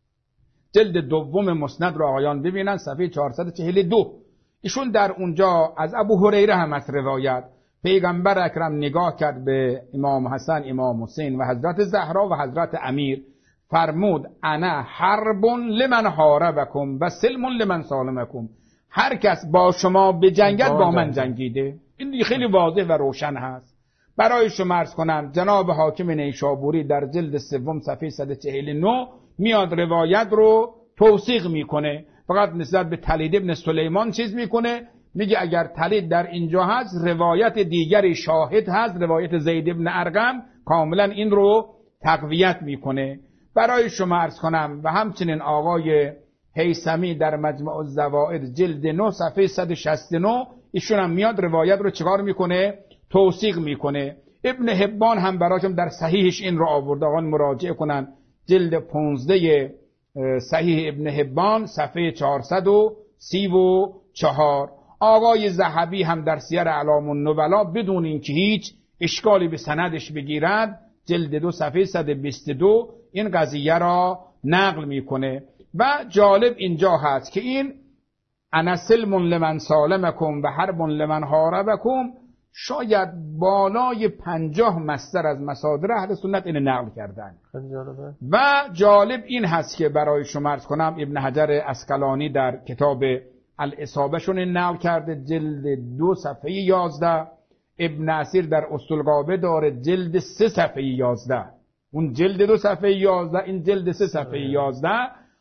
جلد دوم مسند رو آقایان ببینن صفحه چهارصد و چهل و دو، ایشون در اونجا از ابو هریره هم از روایت پیغمبر اکرم نگاه کرد به امام حسن، امام حسین و حضرت زهرا و حضرت امیر، فرمود انا حرب لمن حاربکم و سلم لمن سالمکم، هر کس با شما بجنگد با من جنگیده. این خیلی واضح و روشن هست. برای شما عرض کنم جناب حاکم نیشابوری در جلد سوم صفحه صد و چهل و نه میاد روایت رو توثیق میکنه، فقط نسبت به تلید ابن سلیمان چیز میکنه، میگه اگر تلید در اینجا هست روایت دیگری شاهد هست، روایت زید ابن ارقم کاملا این رو تقویت میکنه. برای شما عرض کنم و همچنین آقای هیثمی در مجمع الزوائد جلد نه صفحه صد و شصت و نه ایشون هم میاد روایت رو چکار میکنه؟ توثیق میکنه. ابن حبان هم براشم در صحیحش این رو آورده، آقایان مراجعه کنن جلد پانزده صحیح ابن حبان صفحه چهارصد و سی و چهار. آقای ذهبی هم در سیر اعلام النبلا بدون اینکه هیچ اشکالی به سندش بگیرد جلد دو صفحه صد و بیست و دو این قضیه را نقل میکنه. و جالب اینجا هست که این انا سلم لمن سالمکم و حرب لمن حاربکم شاید بالای پنجاه مصدر از مصادر اهل سنت این نقل کردن. و جالب این هست که برای شما عرض کنم ابن حجر اسقلانی در کتاب الاصابه شون نقل کرده جلد دو صفحه یازده، ابن اسیر در اصولغابه داره جلد سه صفحه یازده، اون جلد دو صفحه یازده این جلد سه صفحه یازده.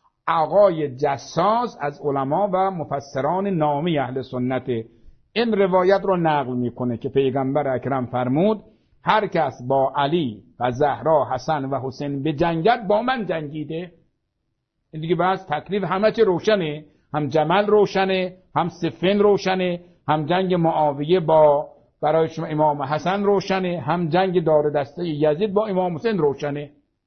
آقای جساس از علما و مفسران نامی اهل سنت این روایت رو نقل میکنه که پیغمبر اکرم فرمود هر کس با علی و زهرا، حسن و حسین به جنگت با من جنگیده. این دیگه بس تکلیف همه چه روشنه، هم جمل روشنه، هم صفین روشنه، هم جنگ معاویه با برای شما امام حسن روشنه، هم جنگ دار دسته یزید با امام حسین روشنه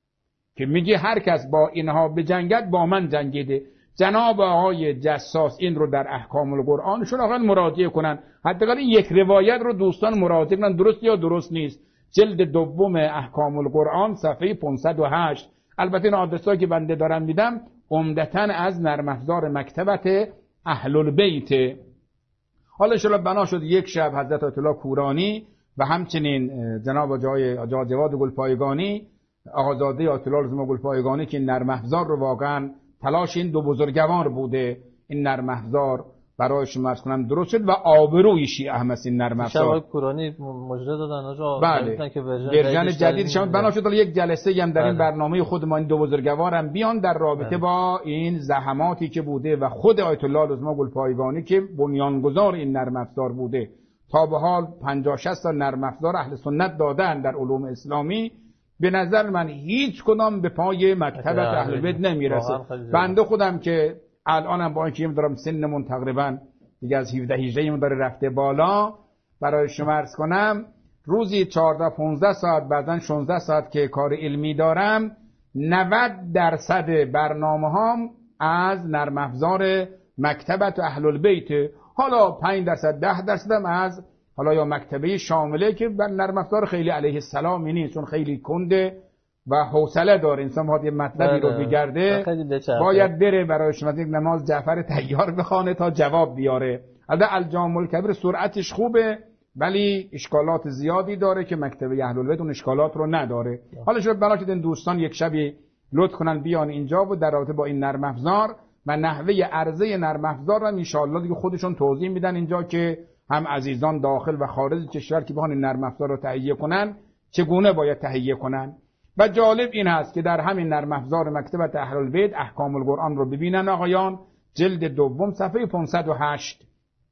که میگه هر کس با اینها به جنگت با من جنگیده. جناب آقای جساس این رو در احکام القرآنشون آقا مراجعه کنن، حداقل این یک روایت رو دوستان مراجعه کنن درست یا درست نیست. جلد دوم احکام القرآن صفحه پانصد و هشت. البته این آدرسایی که بنده دارم میدم عمدتاً از نرم افزار مکتبت اهل البیت. حالا ان شاءالله بنا شد یک شب حضرت آیت الله کورانی و همچنین جناب جای آقا جواد گلپایگانی، آقازاده آیت الله رضا گلپایگانی که نرم افزار رو واقعاً تلاش این دو بزرگوار بوده این نرم افزار برای شما عرض کنم درست شد و آبروی شیعه هم این نرم افزار. شما کورانی مجرد دادن آجا بله که ورژن جدید شما بنا شد یک جلسه هم در این برنامه خود ما این دو بزرگوار هم بیان در رابطه بله. با این زحماتی که بوده و خود آیت الله رضا گلپایگانی که بنیانگذار این نرم افزار بوده. تا به حال پنجاه شصت تا نرم افزار اهل سنت دادن در علوم اسلامی، به نظر من هیچ کدام به پای مکتب اهل بیت نمیرسه. بنده خودم که الانم با اینکه دارم سنمون تقریبا دیگه از هفده هجده من داره رفته بالا، برای شما عرض کنم روزی چهارده پانزده ساعت بعدن شانزده ساعت که کار علمی دارم، نود درصد برنامه هام از نرم افزار مکتبت اهل البیت، حالا پنج درصد ده درصد هم از حالا یا مکتبه شامله که بر نرم افزار خیلی علیه السلامی نیست، چون خیلی کنده و حوصله داره انسان باید یه مطلبی رو بگرده باید بره برای شما یک نماز جعفر طیار بخونه تا جواب بیاره. البته الجامع الکبیر سرعتش خوبه ولی اشکالات زیادی داره که مکتبه اهل البیت اون اشکالات رو نداره. حالا شما بنا شد این دوستان یک شبی لطف کنن بیان اینجا و در رابطه با این نرم افزار و نحوه عرضه نرم افزار رو ان شاء الله دیگه خودشون توضیح میدن اینجا که هم عزیزان داخل و خارج کشور که بخوان نرم افزار رو تهیه کنن چگونه باید تهیه کنن. و جالب این هست که در همین نرم افزار مکتبت اهل البیت احکام القرآن رو ببینن آقایان جلد دوم صفحه پانصد و هشت،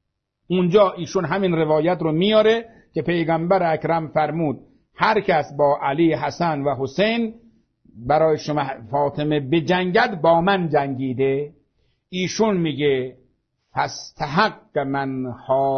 اونجا ایشون همین روایت رو میاره که پیغمبر اکرم فرمود هر کس با علی، حسن و حسین برای شما فاطمه بجنگد با من جنگیده. ایشون میگه فاستحق من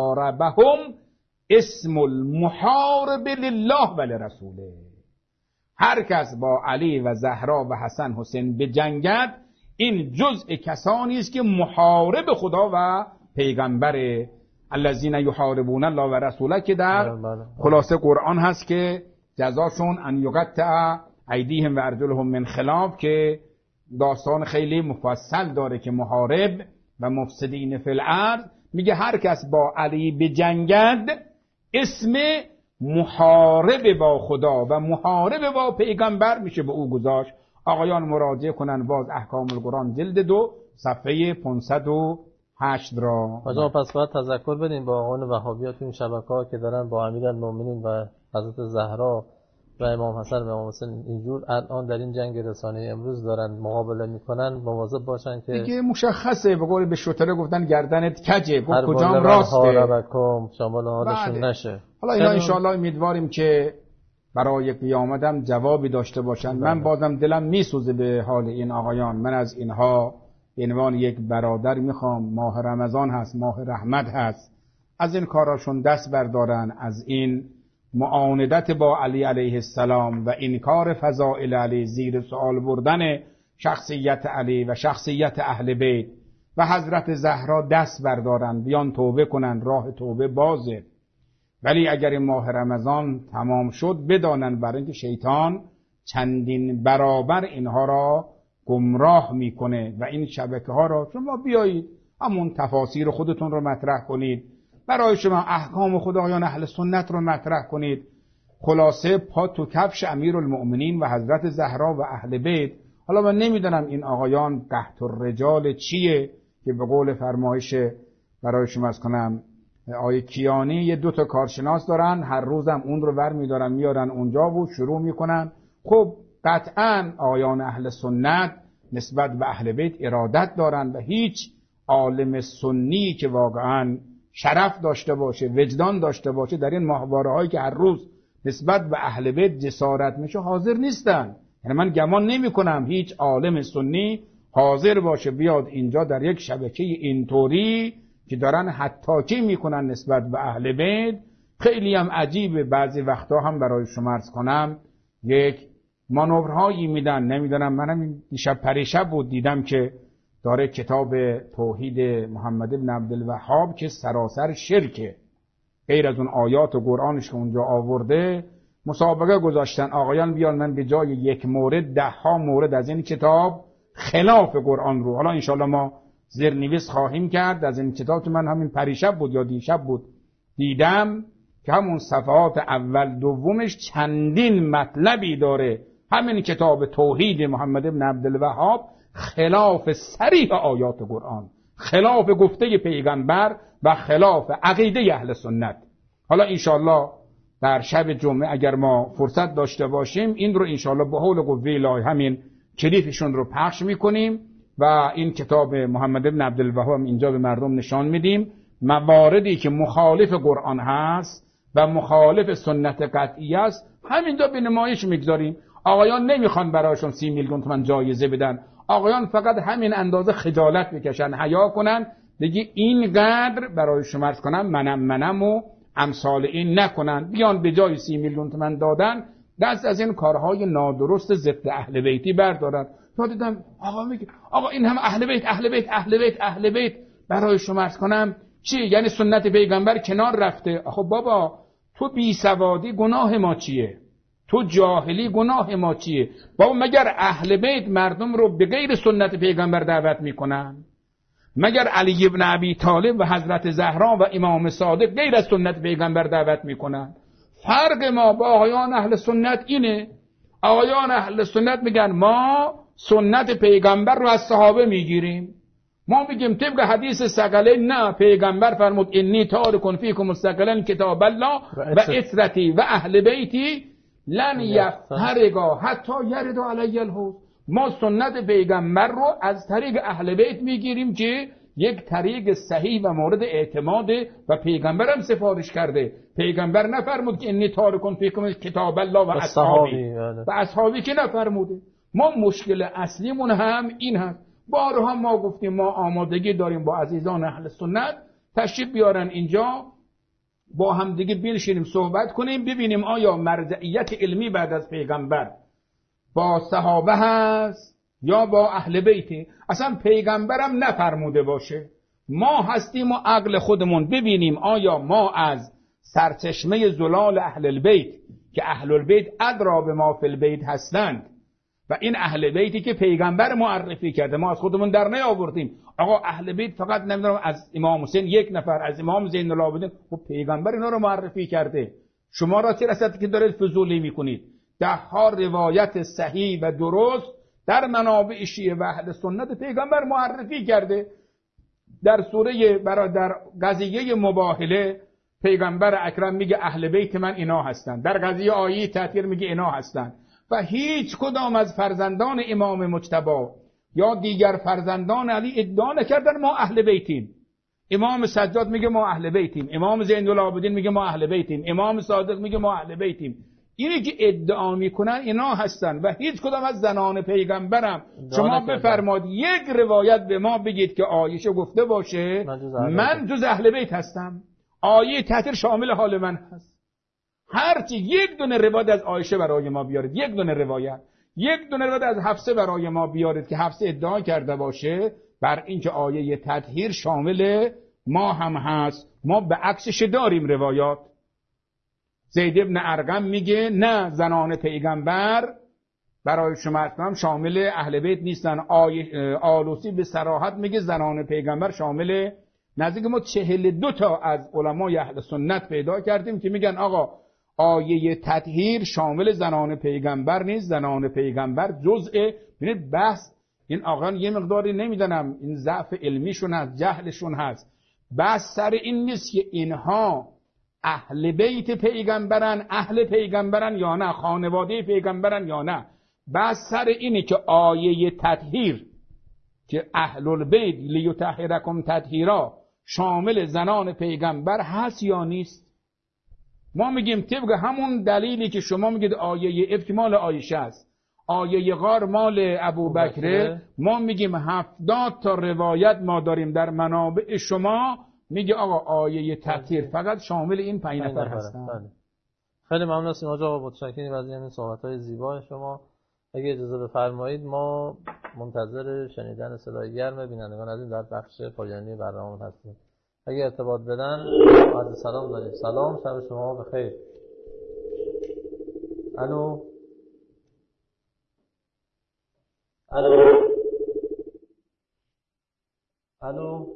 حاربهم اسم المحارب لله و لرسوله. هر کس با علی و زهرا و حسن حسین بجنگد این جزء کسانی است که محارب خدا و پیغمبر الذین یحاربون الله و رسوله که در خلاصه قرآن هست که جزاشون ان یقطع ایدیهم و ارجلهم من خلاف، که داستان خیلی مفصل داره که محارب و مفسدین فی الارض میگه هر کس با علی بجنگد اسم محارب با خدا و محارب با پیغمبر میشه به او گذاشت. آقایان مراجعه کنن باز احکام القرآن جلد دو صفحه پانصد و هشت را. آجا پس باید تذکر بدیم با آقایان وهابیات این شبکه‌ها که دارن با امیرالمومنین و حضرت زهرا و امام حسن و امام حسین اینجور الان در این جنگ رسانه‌ای امروز دارن مقابله میکنن، مواظب باشن که دیگه مشخصه. به قول به شوتره گفتن گردنت کجه، گفت کجام راسته، شامل حالشون نشه. حالا اینا انشاءالله امیدواریم که برای قیامت هم جوابی داشته باشن. بله. من بازم دلم میسوزه به حال این آقایان. من از اینها به عنوان یک برادر میخوام، ماه رمضان هست، ماه رحمت هست، از این کاراشون دست بردارن، از این معاندت با علی علیه السلام و انکار فضائل علی، زیر سوال بردن شخصیت علی و شخصیت اهل بیت و حضرت زهرا دست بردارن، بیان توبه کنن، راه توبه بازه. ولی اگر این ماه رمضان تمام شد بدانن برای اینکه شیطان چندین برابر اینها را گمراه میکنه و این شبکه ها را شما بیایید همون تفاسیر خودتون رو مطرح کنید، برای شما احکام خدایان اهل سنت رو مطرح کنید. خلاصه پا تو کفش امیرالمؤمنین و حضرت زهرا و اهل بیت. حالا من نمیدونم این آقایان قحط الرجال چیه که به قول فرمایش برای شما از کنم آیه کیانی یه دو تا کارشناس دارن، هر روزم اون رو ور میدارن میارن اونجا و شروع میکنن. خب قطعا آیان اهل سنت نسبت به اهل بیت ارادت دارن و هیچ عالم سنی که واقعا شرف داشته باشه، وجدان داشته باشه، در این ماهواره هایی که هر روز نسبت به اهل بیت جسارت میشه حاضر نیستن. یعنی من گمان نمی کنم هیچ عالم سنی حاضر باشه بیاد اینجا در یک شبکه اینطوری که دارن حتاکی میکنن نسبت به اهل بیت. خیلی هم عجیبه، بعضی وقتا هم برای شما عرض کنم یک مانورهایی میدن. نمیدونم، منم دیشب پریشب بود دیدم که داره کتاب توحید محمد ابن عبدالوهاب که سراسر شرکه، غیر از اون آیات و قرآنش که اونجا آورده، مسابقه گذاشتن آقایان بیان من به جای یک مورد ده ها مورد از این کتاب خلاف قرآن رو، حالا انشالله ما زیرنویس خواهیم کرد از این کتاب که من همین پریشب بود یا دیشب بود دیدم که همون صفحات اول دومش چندین مطلبی داره. همین کتاب توحید محمد ابن عبدالوهاب خلاف صریح آیات قرآن، خلاف گفته پیغمبر و خلاف عقیده اهل سنت. حالا انشالله در شب جمعه اگر ما فرصت داشته باشیم این رو انشالله به حول قوه الهی همین کلیپشون رو پخش میکنیم و این کتاب محمد ابن عبدالوهاب اینجا به مردم نشان میدیم. مواردی که مخالف قرآن هست و مخالف سنت قطعی است همینجا به نمایش میگذاریم. آقایان نمیخوان برایشون سی میلیون تومان جایزه بدن، آقایان فقط همین اندازه خجالت بکشن، حیا کنن، دیگه اینقدر برای شما عرض کنم منم منم و امثال این نکنن، بیان به جای سی میلیون تومان دادن دست از این کارهای نادرست ضد اهل بیتی بردارن. تا دیدم آقا میگه آقا این هم اهل بیت اهل بیت اهل بیت اهل بیت برای شما عرض کنم چی؟ یعنی سنت پیغمبر کنار رفته. خب بابا تو بی سوادی گناه ما چیه؟ تو جاهلی گناه ما چیه؟ بابا مگر اهل بیت مردم رو به غیر سنت پیغمبر دعوت میکنن؟ مگر علی ابن ابی طالب و حضرت زهرا و امام صادق غیر از سنت پیغمبر دعوت میکنن؟ فرق ما با آقایان اهل سنت اینه. آقایان اهل سنت میگن ما سنت پیغمبر رو از صحابه میگیریم، ما میگیم طبق حدیث ثقلین نه، پیغمبر فرمود انی تارک فیکم الثقلین کتاب الله و اثرتی و اهل بیتی لن یفترقا حتی یرد علی الحوض. ما سنت پیغمبر رو از طریق اهل بیت میگیریم که یک طریق صحیح و مورد اعتماد و پیغمبر هم سفارش کرده. پیغمبر نفرمود که انی تارک فیکم کتاب الله و اصحابی و اصحابی که نفرموده. ما مشکل اصلیمون هم این هست. بارها ما گفتیم ما آمادگی داریم با عزیزان اهل سنت تشریف بیارن اینجا، با هم دیگه بنشینیم صحبت کنیم، ببینیم آیا مرجعیت علمی بعد از پیغمبر با صحابه هست یا با اهل بیت. اصلا پیغمبرم نفرموده باشه. ما هستیم و عقل خودمون ببینیم آیا ما از سرچشمه زلال اهل البیت که اهل البیت ادرا به ما فی البیت هستند و این اهل بیتی که پیغمبر معرفی کرده، ما از خودمون در نیاوردیم. آقا اهل بیت فقط نمیدونم از امام حسین یک نفر، از امام زین العابدین، خب پیغمبر اینا رو معرفی کرده. شما را چه رسد که دارید فضولی میکنید؟ ده ها روایت صحیح و درست در منابع شیعه و اهل سنت پیغمبر معرفی کرده. در سوره برا در قضیه مباهله پیغمبر اکرم میگه اهل بیت من اینا هستن. در قضیه آیه تطهیر میگه اینا هستن. و هیچ کدام از فرزندان امام مجتبی یا دیگر فرزندان علی ادعا نکردن ما اهل بیتیم. امام سجاد میگه ما اهل بیتیم، امام زین العابدین میگه ما اهل بیتیم، امام صادق میگه ما اهل بیتیم. اینی که ادعا میکنن اینا هستن و هیچ کدام از زنان پیغمبرم شما بفرماد یک روایت به ما بگید که عایشه گفته باشه من جز اهل بیت هستم. آیه تطهیر شامل حال من هست. هرچی یک دونه روایت از عایشه برای ما بیارید، یک دونه روایت، یک دونه روایت از حفصه برای ما بیارید که حفصه ادعا کرده باشه بر اینکه آیه تطهیر شامل ما هم هست. ما به عکسش داریم روایات. زید ابن ارقم میگه نه، زنان پیغمبر برای شما هم شامل اهل بیت نیستن. آلوسی به صراحت میگه زنان پیغمبر شامل. نزدیک ما چهل دو تا از علمای اهل سنت پیدا کردیم که میگن آقا آیه تطهیر شامل زنان پیغمبر نیست، زنان پیغمبر جزء. ببینید بحث این آقایان یه مقداری نمیدونم این ضعف علمیشون هست، جهلشون هست. بحث سر این نیست که اینها اهل بیت پیغمبرن، اهل پیغمبرن یا نه، خانواده پیغمبرن یا نه. بحث سر اینه که آیه تطهیر که اهل البیت لیطهرکم تطهیرا شامل زنان پیغمبر هست یا نیست. ما میگیم طبق همون دلیلی که شما میگید آیه افک مال عایشه است، آیه غار مال ابوبکر، ما میگیم هفتاد تا روایت ما داریم در منابع شما میگه آقا آیه تطهیر فقط شامل این پنج نفر هستن. بله. خیلی ممنون هستیم آقا، متشکریم از این صحبت‌های زیبای شما. اگه اجازه بفرمایید ما منتظر شنیدن صدای گرم بینندگان عزیز در بخش پایانی برنامه هستیم. اگه ارتباط بدن عرض سلام داریم. سلام، شب شما بخیر. الو الو الو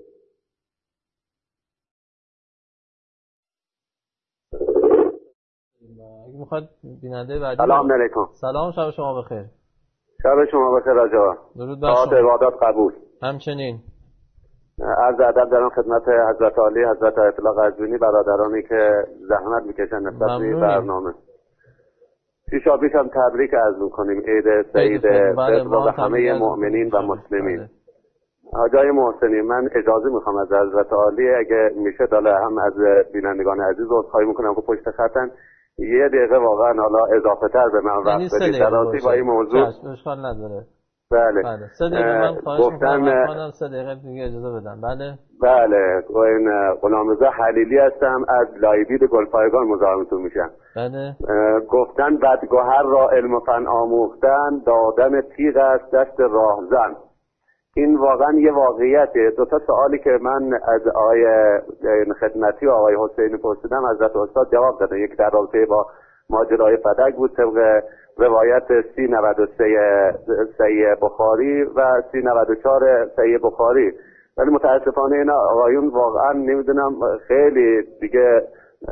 اگه میخواد بیننده بعدی. سلام علیکم. سلام، شب شما بخیر. شب شما بخیر آقا. درود بر شما. عبادات قبول. همچنین. عرض ادب دارم خدمت حضرت عالی، حضرت آیت الله قزوینی، برادرانی که زحمت میکشن نسبت به برنامه. پیشا پیش هم تبریک عرض میکنیم عید سعید فطر و همه مؤمنین و مسلمین. آقای محسنی، من اجازه میخوام از حضرت عالی اگه میشه داله هم از بینندگان عزیز عذرخواهی میکنم که پشت خطن یه دقیقه واقعا حالا اضافه تر به من وقت بدید در رابطه با این موضوع. اشکال نداره. بله. بله. سه دقیقه من خواهش میکنم سه دقیقه دیگه اجازه بدم. بله. بله. این غلامرضا حلیلی هستم از لایبید گلپایگان مزاحمتون میشم. بله. گفتن بدگوهر را علم و فن آموختن دادن تیغ است دست راهزن. این واقعا یه واقعیته. دو تا سوالی که من از آقای خدمتی و آقای حسینی پرسیدم حضرت استاد جواب دادن. یک در رابطه با ماجرای فدک بود طبق روایت سی نود و سه صحیح بخاری و سی نود و چهار صحیح بخاری. ولی متاسفانه اینا آقایون واقعا نمیدونم خیلی دیگه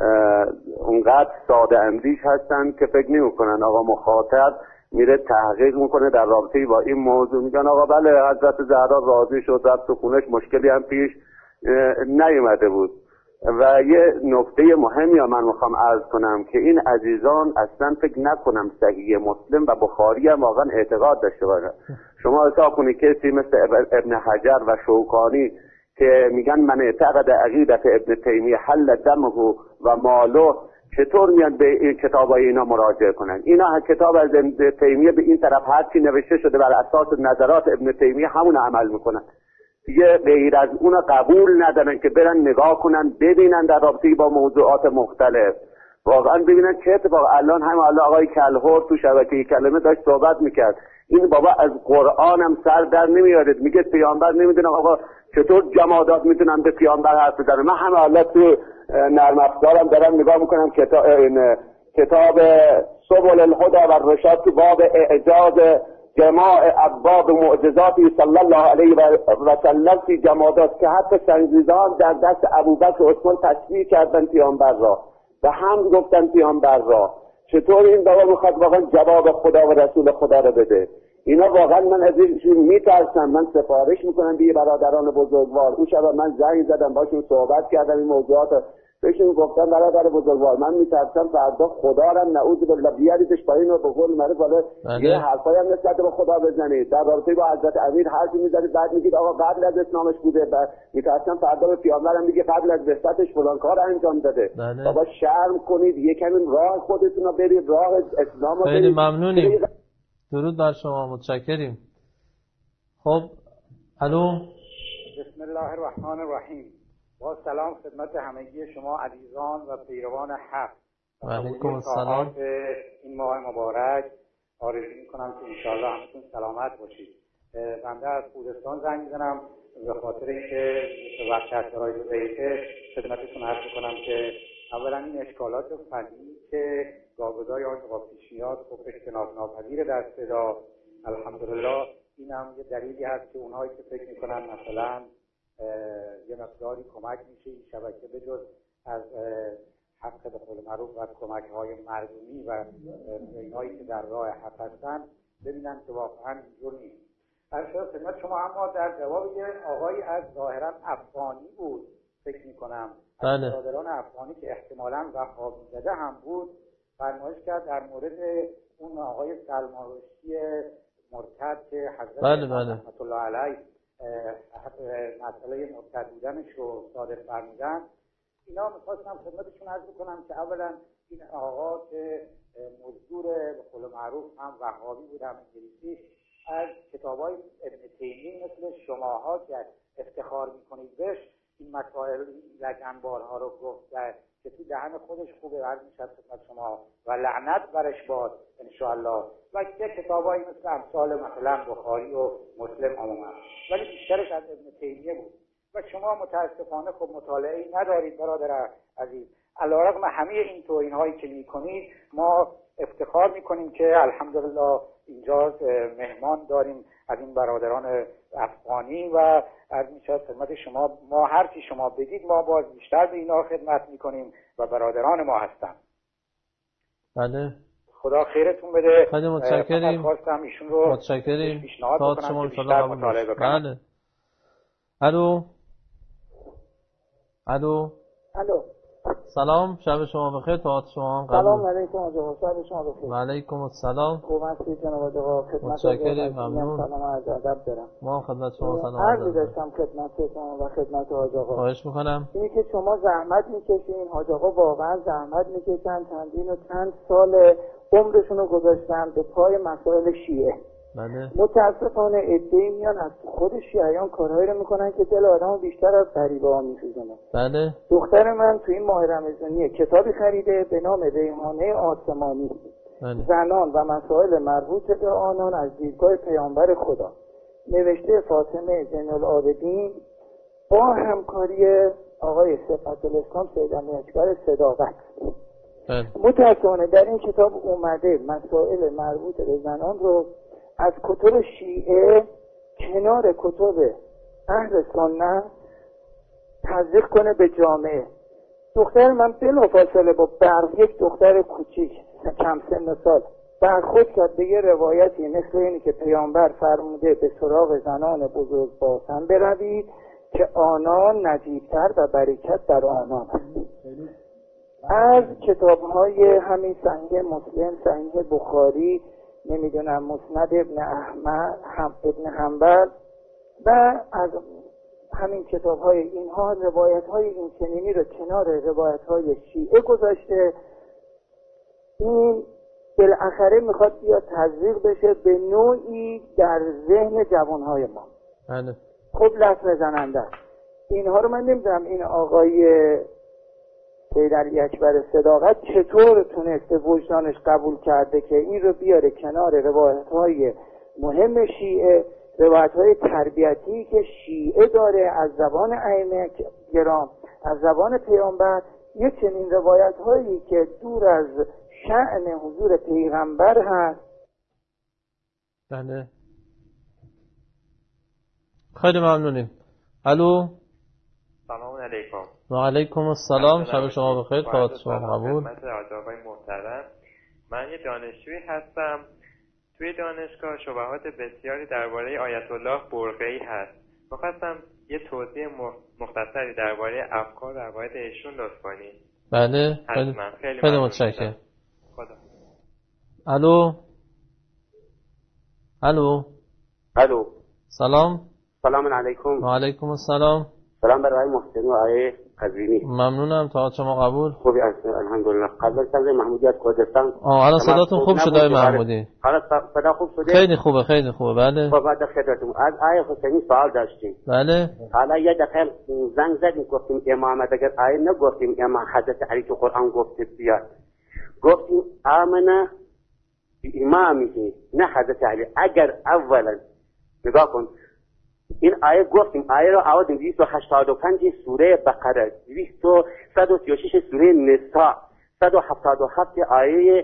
اونقدر ساده اندیش هستن که فکر نمیکنن آقا مخاطب میره تحقیق میکنه در رابطه با این موضوع. میگن آقا بله حضرت زهرا راضی شد رفت تو خونش، مشکلی هم پیش نیومده بود. و یه نکته مهمی من میخوام عرض کنم که این عزیزان اصلا فکر نکنم صحیح مسلم و بخاری هم واقعا اعتقاد داشته باشن. شما حساب کنید کسی مثل ابن حجر و شوکانی که میگن من اعتقد عقیدت ابن تیمیه حل دمه و مالو، چطور میان به این کتابای اینا مراجعه کنن؟ اینا کتاب از ابن تیمیه به این طرف هر چی نوشته شده بر اساس نظرات ابن تیمیه همون عمل میکنن. دیگه غیر از اون قبول ندارن که برن نگاه کنن ببینن در رابطه با موضوعات مختلف. واقعا ببینن چه اتفاق. الان هم الان آقای کلهور تو شبکه کلمه داشت صحبت میکرد، این بابا از قرآن هم سر در نمیاره، میگه پیامبر نمیدونم آقا چطور جمادات میتونن به پیامبر حرف بزنن. من هم الان تو نرم افزارم دارم نگاه میکنم کتاب این کتاب سبل الهدى و الرشاد تو باب اعجاز جماع ابواب معجزاتی صلی الله علیه و سلم فی جمادات، که حتی سنگریزان در دست ابوبکر و عثمان تشبیه کردن پیامبر را و هم گفتن پیامبر را. چطور این بابا میخواد واقعا جواب خدا و رسول خدا رو بده؟ اینا واقعا من از اینشون میترسم. من سفارش میکنم به برادران بزرگوار. اون شب من زنگ زدم باشون صحبت کردم این موضوعات بهشون گفتم برادر بزرگوار من میترسم فردا خدا را نعوذ بالله بیاریدش پایین و به قول معروف والا یه حرفایی هم نسبت به خدا بزنید در رابطه با حضرت امیر حرفی میزنید بعد میگید آقا قبل از اسلامش بوده. میترسم فردا به پیامبرم میگه قبل از بعثتش فلان کار انجام داده. بابا شرم کنید، یکم راه خودتون رو برید، راه اسلام رو برید. خیلی ممنونیم. درود بر شما، متشکریم. خب الو. بسم الله الرحمن الرحیم. با سلام خدمت همگی شما عزیزان و پیروان حق. و علیکم السلام. این ماه مبارک آرزو میکنم که انشاءالله همتون سلامت باشید. بنده از خوزستان زنگ میزنم به خاطر اینکه وقت از برای دو دقیقه خدمتتون عرض میکنم که اولا این اشکالات فنی که گاه‌گداری آن با پیش میاد خب اجتناب ناپذیر در صدا. الحمدلله این هم یه دلیلی هست که اونهایی که فکر میکنن مثلا یه مقداری کمک میشه این شبکه به جز از حق به قول معروف و کمک های مردمی و اینهایی که در راه حق هستن ببینن که واقعا اینجور نیست. برشاد خدمت شما اما در جواب یه آقایی از ظاهرا افغانی بود فکر میکنم از برادران افغانی که احتمالاً وهابی زده هم بود فرمایش کرد در مورد اون آقای سلمان رشدی مرتد که حضرت رحمت الله علیه مسئله مرتد بودنش رو صادر فرمودن. اینا میخواستم خدمتشون عرض بکنم که اولا این آقا که مزدور به قول معروف هم وهابی بود هم انگلیسی از کتابای ابن تیمیه مثل شماها که افتخار میکنید بهش این مسائل لگنبارها رو گفت که تو دهن خودش خوبه عرض میشه خدمت شما و لعنت برش باد انشاءالله. و که کتابایی مثل امثال مثلا بخاری و مسلم عموما ولی بیشترش از ابن تیمیه بود و شما متاسفانه خب مطالعه‌ای ندارید برادر عزیز. علیرغم همه این توهین هایی که میکنید ما افتخار میکنیم که الحمدلله اینجا مهمان داریم از این برادران افغانی و از میشه خدمت شما ما هر چی شما بگید ما باز بیشتر به اینا خدمت میکنیم و برادران ما هستن. بله خدا خیرتون بده. خیلی متشکریم. خواستم ایشون رو متشکریم. پیشنهاد بکنم که بیشتر مطالعه بکنم. بله. الو. الو. الو. سلام، شب شما بخیر. تا شما قبول. سلام علیکم آقا، شب شما بخیر. و علیکم السلام. خوب هستید جناب آقا؟ خدمت متشکرم، ممنون. سلام از ادب دارم. ما خدمت شما سلام عرض داشتم خدمت شما و خدمت حاج آقا. خواهش میکنم. اینی که شما زحمت میکشین، حاج آقا واقعا زحمت میکشن، چندین و چند سال عمرشون رو گذاشتن به پای مسائل شیعه. بله. متاسفانه عده‌ای میان از خود شیعیان کارهایی رو میکنن که دل آدمو بیشتر از غریبه ها میسوزونه. بله. دختر من تو این ماه رمضانی کتابی خریده به نام ریحانه آسمانی. بله. زنان و مسائل مربوط به آنان از دیدگاه پیامبر خدا، نوشته فاطمه زین العابدین با همکاری آقای صفت الاسلام سید امیرکبر صداقت. بله. متاسفانه در این کتاب اومده مسائل مربوط به زنان رو از کتب شیعه کنار کتب اهل سنت تزریق کنه به جامعه. دختر من بلافاصله با برق یک دختر کوچیک کم سن و سال برخورد کرد به یه روایتی مثل اینی که پیامبر فرموده به سراغ زنان بزرگ باسن بروید که آنان نجیبتر و برکت در آنان است. از کتاب‌های همین صحیح مسلم، صحیح بخاری، نمیدونم مسند ابن احمد هم ابن حنبل و از همین کتاب‌های اینها روایت‌های این چنینی رو کنار روایت‌های شیعه گذاشته. این بالاخره میخواد بیاد تزریق بشه به نوعی در ذهن جوان‌های ما. بله. خب لطمه زننده اینها رو من نمیدونم این آقای سید علی اکبر صداقت چطور تونسته وجدانش قبول کرده که این رو بیاره کنار روایت‌های مهم شیعه، روایت‌های تربیتی که شیعه داره از زبان ائمه کرام، از زبان پیامبر، یه چنین روایت‌هایی که دور از شأن حضور پیغمبر هست. بله خیلی ممنونیم. الو سلام علیکم. و علیکم السلام. شب شما بخیر. فاتح شما قبول. خدمت آقای محترم، من یه دانشجویی هستم. توی دانشگاه شبهات بسیاری درباره آیت الله برقعی هست. می‌خواستم یه توضیح مختصری درباره افکار و عقاید ایشون لطف کنید. بله خیلی خیلی, خیلی متشکرم. خدا. الو الو الو سلام. سلام علیکم. و علیکم السلام. سلام برای محسن و آقای قزوینی. ممنونم. تا شما قبول. خوبی هستید الحمدلله. قبل از محمودی از کردستان. آه الان صداتون خوب شده آقای محمودی. حالا صدا خوب شده؟ خیلی خوبه خیلی خوبه. بله. خب بعد خدمتتون از آقای حسینی سوال داشتیم. بله. حالا یه دفعه زنگ زدیم گفتیم امامت اگر آیه نگفتیم امام حضرت علی تو قرآن گفته بیاد. گفتیم آمنه امامی نه حضرت علی. اگر اولا نگاه کن این آیه گفتیم آیه را آورد دویست و هشتاد و پنج سوره بقره، دویست و سی و شش سوره نساء، صد و هفتاد و هفت آیه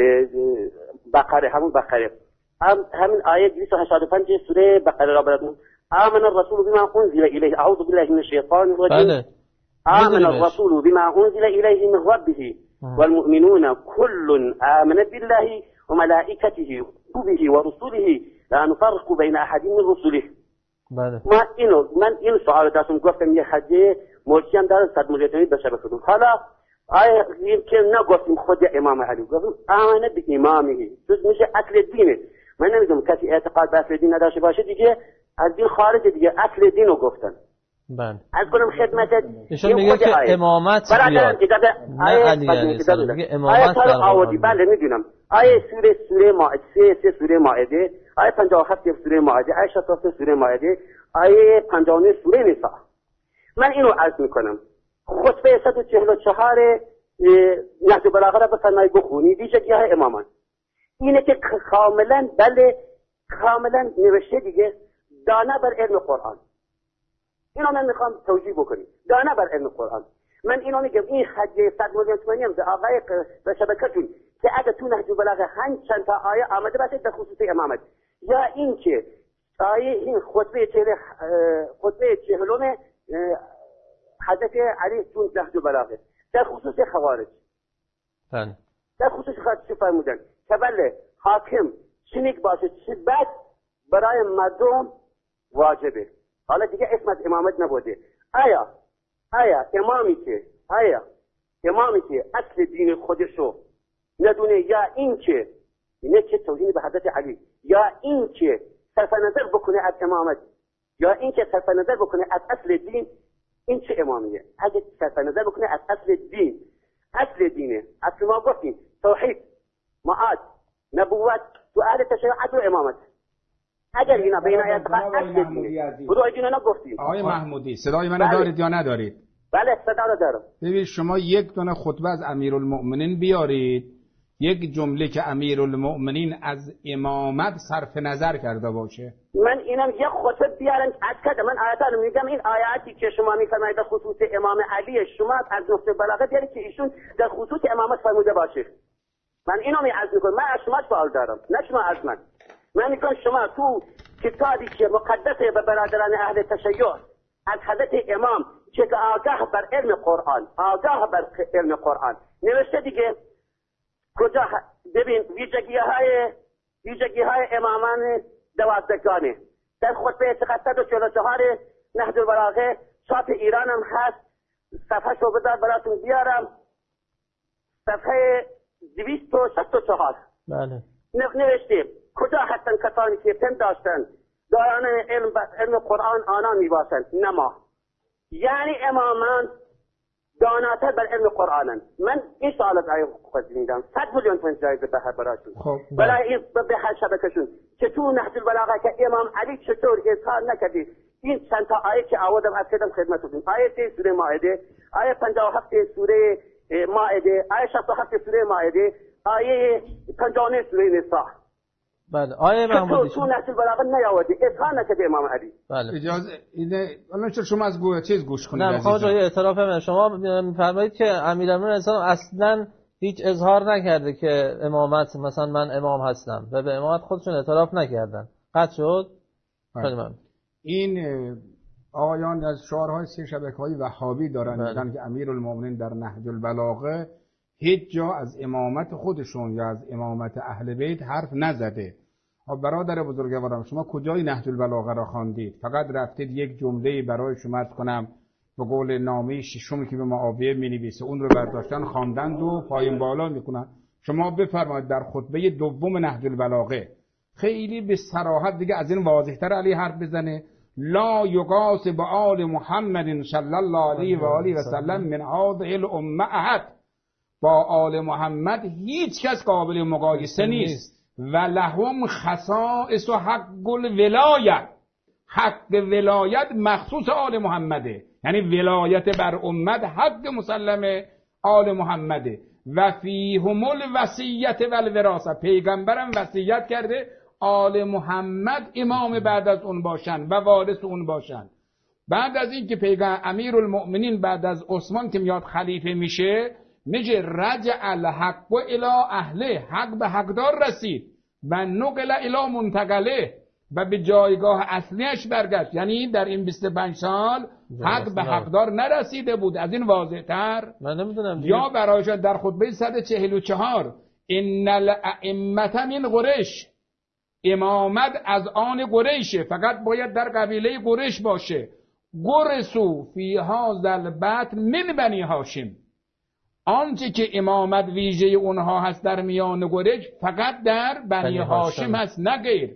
بقره، همون بقره، همین آیه دویست و هشتاد و پنج سوره بقره را براتون. آمن الرسول بما انزل الیه، اعوذ بالله من الشیطان الرجیم. آمن الرسول بما انزل الیه من ربه والمؤمنون كل آمن بالله وملائكته وكتبه ورسله لا نفرق بين احد من رسله. بله. ما اینو من این سوال داشتم گفتم یه حجه مرچی هم داره صد ملیتونی بشه بخدم. حالا آیا که نگفتیم خود امام علی گفتیم آمنه به امامی جز میشه اصل دینه. من نمیدونم کسی اعتقاد به اصل دین نداشته باشه دیگه از دین خارج دیگه، اصل دینو گفتن. بله. از کنم خدمتت ایشون میگه که امامت بیاد نه علی علیه السلام، میگه امامت در آیه بله میدونم. آیه سوره سوره مائده سه سه سوره مائده، آیه پنجاه و هفت سوره مائده، آیه شصت و سه سوره مائده، آیه پنجاه و نه سوره نساء. من اینو عرض میکنم خطبه صد و چهل و چهار نهج البلاغه را بفرمایید بخونی ویژگی های امامان اینه که کاملا بله کاملا نوشته دیگه دانه بر علم قرآن. اینو من میخوام توجیه بکنیم دانه بر علم قرآن. من اینو میگم این حجه صد میلیون تومانی هم به آقای به شبکتون که اگه تو نهج البلاغه هنگ چند تا آیه آمده باشه در خصوص امامت، یا این که آیه این خطبه چهل خطبه چهلم حضرت علی تو نهج البلاغه در خصوص خوارج بله در خصوص خوارج چه فرمودن که بله حاکم چنیک باشه چه بد برای مردم واجبه. حالا دیگه اسم از امامت نبوده. آیا آیا امامی که آیا امامی که اصل دین خودشو ندونه، یا این که اینه که توهین به حضرت علی، یا این که صرف نظر بکنه از امامت، یا این که صرف نظر بکنه از اصل دین، این چه امامیه؟ اگه صرف نظر بکنه از اصل دین، اصل دینه، اصل ما گفتیم توحید، معاد، نبوت، تو اهل تشریعات و امامت. اگر اینا بین اعتقاد اصل دینه برو اینا نگفتیم. آقای محمودی صدای منو دارید یا ندارید؟ بله صدا رو دارم. ببین شما یک دونه خطبه از امیرالمؤمنین بیارید، یک جمله که امیرالمؤمنین از امامت صرف نظر کرده باشه. من اینم یک خطبه بیارم از کده من آیاتو میگم این آیاتی که شما میفرمایید در خصوص امام علی شما از نقطه بلاغه بیارید که ایشون در خصوص امامت فرموده باشه. من اینو میعرض میکنم. من از شما سوال دارم نه شما از من. من میگم شما تو کتابی که مقدسه به برادران اهل تشیع از حضرت امام که آگاه بر علم قرآن آگاه بر علم قرآن نوشته دیگه کجا ببین ویژگی های ویژگی های امامان دوازدگانه در خطبه صد و چهل و چهار نهج البلاغه چاپ ایران هم هست. صفحه شو بذار براتون بیارم، صفحه دویست و شصت و چهار. بله نوشته کجا هستن کسانی که پنداشتن داران علم, علم قرآن آنان می باشند نه ما. یعنی امامان داناتر بر علم قرآنن. من این سوال از آیه خود میدم صد میلیون پنج جایزه به هر براشون برای این به هر شبکشون که تو نهج البلاغه که امام علی چطور اظهار نکردی این چند تا آیه که آوردم از کدام خدمتتون، آیه سه سوره مائده، آیه پنجاه و هفت سوره مائده آیه شصت و هفت سوره مائده آیه پنجاه و نه سوره نساء. بله آیه محمودی تو نهج البلاغه نیاوردی، اظهار نکرده امام علی. بله اجازه اینه الان چرا شما از گوه چیز گوش کنید؟ نه میخوام جای اعتراف من شما میفرمایید که امیرالمومنین اسلام اصلا هیچ اظهار نکرده که امامت مثلا من امام هستم و به امامت خودشون اعتراف نکردن. قطع شد. خیلی ممنون. این آقایان از شعارهای سه شبکه‌های وهابی دارن میگن که امیرالمومنین در نهج البلاغه هیچ جا از امامت خودشون یا از امامت اهل بیت حرف نزده. برادر بزرگوارم شما کجای نهج البلاغه را خواندید؟ فقط رفتید یک جمله برای شما عرض کنم به قول نامه ششم که به معاویه می‌نویسه اون رو برداشتن خواندند و پایین بالا میکنن. شما بفرمایید در خطبه دوم نهج البلاغه خیلی به صراحت دیگه از این واضح‌تر علی حرف بزنه: لا یقاس به آل محمد صلی الله علیه و آله و سلم من هذه الامه احد. با آل محمد هیچ کس قابل مقایسه نیست. و لهم خصائص و حق الولایت. حق ولایت مخصوص آل محمده، یعنی ولایت بر امت حق مسلم آل محمده. و فیهم الوصیت و الوراثه. پیغمبرم وصیت کرده آل محمد امام بعد از اون باشن و وارث اون باشن. بعد از این که پیغمبر امیرالمؤمنین بعد از عثمان که میاد خلیفه میشه میگه رجع الحق و الی اهله. حق به حقدار رسید و نقل الی منتقله و به جایگاه اصلیش برگشت. یعنی در این بیست و پنج سال حق به حقدار نرسیده بود. از این واضح تر من نمیدونم. یا برایش در خطبه صد و چهل و چهار ان الائمه من قریش. امامت از آن قریشه، فقط باید در قبیله قریش باشه. قرسو فی هذا البطن من بنی هاشم. آنچه که امامت ویژه اونها هست در میان قریش فقط در بنی هاشم هست، نه غیر.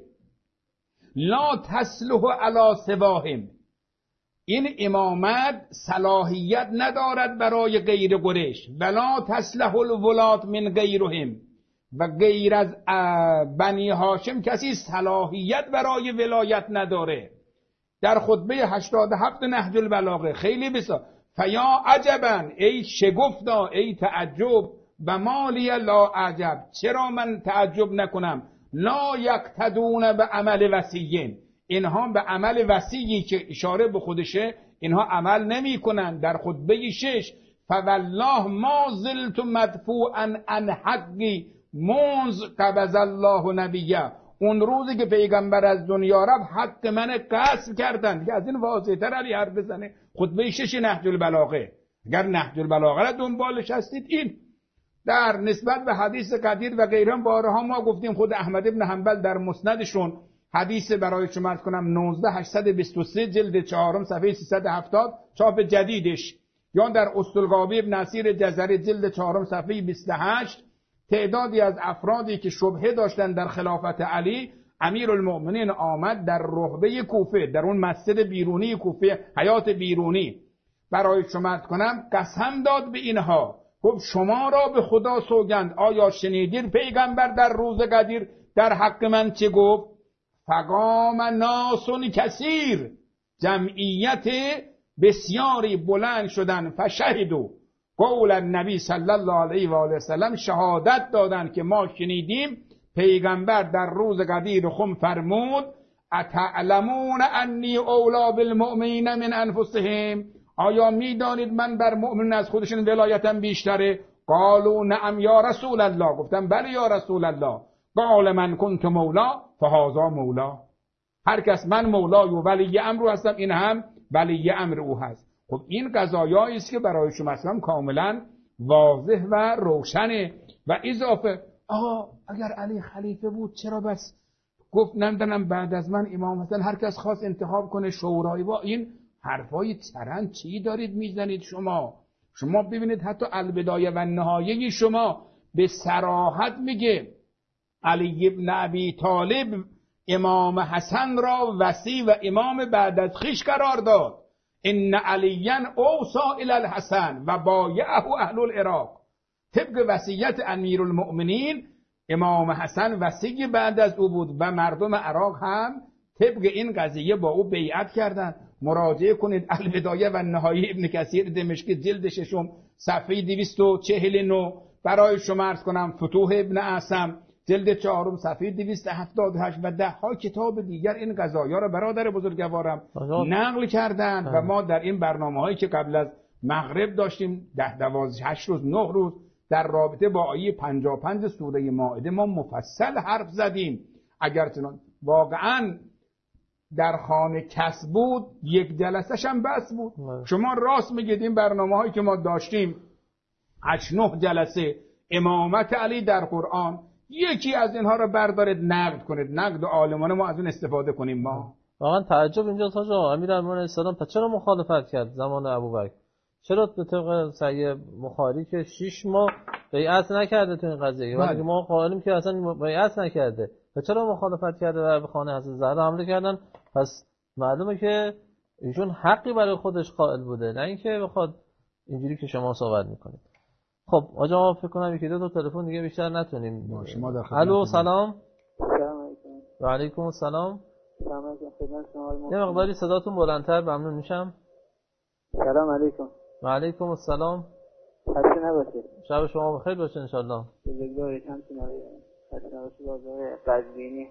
لا تصلح علی سواهم. این امامت صلاحیت ندارد برای غیر قریش. ولا تصلح الولات من غیرهم. و غیر از بنی هاشم کسی صلاحیت برای ولایت نداره. در خطبه هشتاد و هفت نهج البلاغه خیلی بسا فیا عجبا، ای شگفتا، ای تعجب، و مالی لا عجب، چرا من تعجب نکنم. لا یقتدون به عمل وصیین. اینها به عمل وصیی که اشاره به خودشه اینها عمل نمی کنن. در خطبه شش فوالله ما زلت مدفوعا عن حقی منذ قبض الله نبیه. اون روزی که پیغمبر از دنیا رفت حق من غصب کردن. که از این واضح تر علی حرف بزنه. خطبه شش نهج البلاغه. اگر نهج البلاغه را دنبالش هستید این در نسبت به حدیث قدیر و غیره بارها ما گفتیم. خود احمد ابن حنبل در مسندشون حدیث برای شما عرض کنم نوزده هشتصد و بیست و سه جلد چهارم صفحه سیصد و هفتاد چاپ جدیدش، یا در اسطلقابی ابن نصیر جزری جلد چهارم صفحه بیست و هشت تعدادی از افرادی که شبهه داشتن در خلافت علی، امیرالمؤمنین آمد در رهبه کوفه، در اون مسجد بیرونی کوفه، حیات بیرونی، برای شما عرض کنم قسم داد به اینها. خب شما را به خدا سوگند آیا شنیدید پیغمبر در روز قدیر در حق من چه گفت؟ فقام ناسون کثیر، جمعیت بسیاری بلند شدن، فشهدو قول النبی صلی الله علیه و آله وسلم، شهادت دادن که ما شنیدیم پیغمبر در روز قدیر خم فرمود اتعلمون انی اولا بالمؤمنین من انفسهم. آیا میدانید من بر مؤمن از خودشون ولایتم بیشتره؟ قالوا نعم یا رسول الله. گفتم بله یا رسول الله. قال من کنت مولا فهذا مولا. هر کس من مولای و ولی امر هستم این هم ولی امر او هست. خب این قضایایی است که برای شما اصلا کاملا واضح و روشنه. و اضافه آقا اگر علی خلیفه بود چرا بس گفت نمیدونم بعد از من امام حسن هر کس خواست انتخاب کنه شورای. با این حرفای چرند چی دارید میزنید شما؟ شما ببینید حتی البدایه و نهایه شما به صراحت میگه علی ابن ابی طالب امام حسن را وصی و امام بعد از خویش قرار داد. ان علیا اوصا الی الحسن و بایعه اهل العراق. طبق وصیت امیرالمؤمنین امام حسن وصی بعد از او بود و مردم عراق هم طبق این قضیه با او بیعت کردن. مراجعه کنید البدایه و نهایه ابن کثیر دمشقی جلد ششم صفحه دویست و چهل و نه. برای شما عرض کنم فتوح ابن اعصم جلد چهارم صفحه دویست و هفتاد و هشت و ده ها کتاب دیگر این قضایا را برادر بزرگوارم نقل کردند و ما در این برنامه‌هایی که قبل از مغرب داشتیم ده دوازده هشت روز نه روز در رابطه با آیه پنجاه و پنج سوره مائده ما مفصل حرف زدیم. اگر چنان واقعا در خانه کس بود یک جلسه‌ش هم بس بود. شما راست میگید این برنامه‌هایی که ما داشتیم هشت نه جلسه امامت علی در قرآن، یکی از اینها رو بردارید نقد کنید، نقد عالمانه ما از اون استفاده کنیم. ما واقعا تعجب اینجاست حاجا امیرالمومنین السلام پس چرا مخالفت کرد زمان ابوبکر؟ چرا به طبق صحیح بخاری که شش ماه بیعت نکرده تو این قضیه ولی ما قائلیم که اصلا بیعت نکرده و چرا مخالفت کرده و به خانه حضرت زهرا حمله کردن؟ پس معلومه که ایشون حقی برای خودش قائل بوده، نه اینکه بخواد اینجوری که شما صحبت میکنید. خب آقا فکر کنم یکی دو تا تلفن دیگه بیشتر نتونیم. شما در خدمت. الو سلام. سلام علیکم. و علیکم السلام. سلام علیکم خدمت شما. یه مقداری صداتون بلندتر ممنون میشم. سلام علیکم. و علیکم السلام. خسته نباشید. شب شما بخیر باشه ان شاء الله. بزرگوارید همچنین آقای خسته نباشید بازار قزوینی.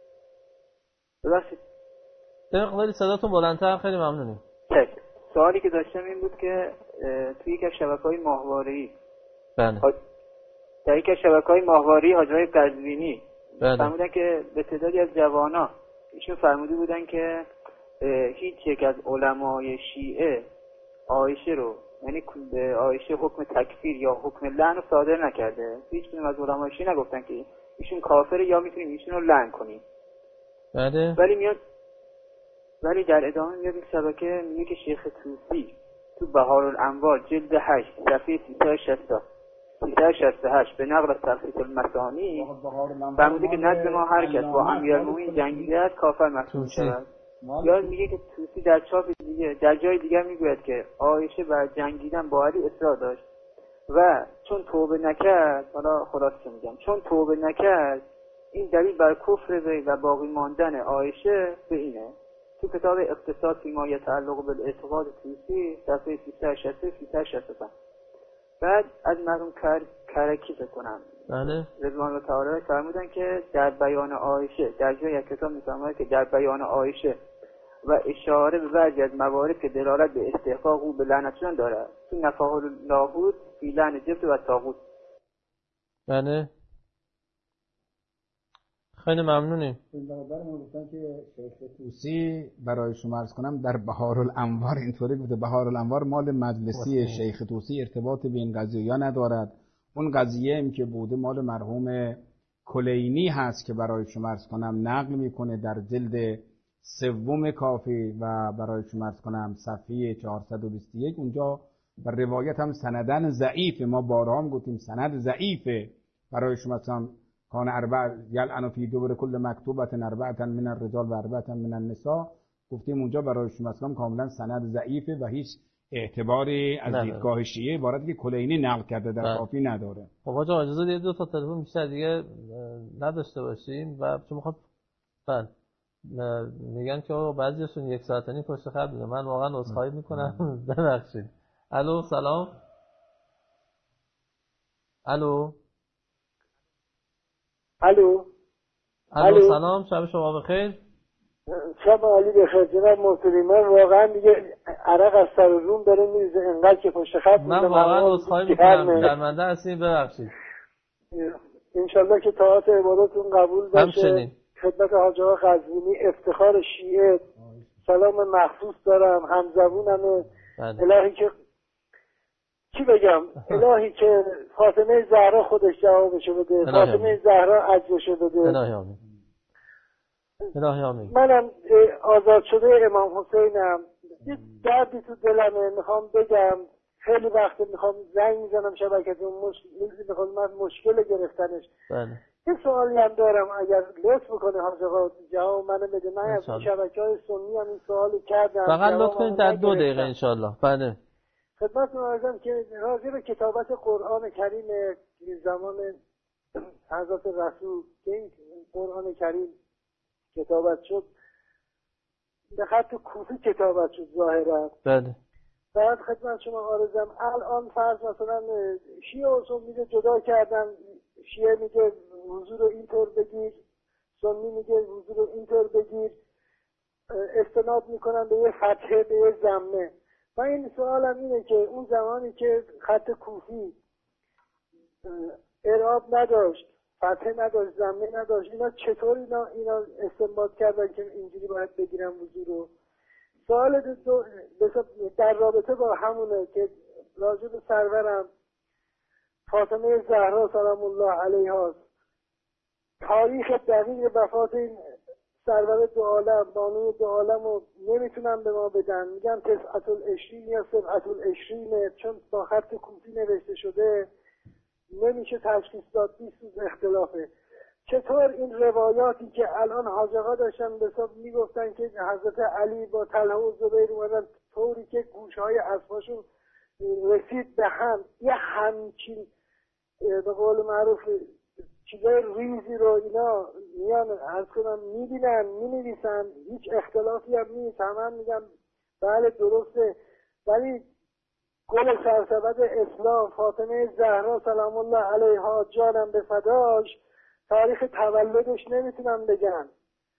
ببخشید. یه مقداری صداتون بلندتر خیلی ممنونیم. چک. سوالی که داشتم این بود که توی یک از شبکه‌های ماهواره‌ای بله. در یک از شبکه‌های ماهواره‌ای حاجی‌های قزوینی بله. فرمودن که به تعدادی از جوانا ایشون فرموده بودن که هیچ یک از علمای شیعه عایشه رو یعنی به عایشه حکم تکفیر یا حکم لعن رو صادر نکرده. هیچ کدوم از علمای شیعه نگفتن که ایشون کافره یا میتونیم ایشون رو لعن کنیم. بله. ولی میاد ولی در ادامه میاد این شبکه میگه که شیخ طوسی تو بهارالانوار جلد هشت صفحه سیصد و شصت و هشت به نقل از تلخیص المسانی فرموده که نزد ما هر کس با امیرالمومنین جنگیده است کافر محسوب شود. یا میگه که طوسی در چاپ دیگه در جای دیگر میگوید که عایشه بر جنگیدن با علی اصرار داشت و چون توبه نکرد، حالا خلاصه میگم، چون توبه نکرد این دلیل بر کفر وی و باقی ماندن عایشه به اینه. تو کتاب اقتصاد فی ما یتعلق بالاعتقاد طوسی صفحه سیصد و شصت و سیصد و شصت و پنج. بعد از مرحوم کر... کرکی فکر کنم بله رضوان الله تعالی فرمودن که در بیان عایشه در جای کتاب میفرماید که در بیان عایشه و اشاره به بعضی از موارد که دلالت به استحقاق او به لعنت شدن دارد. تو نفاح اللاهوت فی لعن جبت و طاغوت. بله خیلی ممنونیم. این برادرمون گفتن که شیخ طوسی برای شما عرض کنم در بهارالانوار اینطوری گفته بهارالانوار مال مجلسی شیخ طوسی ارتباط به این قضیه ندارد. اون قضیه هم که بوده مال مرحوم کلینی هست که برای شما عرض کنم نقل میکنه در جلد سوم کافی و برای شما عرض کنم صفحه چهارصد و بیست و یک اونجا و روایت هم سندن ضعیف. ما بارها هم گفتیم سند ضعیفه. برای شما مثلا کان اربع یلعن فی دبر کل مکتوبه اربعه من الرجال و اربعه من النساء گفتیم اونجا برای شما مثلا کاملا سند ضعیفه و هیچ اعتباری از دیدگاه شیعه عبارتی که کلینی نقل کرده در کافی نداره. خب آقا اجازه بدید دو تا تلفن بیشتر دیگه نداشته باشیم و چون میخواد بله میگن که آقا بعضیشون یک ساعت و نیم پشت خط بوده. من واقعا عذرخواهی میکنم ببخشید. الو سلام. الو الو الو سلام شب شما بخیر. شب عالی بخیر جناب محترم. من واقعا دیگه عرق از سر روم داره میریزه انقدر که پشت خط من واقعا عذرخواهی میکنم شرمنده هستیم ببخشید. انشالله که طاعت عبادتون قبول باشه. همچنین خدمت حاج آقا قزوینی افتخار شیعه سلام مخصوص دارم همزبونم. الهی که چی بگم الهی که فاطمه زهرا خودش جوابشو بده. فاطمه زهرا اجرشو بده. الهی آمین. الهی آمین. منم آزاد شده امام حسینم. یه دردی تو دلمه میخوام بگم. خیلی وقت میخوام زنگ میزنم شبکتون مش... میخوام من مشکل گرفتنش. بله یه سوالی هم دارم اگر لطف بکنه حاج آقا جواب منو بده. من از شبکه‌های سنی هم این سوالو کردم. فقط لطف کنید در دو دقیقه انشالله. بله خدمتتون عرضم که راجع به کتابت قرآن کریم زمان حضرت رسول که این قرآن کریم کتابت شد به خط کوفی کتابت شد ظاهرا. بله. بعد خدمت شما عرضم الان فرض مثلا شیعه و سنی جدا کردن، شیعه میگه وضو رو اینطور بگیر، سنی میگه وضو رو اینطور بگیر، استناد میکنن به یه فتحه به یه ضمه. من این سوالم اینه که اون زمانی که خط کوفی اعراب نداشت، فتحه نداشت، ضمه نداشت، اینا چطور اینا اینا استنباط کردن که اینجوری باید بگیرن وضو رو؟ سوال دو در رابطه با همونه که راجع به سرورم فاطمه زهرا سلام الله علیها، تاریخ دقیق وفات این سرور دو عالم، بانوی دو عالم رو نمیتونن به ما بدن، میگن تسعة العشرین یا سبعة العشرین، چون با خط کوفی نوشته شده نمیشه تشخیص داد، بیست روز اختلافه. چطور این روایاتی که الان حاج آقا داشتن به حساب میگفتن که حضرت علی با طلحه و زبیر اومدن طوری که گوشهای اسباشون رسید به هم، یه همچین به قول معروف چیزای ریزی رو اینا میان عرض کنم میبینن مینویسن، هیچ اختلافی هم نیست، همه هم میگن بله درسته. ولی گل سرسبد اسلام فاطمه زهرا سلام الله علیها جانم به فداش تاریخ تولدش نمیتونم بگم.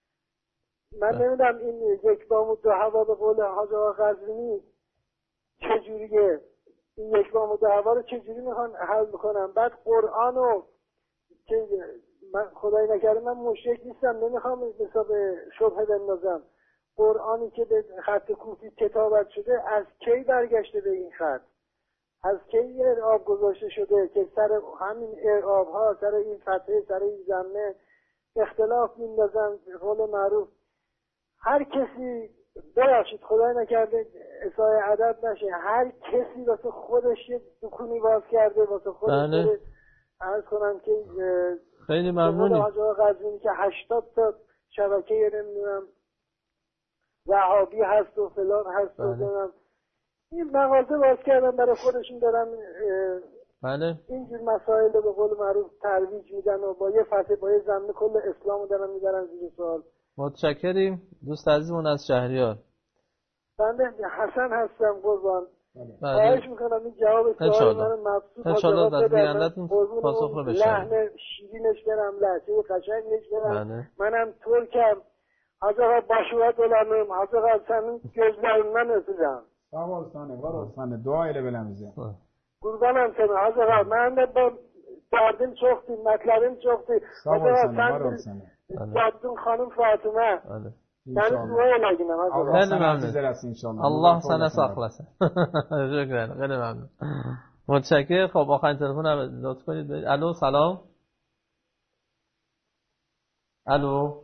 من نمیدونم این یک بام و دو هوا به قول حاج آقا قزوینی چجوریه، این یک بام و دو هوا رو چجوری میخوان حل بکنم؟ بعد قرآن رو که من خدای نکرده من مشرک نیستم، نمیخوام حساب شبهه بندازم، قرآنی که به خط کوفی کتابت شده از کی برگشته به این خط؟ از کی اعراب گذاشته شده که سر همین اعراب ها، سر این فتحه، سر این ضمه اختلاف میندازن؟ به قول معروف هر کسی، ببخشید خدای نکرده اسای ادب نشه، هر کسی واسه خودش یه دکونی باز کرده واسه خودش. بله. عرض کنم که خیلی ممنونی حاج آقا قزوینی که هشتاد تا شبکه نمیدونم وهابی هست و فلان هست و دارم این مغازه باز کردن برای خودشون، دارن بله اینجور مسائل رو به قول معروف ترویج میدن و با یه فتحه با یه ضمه کل اسلام رو دارن میبرن زیر سوال. متشکریم دوست عزیزمون از شهریار. بنده حسن هستم قربان. خواهش میکنم این جواب سوال من مبسوط انشالله در دیندتون پاسخ رو بشنوید. لحن شیرینش برم، لحظه قشنگش برم. منم ترکم، حاج آقا باشورت علمیم، حاج آقا سنون گزبر من رسیدم. سوال سانه وارو سانه دعای رو بلمیزه قربانم سنه حاج آقا من با دردم چوختی مطلبم چوختی حاج آقا سنون دادون خانم فاطمه خیلی ممنون. الله سنه ساخلسه. شکرا خیلی ممنون. متشکرم. خب آخرین تلفن هم لطف کنید. الو سلام. الو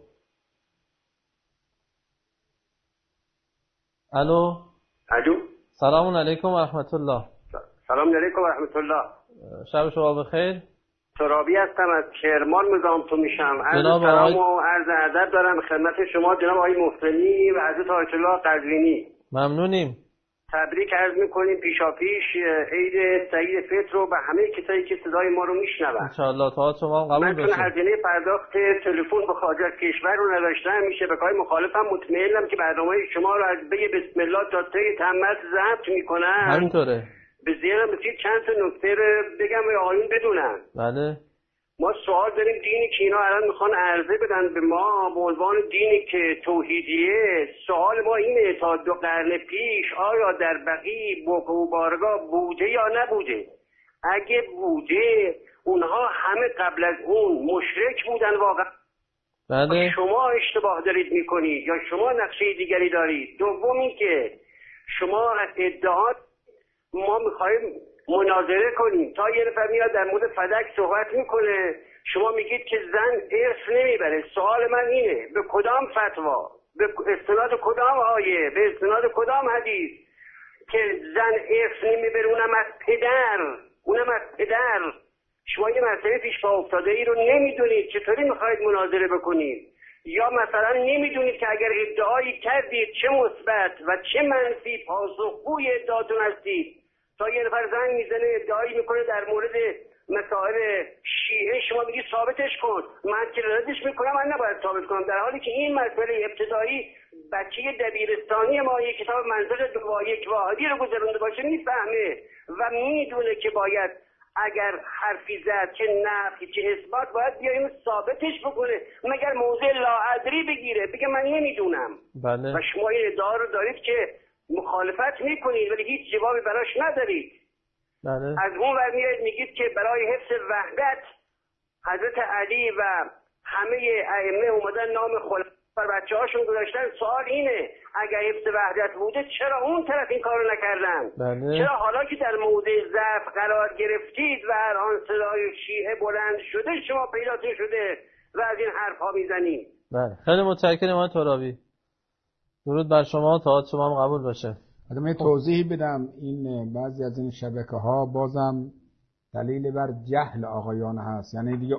الو الو سلام علیکم و رحمت الله. سلام علیکم و رحمت الله. شب شما بخیر. ترابی هستم از کرمان مزام تو میشم. عرض سلام آقای... و عرض ادب دارم خدمت شما جناب آقای محسنی و حضرت آیت الله قزوینی. ممنونیم. تبریک عرض میکنیم پیشاپیش عید سعید فطر رو به همه کسایی که صدای ما رو میشنون. ان شاء الله تا شما هم قبول بشه. من چون هزینه پرداخت تلفن به خارج از کشور رو نداشتم، میشه به کار مخالفم مطمئنم که برنامه شما رو از بی بسم الله تا ته تمت ضبط میکنن. همینطوره. به ذهنم رسید چند تا نکته رو بگم و آقایون بدونن. بله. ما سوال داریم دینی که اینا الان میخوان عرضه بدن به ما به عنوان دینی که توحیدیه. سوال ما اینه تا دو قرن پیش آیا در بقیع بوق و بارگاه بوده یا نبوده؟ اگه بوده اونها همه قبل از اون مشرک بودن واقعا؟ بله. شما اشتباه دارید میکنید یا شما نقشه دیگری دارید؟ دوم این که شما ادعا ما میخوایم مناظره کنیم، تا یه نفر میاد در مورد فدک صحبت میکنه شما میگید که زن ارث نمیبره. سوال من اینه به کدام فتوا، به استناد کدام آیه، به استناد کدام حدیث که زن ارث نمیبره اونم از پدر، اونم از پدر؟ شما یه مسئله پیش پا افتاده ای رو نمیدونید، چطوری میخواید مناظره بکنید؟ یا مثلا نمیدونید که اگر ادعایی کردید چه مثبت و چه منفی پاسخگوی ادعاتون هستید؟ تا یه نفر زنگ میزنه ادعایی میکنه در مورد مسائل شیعه، شما میگید ثابتش کن. من که ردش میکنم من نباید ثابت کنم، در حالی که این مسئله ابتدایی بچه دبیرستانی ما یک کتاب منظور دو یک واحدی رو گذرونده باشه میفهمه و میدونه که باید اگر حرفی زد که نفی که اثبات باید بیایم ثابتش بکنه، مگر موضع لاادری بگیره بگه من نمیدونم. بله. و شما این ادعا رو دارید که مخالفت میکنید ولی هیچ جوابی براش ندارید. بله. از اون ور میاد میگید که برای حفظ وحدت حضرت علی و همه ائمه اومدن نام خلفا بر بچه هاشون گذاشتن. سوال اینه اگر حفظ وحدت بوده چرا اون طرف این کارو نکردن؟ بله. چرا حالا که در موضع ضعف قرار گرفتید و هر آن صدای شیعه بلند شده شما پیداتون شده و از این حرفها میزنید؟ بله. خیلی متشکرم آقای ترابی. درود بر شما، تا شما هم قبول باشه. من یه توضیحی بدم. این بعضی از این شبکه ها بازم دلیل بر جهل آقایان هست، یعنی دیگه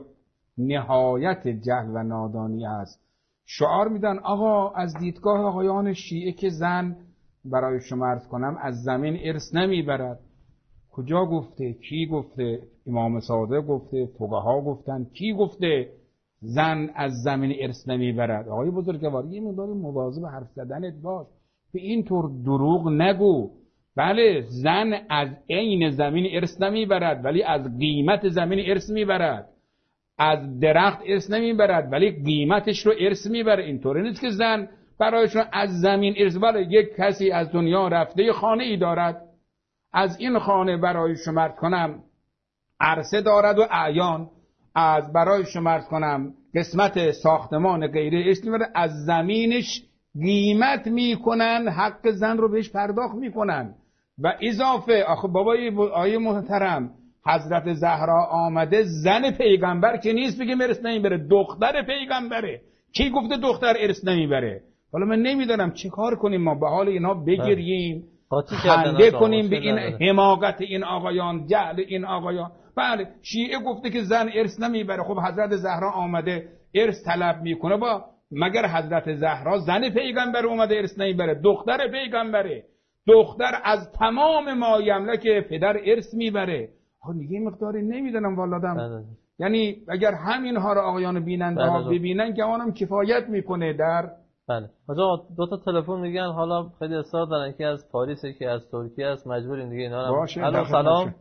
نهایت جهل و نادانی هست. شعار میدن آقا از دیدگاه آقایان شیعه که زن برای شما عرض کنم از زمین ارث نمیبرد. کجا گفته؟ کی گفته؟ امام صادق گفته؟ فقها گفتن؟ کی گفته زن از زمین ارث نمیبرد؟ آقای بزرگوار یه مقدار مواظب حرف زدنت باش، به این طور دروغ نگو. بله زن از عین زمین ارث نمیبرد ولی از قیمت زمین ارث میبرد. از درخت ارث نمیبرد ولی قیمتش رو ارث میبره. اینطوری نیست که زن برایشون از زمین ارث بره. یک کسی از دنیا رفته خانه ای دارد، از این خانه برای شما کنم عرصه دارد و اعیان، از برای شما کنم قسمت ساختمان غیره ارث میبره، از زمینش قیمت میکنن، حق زن رو بهش پرداخت میکنن. و اضافه آخه بابای آیه محترم حضرت زهرا آمده، زن پیغمبر که نیست بگه ارث نمیبره، دختر پیغمبره. کی گفته دختر ارث نمیبره؟ حالا من نمیدونم چه کار کنیم ما به حال اینا بگیریم خنده کنیم به این حماقت این آقایان، جهل این آقایان. بله شیعه گفته که زن ارث نمیبره، خب حضرت زهرا آمده ارث طلب میکنه، با مگر حضرت زهرا زن پیغمبر اومده ارث نمیبره؟ دختر پیغمبره. دختر از تمام ما یملک پدر ارث میبره. دیگه مقداری نمیدونم والادم. یعنی اگر همین ها رو آقایان بیننده ها ببینن که آنم کفایت میکنه در. بله آقا دو تا تلفن میگن، حالا خیلی اصرار دارن که از پاریس که از ترکیه است، مجبوریم دیگه اینا رو. الو سلام.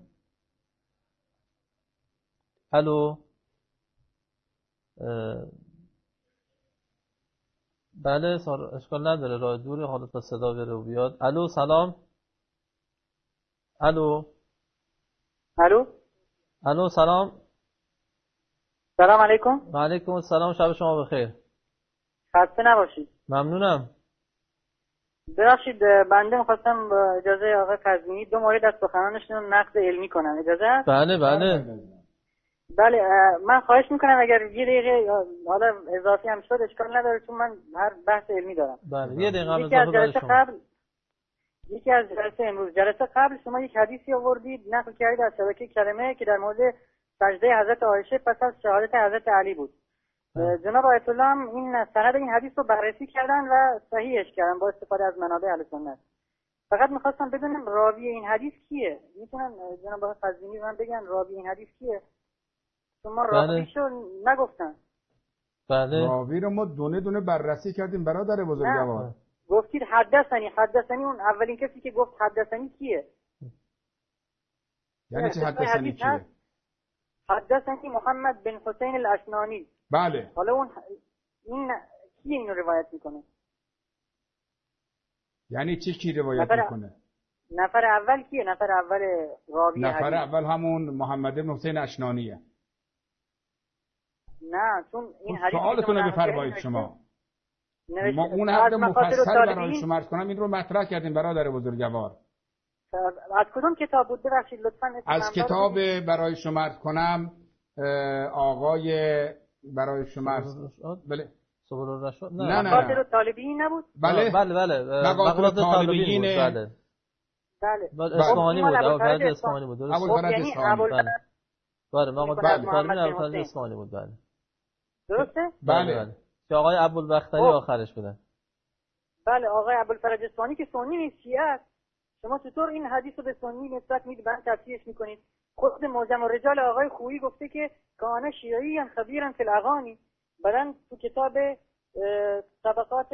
الو بله اشکال نداره، راه دوره، حالا تا صدا بره و بیاد. الو سلام. الو الو الو سلام. سلام علیکم. و علیکم السلام، شب شما بخیر. خسته نباشید. ممنونم. ببخشید بنده می‌خواستم با اجازه آقای قزوینی دو مورد از سخنانشون نقد علمی کنم، اجازه هست؟ بله بله. بله من خواهش میکنم اگر یه دقیقه حالا اضافی هم شد اشکال نداره، چون من هر بحث علمی دارم. بله یه دقیقه یکی از جلسه قبل یکی از جلسه امروز جلسه قبل شما یک حدیثی آوردید نقل کردید از شبکه کلمه که در مورد سجده حضرت عایشه پس از شهادت حضرت علی بود. جناب آیت الله هم این سند این حدیث رو بررسی کردن و صحیحش کردن با استفاده از منابع اهل سنت. فقط میخواستم بدونم راوی این حدیث کیه؟ میتونن جناب آقای قزوینی من بگن راوی این حدیث کیه؟ شما راویشو نگفتن. بله راوی رو ما دونه دونه بررسی کردیم برادر بزرگوار. گفتید حدثنی حدثنی اون اولین کسی که گفت حدثنی کیه؟ یعنی چه حدثنی کیه؟ حدثنی محمد بن حسین الاشنانی. بله. حالا اون این کی اینو روایت میکنه؟ یعنی چی کی روایت نفر میکنه؟ نفر اول کیه؟ نفر اول راوی نفر حدیث. اول همون محمد بن حسین اشنانیه. نه چون این حدیث سوالتون رو بفرمایید شما. ما اون حد مفصل برای شما عرض کنم این رو مطرح کردیم برادر بزرگوار. از کدوم کتاب بود ببخشید لطفاً؟ از کتاب برای شما عرض کنم آقای برای شما عرض بله سبل الرشاد نه نه مقاصد طالبین نبود؟ بله بله بله مقاصد طالبین بله بله اصفهانی بود. ابوالفرج اصفهانی بود. درست ابوالفرج اصفهانی بله بله مقاصد طالبین ابوالفرج اصفهانی بود. بله درسته؟ بله که آقای ابوالبختری آخرش بودن. بله آقای ابوالفرج اصفهانی که سنی نیست شیعه است. شما چطور این حدیث رو به سنی نسبت میدید بعد تفسیرش میکنید؟ خود معجم الرجال آقای خویی گفته که کان شیعی خبیرا فی الاغانی، بعدن تو کتاب طبقات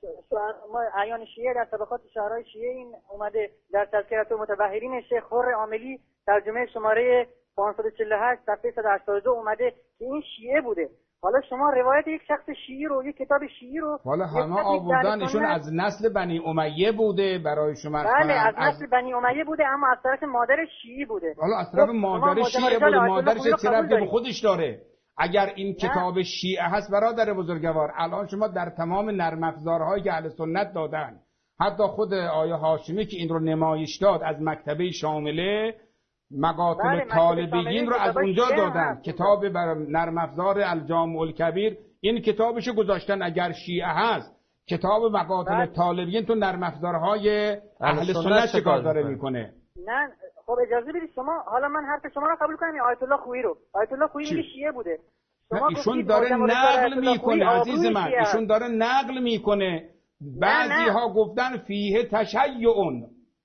ما اعیان شیعه در طبقات شهرهای شیعه این اومده در تذکرة المتبحرین شیخ خر عاملی ترجمه شماره پانصد و چهل و هشت صفحه صد و هشتاد و دو اومده که این شیعه بوده. حالا شما روایت یک شخص شیعی رو، یک کتاب شیعی رو، حالا همه آوردن ایشون از نسل بنی امیه بوده برای شما. بله از نسل از... بنی امیه بوده، اما از طرف مادر شیعی بوده. حالا از طرف مادر شیعه بوده، مادرش چه ربطی به خودش داره؟ اگر این کتاب شیعه هست برادر بزرگوار، الان شما در تمام نرم افزارهایی که اهل سنت دادن، حتی خود آیه هاشمی که این رو نمایش داد از مکتبه شامله، مقاتل بله، طالبیین رو از اونجا دادن، کتاب بر نرم افزار الجامع الکبیر، این کتابشو گذاشتن. اگر شیعه هست کتاب مقاتل بله. طالبیین تو نرم افزارهای اهل سنت چه کار داره میکنه؟ نه خب اجازه بدید شما، حالا من حرف شما رو قبول کنم. آیت الله خویی رو، آیت الله خویی میگه شیعه بوده. شما ایشون داره نقل میکنه عزیز من، ایشون داره نقل میکنه. بعضی ها گفتن فیه تشیعون.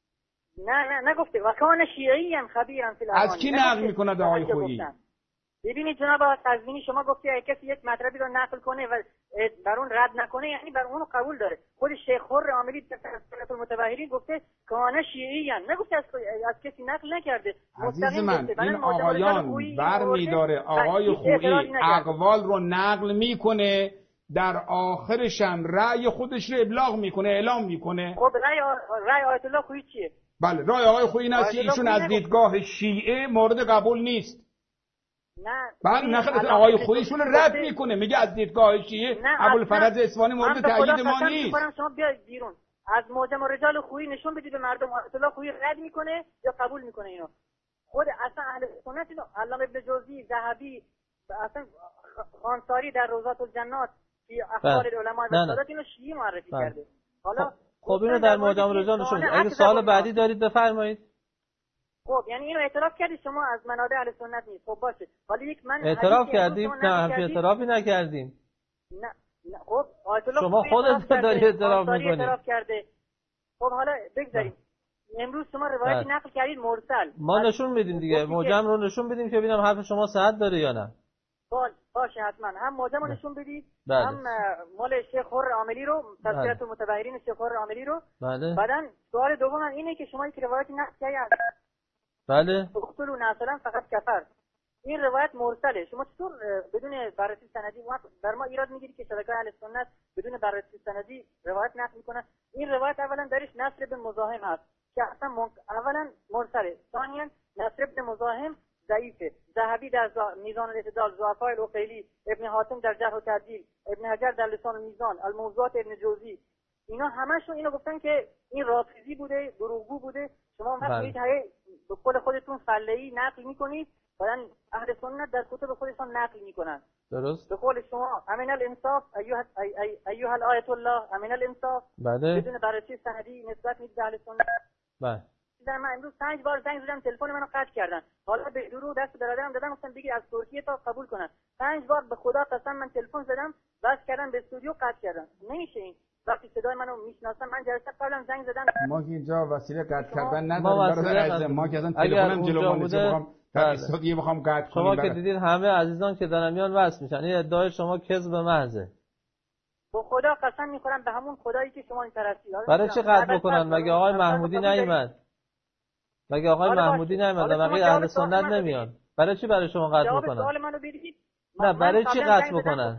نه نه نگفته و کان شیعی هم خبیرن فی از کی نقل میکنه دعای خویی؟ ببینید جناب قزوینی شما گفتی اگه کسی یک مطلبی رو نقل کنه و بر اون رد نکنه یعنی بر اون قبول داره. خود شیخ خر عاملی در تذکرة المتبحرین گفته کان شیعی هم، نگفته از, از کسی نقل نکرده. عزیز من این آقایان برمیداره آقای خویی اقوال رو نقل میکنه، در آخرش هم رأی خودش رو ابلاغ میکنه، اعلام میکنه. خب رأی رأی آیت الله خویی چیه؟ بله رأی آقای خویی این است که ایشون از دیدگاه شیعه مورد قبول نیست. نه بله نه آقای خوییشون رد میکنه، میگه از دیدگاه شیعه ابوالفرج اصفهانی مورد تایید ما نیست. شما بیاید بیرون از معجم الرجال خویی نشون بدید به مردم آیت الله خویی رد میکنه یا قبول میکنه اینو. خود اصلا اهل سنت اینو علامه ابن جوزی، ذهبی، اصلا خانساری در روضات الجنات فی اخبار العلماء و سادات اینو شیعی معرفی کرده. حالا خب اینو در معجم الرجال نشون بدید. اگه سوال بعدی دارید بفرمایید. خب یعنی اینو اعتراف کردید شما از منابع اهل سنت نیست. خب باشه. حالا یک من اعتراف کردیم؟ نه همچین اعترافی نکردیم. نه نه خب آیت الله شما خودت داری اعتراف میکنید. اعتراف کرده. خب حالا بگذاریم. امروز شما روایتی نقل کردید مرسل. ما نشون میدیم دیگه. معجم رو نشون بدیم که ببینم حرف شما صحت داره یا نه. باشه حتما هم معجم رو نشون بدید هم مال شیخ خر عاملی رو، تذکرة المتبحرین شیخ خر عاملی رو. بله. بعدن سوال دوم اینه که شما یک روایتی نقل کردید. بله. اقتلوا ناسلا فقط کفر. این روایت مرسله. شما چطور بدون بررسی سندی در ما ایراد میگیرید که شبکه اهل سنت بدون بررسی سندی روایت نقل میکنن؟ این روایت اولا درش نصر بن مزاحم هست که اصلا من... اولا مرسله، ثانیا نصر بن مزاحم ضعیفه. ذهبی در میزان الاعتدال، ضعفاء العقیلی، ابن حاتم در جرح و تعدیل، ابن حجر در لسان المیزان، الموضوعات ابن جوزی، اینا همشون اینو گفتن که این رافضی بوده، دروغگو بوده. شما وقتی به قول خودتون فله‌ای نقل میکنید، بعدن اهل سنت در کتب خودشون نقل میکنن. درست. به قول شما امین الانصاف ایها ایها الایت الله امین الانصاف. بله. بدون بررسی سندی نسبت میدید اهل سنت. بله. من امروز پنج بار زنگ زدم تلفن منو قطع کردن. حالا به درو دست برادرم دادم گفتم بگیر از ترکیه تا قبول کنن. پنج بار به خدا قسم من تلفن زدم، بس کردن به استودیو قطع کردن. نمیشه این. وقتی صدای منو میشناسن من جلسه قبلا زنگ زدم. ما که اینجا وسیله قطع کردن نداریم برادر عزیز. ما که اصلا تلفنم جلو ما چه بخوام در استودیو بخوام قطع کنم. شما که دیدین همه عزیزان که دارن میان وصل میشن. این ادعای شما کذب محضه. به خدا قسم میخورم به همون خدایی که شما این طرفی. برای چه قطع بکنن؟ مگه آقای محمودی نیومد؟ مگه آقای محمودی نیومد؟ مگه اهل سنت نمیان؟ برای چی برای شما قطع بکنن؟ سوال منو بدید. نه برای چی قطع بکنن؟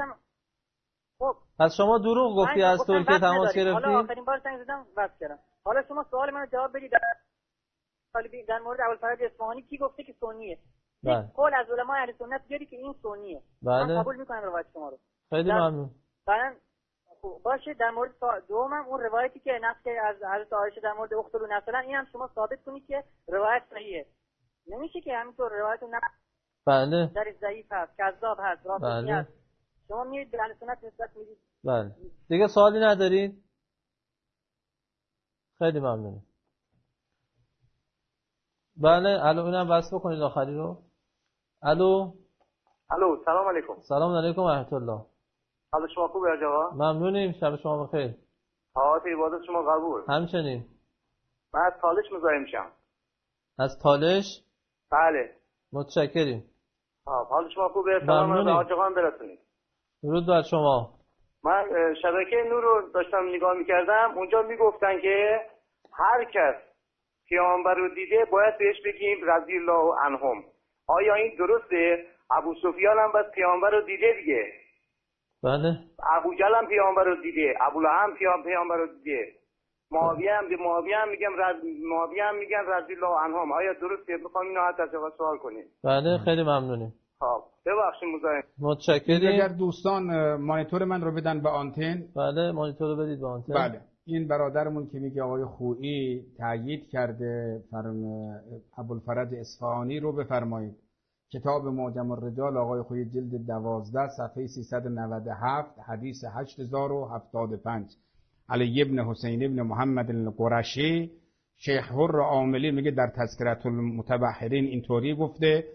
خب پس شما دروغ گفتی از ترکیه تماس گرفتی؟ حالا آخرین بار زنگ زدم بس کردم. حالا شما سوال منو جواب بدید. در مورد ابوالفرج اصفهانی کی گفته که سنیه؟ بله. قول از علمای اهل سنت بیاری که این سنیه. بله. من قبول میکنم روایت شما رو. خیلی ممنون. بعدن باشه در مورد دومم اون روایتی که نقل از حضرت عایشه در مورد اختلو نسلا اینم شما ثابت کنید که روایت صحیحه. نمیشه که همینطور روایت رو نقل. بله. در ضعیف هست، کذاب هست، رافضی هست. شما میرید به اهل سنت نسبت میدید. بله. دیگه سوالی ندارید؟ خیلی ممنون. بله الو اینم بس بکنید آخری رو. الو. الو سلام علیکم. سلام علیکم و رحمت الله. حال شما خوبه آقا؟ ممنونیم. شب شما بخیر. حالات عبادت شما قبول. همچنین. من از تالش مزاحم میشم. از تالش؟ بله. متشکریم. خب حال شما خوبه؟ سلام به آقا برسونید. درود بر شما. من شبکه نور رو داشتم نگاه میکردم، اونجا میگفتن که هر کس پیامبر رو دیده باید بهش بگیم رضی الله عنهم. آیا این درسته؟ ابو سفیان هم بس پیامبر رو دیده دیگه. بله. ابو جهل هم پیامبر رو دیده، ابو لهب هم پیامبر رو دیده. معاویه هم به معاویه هم میگم رض... معاویه هم میگن رضی الله عنهم. آیا درسته؟ میخوام اینو حتی از سوال کنیم. بله خیلی ممنونیم. خب ببخشید مزاحم. متشکریم. اگر دوستان مانیتور من رو بدن به آنتن. بله مانیتور رو بدید به آنتن. بله. این برادرمون که میگه آقای خویی تأیید کرده فرم ابوالفرج اصفهانی رو بفرمایید. کتاب معجم الرجال آقای خویی جلد دوازده صفحه سیصد و نود و هفت حدیث هشت هزار و هفتاد و پنج. علی ابن حسین ابن محمد القرشی شیخ حر عاملی میگه در تذکرة المتبحرین اینطوری گفته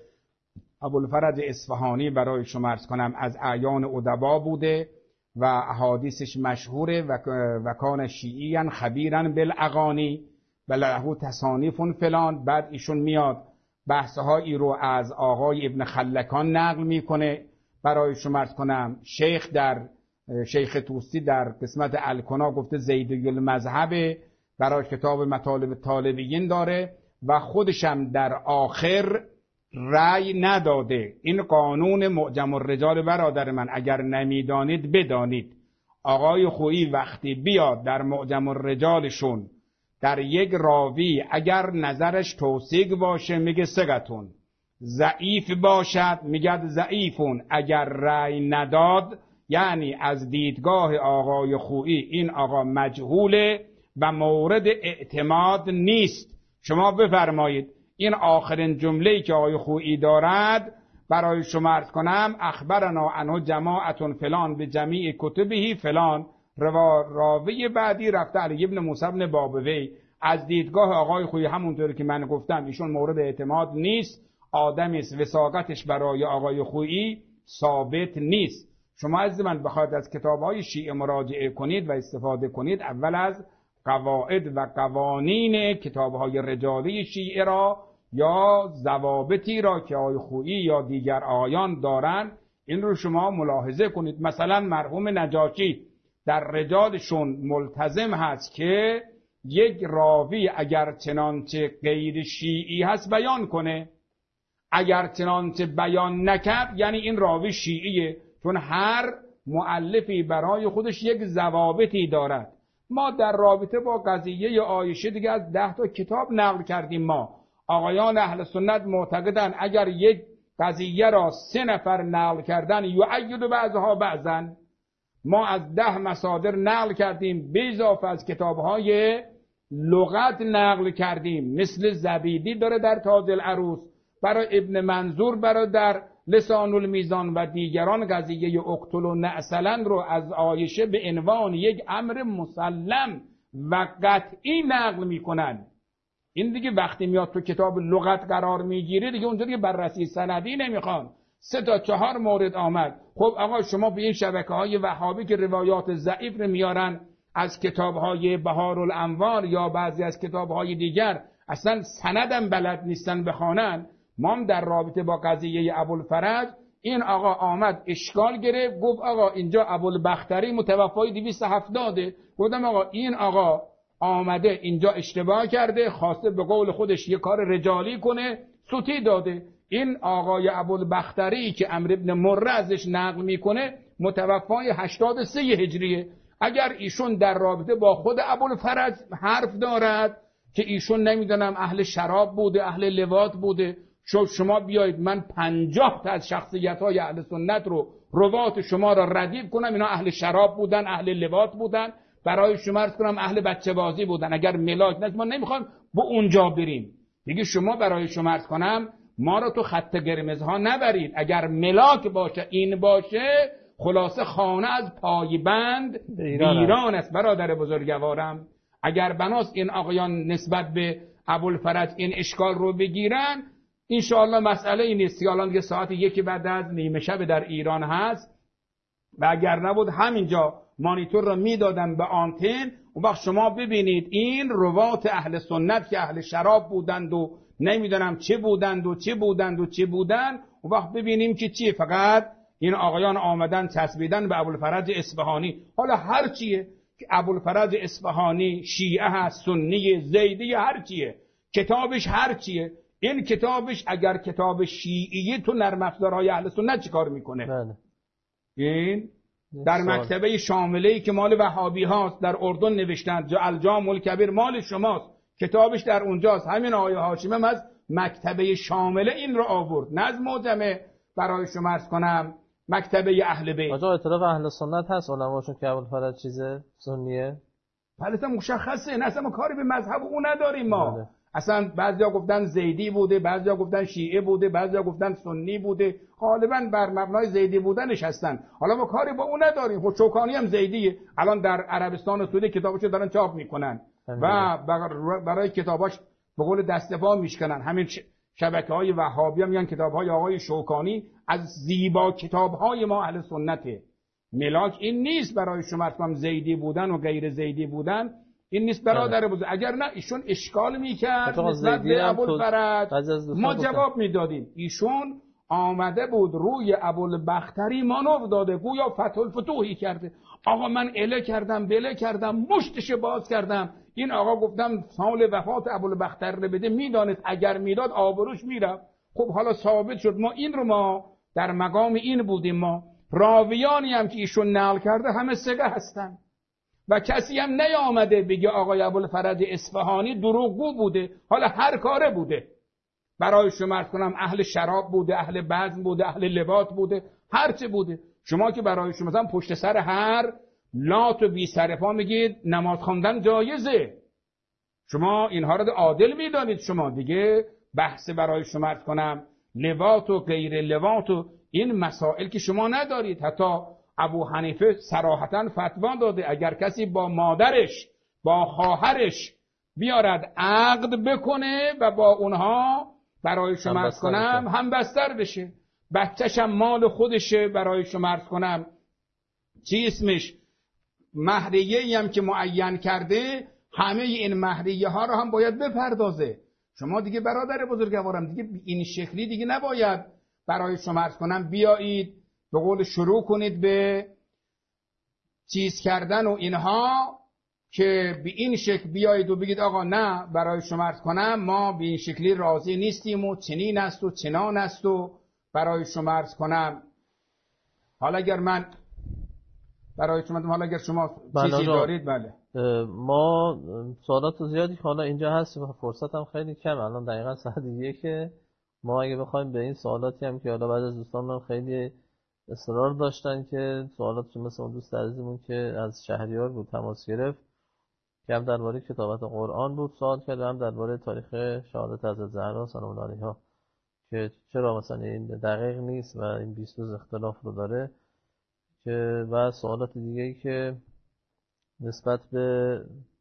ابوالفرج اصفهانی برای شما عرض کنم از اعیان ادبا بوده و احادیثش مشهوره و و کان شیعیان خبیرن بالاغانی بله تصانیف فلان. بعد ایشون میاد بحثهایی رو از آقای ابن خلکان نقل میکنه برای شما عرض کنم. شیخ در شیخ توسی در قسمت الکنا گفته زیدی المذهب، برای کتاب مطالب طالبیین داره و خودشم در آخر رأی نداده. این قانون معجم الرجال برادر من، اگر نمیدانید بدانید. آقای خویی وقتی بیاد در معجم الرجالشون در یک راوی اگر نظرش توثیق باشه میگه ثقتون، ضعیف باشد میگه ضعیفون. اگر رأی نداد یعنی از دیدگاه آقای خویی این آقا مجهوله و مورد اعتماد نیست. شما بفرمایید این آخرین جمله‌ای که آقای خویی دارد برای شما عرض کنم اخبرنا عنه جماعتون فلان به جمیع کتبه فلان. روا راوی بعدی رفته علی ابن موسی بن بابوی. از دیدگاه آقای خویی همونطوری که من گفتم ایشون مورد اعتماد نیست، آدمی است وثاقتش برای آقای خویی ثابت نیست. شما عزیز من بخواید از کتاب‌های شیعه مراجعه کنید و استفاده کنید، اول از قواعد و قوانین کتاب‌های رجالی شیعه را یا ضوابطی را که آقای خویی یا دیگر آقایان دارن این رو شما ملاحظه کنید. مثلا مرحوم نجاشی در رجالشون ملتزم هست که یک راوی اگر چنانچه غیر شیعی هست بیان کنه، اگر چنانچه بیان نکرد یعنی این راوی شیعیه، چون هر مؤلفی برای خودش یک ضوابطی دارد. ما در رابطه با قضیه عایشه دیگه از ده تا کتاب نقل کردیم. ما آقایان اهل سنت معتقدن اگر یک قضیه را سه نفر نقل کردن یعید بعضها بعضا. ما از ده مصادر نقل کردیم، به اضافه از کتاب‌های لغت نقل کردیم، مثل زبیدی داره در تاج العروس، برای ابن منظور برای در لسان المیزان و دیگران قضیه اقتل و نعسلن رو از عایشه به عنوان یک امر مسلم و قطعی نقل میکنن. این دیگه وقتی میاد تو کتاب لغت قرار میگیره دیگه اونجا دیگه بررسی سندی نمیخوان. سه تا چهار مورد آمد. خب آقا شما به این شبکه‌های وهابی که روایات ضعیف رو میارن از کتاب‌های بهار الانوار یا بعضی از کتاب‌های دیگر اصلا سندم بلد نیستن بخوانن. ما هم در رابطه با قضیه ابوالفرج این آقا آمد اشکال گرفت، گفت آقا اینجا ابوالبختری متوفای دویست و هفتاد. گفتم آقا این آقا آمده اینجا اشتباه کرده، خواسته به قول خودش یه کار رجالی کنه، سوتی داده. این آقای ابوالبختری که عمرو بن مره ازش نقل میکنه متوفای هشتاد و سه هجریه. اگر ایشون در رابطه با خود ابوالفرج حرف دارد که ایشون نمیدونم اهل شراب بوده، اهل لواط بوده، چون شما بیایید من پنجاه تا از شخصیت‌های اهل سنت رو روات شما را ردیف کنم اینا اهل شراب بودن، اهل لواط بودن، برای شما عرض کنم اهل بچه بازی بودن. اگر ملاک نه ما نمیخوام به اونجا بریم دیگه. شما برای شما عرض کنم ما رو تو خط قرمز ها نبرید. اگر ملاک باشه این باشه خلاصه خانه از پای بند ویران است برادر بزرگوارم. اگر بناست این آقایان نسبت به ابوالفرج این اشکال رو بگیرن انشاءالله مسئله این نیست. الان دیگه ساعت یکی بعد از نیمه شب در ایران هست و اگر نبود همینجا مانیتور رو میدادن به آنتن، اون وقت شما ببینید این روات اهل سنت که اهل شراب بودند و نمیدونم چه بودند و چه بودند و چه بودند، اون وقت ببینیم که چیه. فقط این آقایان آمدن چسبیدن به ابوالفرج اصفهانی. حالا هر چیه که ابوالفرج اصفهانی شیعه هست، سنی، زیدی، هر چیه، کتابش هر چیه، این کتابش اگر کتاب شیعی تو نرم افزارهای اهل سنت چیکار میکنه؟ بله. این در مکتبه شامله‌ای که مال وهابی هاست در اردن نوشتن، الجامع الکبیر مال شماست، کتابش در اونجاست. همین آقای هاشمی هم از مکتبه شامله این رو آورد، نه از معجمه برای شما عرض کنم مکتبه اهل بیت. آجا اعتراف اهل سنت هست علماشون که ابوالفرج چیزه سنیه؟ بله مشخصه، نه اصلا ما کاری به مذهب او نداریم ما. بله. اصلا بعضیا گفتن زیدی بوده، بعضیا گفتن شیعه بوده، بعضیا گفتن سنی بوده، غالبا بر مبنای زیدی بودنش هستن. حالا ما کاری با او نداریم. خود شوکانی هم زیدیه، الان در عربستان و سعودی کتاباشو دارن چاپ میکنن و برای کتاباش به قول دستپا میشکنن. همین شبکه‌های وهابی هم میگن کتاب‌های آقای شوکانی از زیبا کتاب‌های ما اهل سنته. ملاک این نیست برای شما اصلا زیدی بودن و غیر زیدی بودن، این نیست برادر بزرگ. اگر نه ایشون اشکال میکرد نسبت به ابوالفرج، ما جواب میدادیم. ایشون آمده بود روی ابوالبختری مانور داده، گویا فتح الفتوحی کرده. آقا من اله کردم بله کردم، مشتش باز کردم. این آقا گفتم سال وفات ابوالبختر رو بده، میدانست اگر میداد آبروش میرفت. خب حالا ثابت شد. ما این رو ما در مقام این بودیم. ما راویانی هم که ایشون نقل کرده همه ثقه هستن و کسی هم نیامده بگه آقای ابوالفرج اصفهانی دروغگو بوده. حالا هر کاره بوده، برای شما عرض کنم اهل شراب بوده، اهل بزم بوده، اهل لواط بوده، هر چه بوده. شما که برای شما مثلا پشت سر هر لات و بی سر پا میگید نماز خواندن جایزه، شما اینها رو عادل میدانید. شما دیگه بحث برای شما عرض کنم لواط و غیر لواط و این مسائل که شما ندارید. حتی ابو حنیفه صراحتاً فتوا داده اگر کسی با مادرش با خواهرش بیارد عقد بکنه و با اونها برای شما عرض کنم هم بستر بشه، بچه‌ش هم مال خودشه، برای شما عرض کنم چی اسمش مهریه‌ای هم که معین کرده، همه این مهریه ها رو هم باید بپردازه. شما دیگه برادر بزرگوارم دیگه این شکلی دیگه نباید برای شما عرض کنم بیایید به قول شروع کنید به چیز کردن و اینها که به این شکل بیایید و بگید آقا نه برای شما عرض کنم ما به این شکلی راضی نیستیم و چنین است و چنان است و برای شما عرض کنم. حالا اگر من برای شما حالا اگر شما چیزی دارید بله. ما سوالات زیادی حالا اینجا هست و فرصت هم خیلی کم، الان دقیقا ساعت یک. ما اگه بخوایم به این سوالاتی هم که حالا بعد از دوستان خیلی اصرار داشتن که سوالات مثل اون دوست عزیزمون که از شهریار بود تماس گرفت که هم درباره کتابت قرآن بود سوال کرد و هم درباره تاریخ شهادت حضرت زهرا سلام الله علیها که چرا مثلا این دقیق نیست و این بیست روز اختلاف رو داره، که و سوالات دیگه‌ای که نسبت به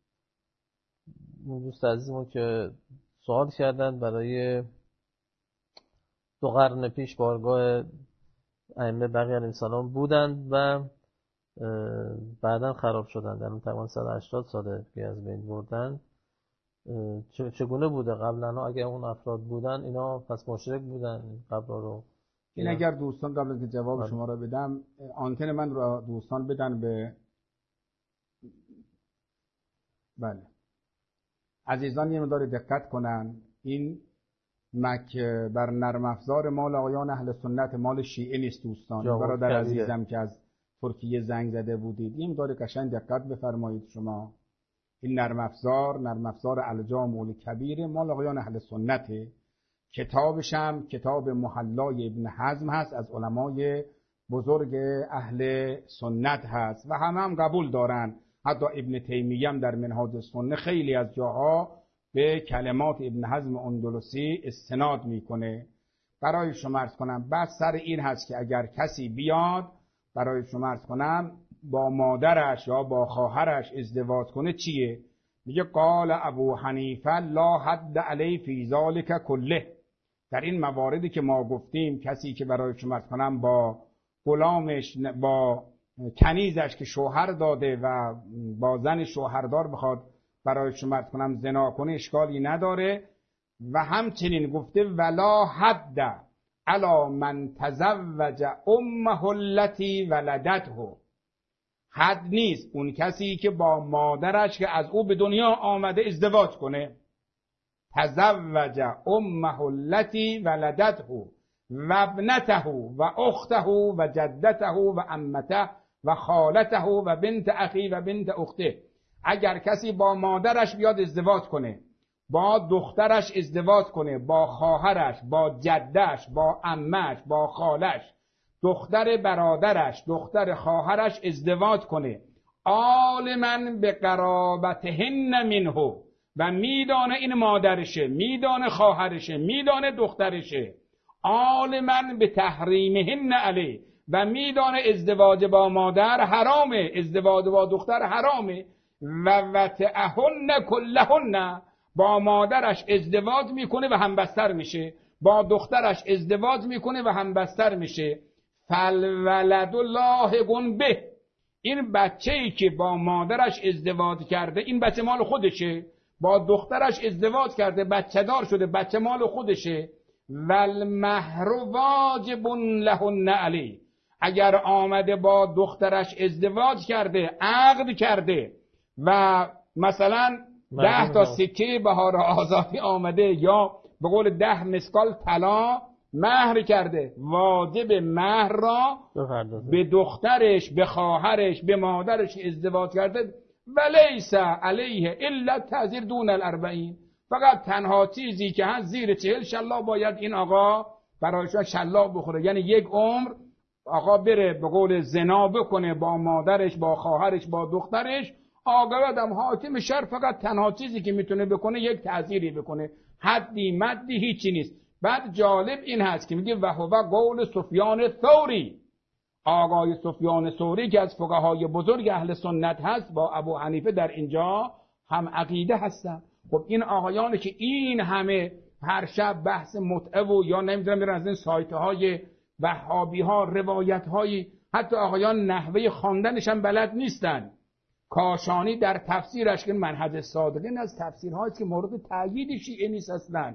اون دوست عزیزمون که سوال کردن برای دو قرن پیش بارگاه ائمه بقیه علیهم السلام بودند و بعداً خراب شدند، در تقریباً صد و هشتاد ساله که از بین بردن. چگونه بوده قبلا؟ اگه اون افراد بودن اینا پس مشرک بودن قبل رو؟ این اگر دوستان قبل از که جواب شما را بدم آنتن من رو دوستان بدن به بله عزیزان یه مقدار دقت کنن. این مک بر نرم افزار مال آقایان اهل سنت، مال شیعه نیست دوستان. برادر عزیزم که از ترکیه زنگ زده بودید این مقدار قشنگ دقت بفرمایید. شما این نرم افزار نرم افزار الجامع الکبیر مال آقایان اهل سنته. کتابش هم کتاب محلای ابن حزم هست، از علمای بزرگ اهل سنت هست و همه هم قبول دارن. حتی ابن تیمیه هم در منهاج السنه خیلی از جاها به کلمات ابن حزم اندلسی استناد میکنه. برای شما عرض کنم بس سر این هست که اگر کسی بیاد برای شما عرض کنم با مادرش یا با خواهرش ازدواج کنه چیه؟ میگه قال ابو حنیفه لا حد علی فی ذلک کله. در این مواردی که ما گفتیم کسی که برای شما عرض کنم با غلامش با کنیزش که شوهر داده و با زن شوهردار بخواد برای شما عرض کنم زنا کنه اشکالی نداره. و همچنین گفته ولا حد علی من تزوج امه التي ولدته. حد نیست اون کسی که با مادرش که از او به دنیا آمده ازدواج کنه. تزوج امه التي ولدته و ابنته و اخته و جدته و عمته و خالته و بنت اخی و بنت اخته. اگر کسی با مادرش بیاد ازدواج کنه، با دخترش ازدواج کنه، با خواهرش، با جدش، با عمش، با خالش، دختر برادرش، دختر خواهرش ازدواج کنه، عالماً به قرابتهن منه، و میدانه این مادرشه، میدانه خواهرشه، میدانه دخترشه، عالماً به تحریمهن علیه، و میدانه ازدواج با مادر حرامه، ازدواج با دختر حرامه، و وطئهن کلهن، با مادرش ازدواج میکنه و همبستر میشه، با دخترش ازدواج میکنه و همبستر میشه. فالولد لاحق به، این بچه‌ای که با مادرش ازدواج کرده این بچه مال خودشه، با دخترش ازدواج کرده بچه دار شده بچه مال خودشه. والمهر واجب لهن علی، اگر آمده با دخترش ازدواج کرده، عقد کرده و مثلا ده تا سکه بهار آزادی آمده یا به قول ده مسکال طلا مهر کرده، واجب مهر را به دخترش، به خواهرش، به مادرش ازدواج کرده. ولیس علیه الا تعزیر دون الاربعین، فقط تنها چیزی که هست زیر چهل شلاق باید این آقا برایشون شلاق بخوره، یعنی یک عمر آقا بره به قول زنا بکنه با مادرش، با خواهرش، با دخترش. آقا حاکم شهر فقط تنها چیزی که میتونه بکنه یک تعزیری بکنه، حدی مدی هیچی نیست. بعد جالب این هست که میگه و هو قول سفیان ثوری، آقای سفیان ثوری که از فقهای بزرگ اهل سنت هست با ابو حنیفه در اینجا هم عقیده هستن. خب این آقایانی که این همه هر شب بحث متعه و یا نمیدونم میرن از این سایت های وهابی ها روایت های، حتی آقایان نحوه خواندنش هم بلد نیستن. کاشانی در تفسیرش که منهج صادقین از تفسیرهایی که مورد تأیید شیعه نیست اصلا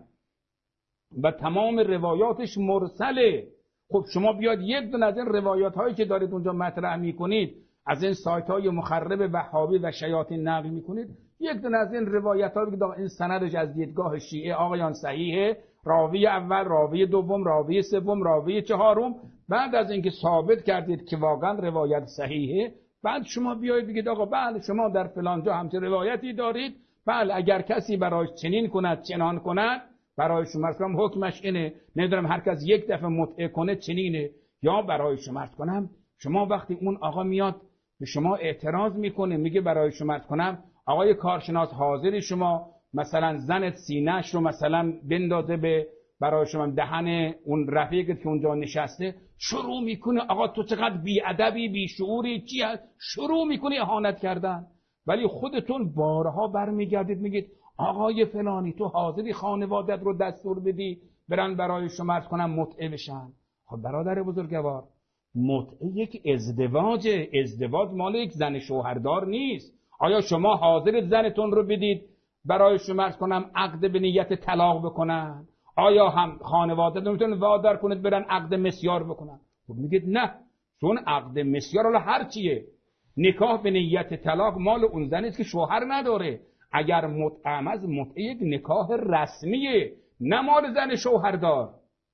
و تمام روایاتش مرسله. خب شما بیاد یک دونه از این روایات هایی که دارید اونجا مطرح میکنید از این سایت های مخرب وهابی و شیاطین نقل میکنید، یک دونه از این روایت ها که این سندش از دیدگاه شیعه آقایان صحیحه، راوی اول، راوی دوم، راوی سوم، راوی چهارم، بعد از اینکه ثابت کردید که واقعا روایت صحیحه، بعد شما بیایید بگید آقا بله شما در فلان جا همچین روایتی دارید، بله اگر کسی برای چنین کند چنان کند برای شما کنم حکمش اینه، نمیدونم هر کس یک دفعه متعه کنه چنینه. یا برای شما کنم شما وقتی اون آقا میاد به شما اعتراض میکنه میگه برای شما کنم آقای کارشناس حاضری شما مثلا زنت سینه‌اش رو مثلا بندازه به برای شما دهن اون رفیقت که اونجا نشسته، شروع میکنه آقا تو چقدر بی‌ادبی بیشعوری چی هست، شروع میکنی اهانت کردن. ولی خودتون بارها برمیگردید میگید آقای فلانی تو حاضری خانوادت رو دستور بدی برن برای شما کنم متعه بشن. خب برادر بزرگوار، متعه یک ازدواج، ازدواج مال یک زن شوهردار نیست. آیا شما حاضرید زنتون رو بدید برای شما کنم عقد به نیت طلاق بکنن؟ آیا هم خانواده میتونن وادار کنید برن عقد مسیار بکنن؟ خب میگید نه، چون عقد مسیار حالا هر چیه، نکاح به نیت طلاق مال اون زنی است که شوهر نداره. اگر متعه از متعه یک نکاح رسمیه، نه مال زن شوهردار،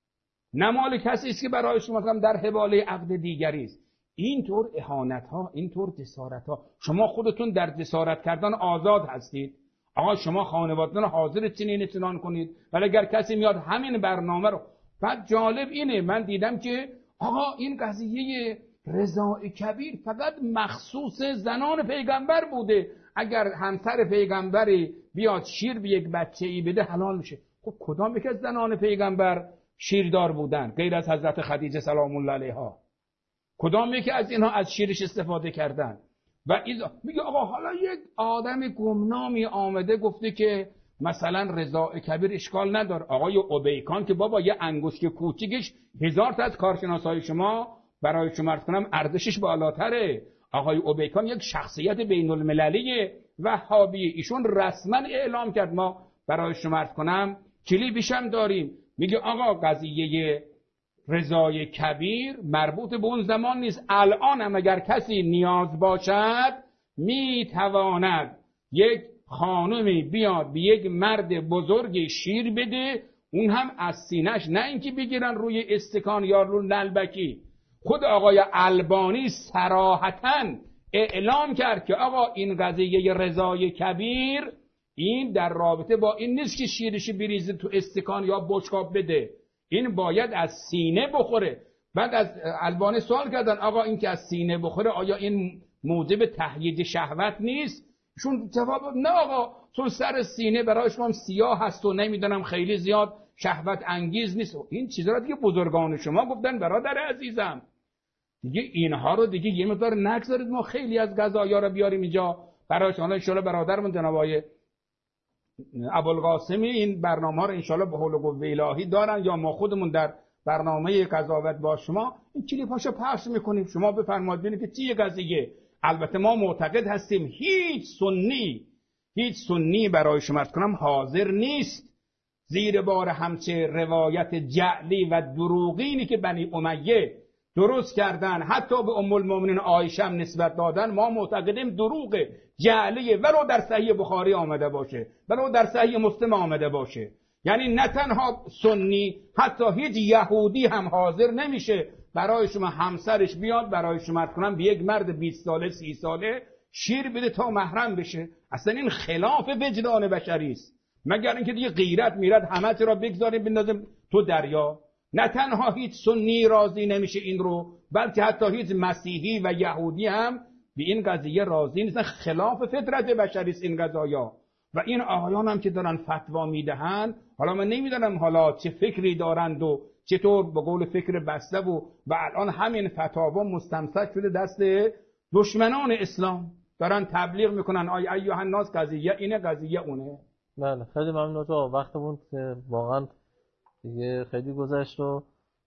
نه مال کسی است که برای شما در حواله عقد دیگری است. اینطور اهانت ها، اینطور جسارت ها، شما خودتون در جسارت کردن آزاد هستید. آقا شما خانوادتون حاضر چنین چنان کنید، ولی اگر کسی میاد همین برنامه رو، بعد جالب اینه من دیدم که آقا این قضیه رضای کبیر فقط مخصوص زنان پیغمبر بوده، اگر همسر پیغمبری بیاد شیر به یک بچه‌ای بده حلال میشه. خب کدام یک از زنان پیغمبر شیردار بودن غیر از حضرت خدیجه سلام الله علیها؟ کدام یکی از اینها از شیرش استفاده کردن؟ و میگه آقا حالا یک آدم گمنامی آمده گفته که مثلا رضای کبیر اشکال نداره. آقای اوبیکان که بابا یه انگشت کوچیکش هزار تا از کارشناسای شما برای شما عرض کنم ارزشش بالاتره. آقای اوبیکان یک شخصیت بین المللی وهابی، ایشون رسما اعلام کرد ما برای شما عرض کنم کلیپش هم داریم. میگه آقا قضیه رضای کبیر مربوط به اون زمان نیست. الان هم اگر کسی نیاز باشد میتواند یک خانمی بیاد به یک مرد بزرگ شیر بده، اون هم از سینه‌اش، نه اینکه بگیرن روی استکان یا روی نلبکی. خود آقای البانی صراحتاً اعلام کرد که آقا این قضیه رضای کبیر این در رابطه با این نیست که شیرش بریزه تو استکان یا بشقاب بده، این باید از سینه بخوره. بعد از البانی سوال کردن آقا این که از سینه بخوره آیا این موجب تحیید شهوت نیست؟ چون جواب نه آقا، چون سر سینه برای شما سیاه هست و نمیدونم خیلی زیاد شهوت انگیز نیست. این چیزا رو دیگه بزرگان شما گفتن برادر عزیزم، دیگه اینها رو دیگه یه مقدار نگذارید ما خیلی از غذایا رو بیاریم اینجا برای شما. ان شاءالله برادرمون جناب آقای ابوالقاسمی این برنامه ها رو ان شاءالله به حول و قوه الهی دارن، یا ما خودمون در برنامه قضاوت با شما این کلیپاشو پخش میکنیم، شما بفرمایید ببینید که چیه قضیه. البته ما معتقد هستیم هیچ سنی هیچ سنی برای شما عرض کنم حاضر نیست زیر بار همچه روایت جعلی و دروغینی که بنی امیه درست کردن، حتی به ام المؤمنین عایشه هم نسبت دادن. ما معتقدیم دروغ جعلیه، ولو در صحیح بخاری آمده باشه، ولو در صحیح مسلم آمده باشه. یعنی نه تنها سنی، حتی هیچ یهودی هم حاضر نمیشه برای شما همسرش بیاد برای شما کنم به یک مرد بیست ساله سی ساله شیر بده تا محرم بشه. اصلا این خلاف وجدان بشری است، مگر اینکه دیگه غیرت میرد همه چی را بگذاریم بندازیم تو دریا. نه تنها هیچ سنی راضی نمیشه این رو، بلکه حتی هیچ مسیحی و یهودی هم به این قضیه راضی نیستن. خلاف فطرت بشری است این قضایا. و این آقایان هم که دارن فتوا میدهن، حالا من نمیدونم حالا چه فکری دارند و چطور به قول فکر بسته و و الان همین فتاوا مستمسک شده دست دشمنان اسلام، دارن تبلیغ میکنن آی ایها الناس قضیه اینه قضیه اونه. بله خیلی ممنون آقا، وقتمون واقعا دیگه خیلی گذشت و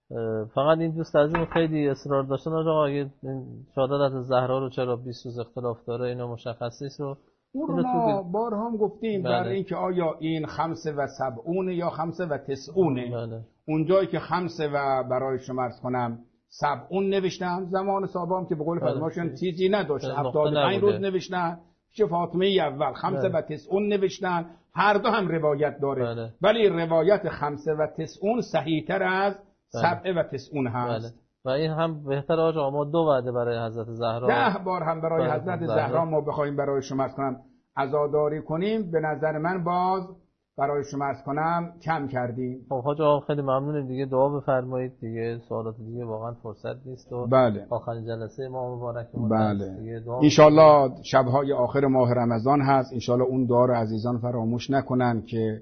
فقط این دوست عزیزمون خیلی اصرار داشتن آقا اگه شهادت زهرا رو چرا بیست روز اختلاف داره اینا مشخص نیست رو اون رو ما بار هم گفتیم. بله. برای اینکه آیا این خمسه و سبعونه یا خمسه و تسعونه. بله. اونجایی که خمسه و برای شما عرض کنم سبعون نوشتن زمان صحابه هم که به قول فرماشون چیزی نداشت، هفتاد و پنج روز نوشتن. چه فاطمه اول خمسه بله. و تسعون نوشتن، هر دو هم روایت داره. بله. ولی روایت خمسه و تسعون صحیح تر از بله. سبعه و تسعون هست. بله. و این هم بهتر آقا ما دو وعده برای حضرت زهرا ده بار هم برای بله. حضرت زهرا ما بخوایم برای شما عرض کنم عزاداری کنیم، به نظر من باز برای شما عرض کنم کم کردیم. خب حاج آقا خیلی ممنونیم دیگه، دعا بفرمایید دیگه، سوالات دیگه واقعا فرصت نیست و بله. آخرین جلسه ما مبارکمون بله. ان شاء الله شب‌های آخر ماه رمضان هست، ان شاء الله اون دعا رو عزیزان فراموش نکنن که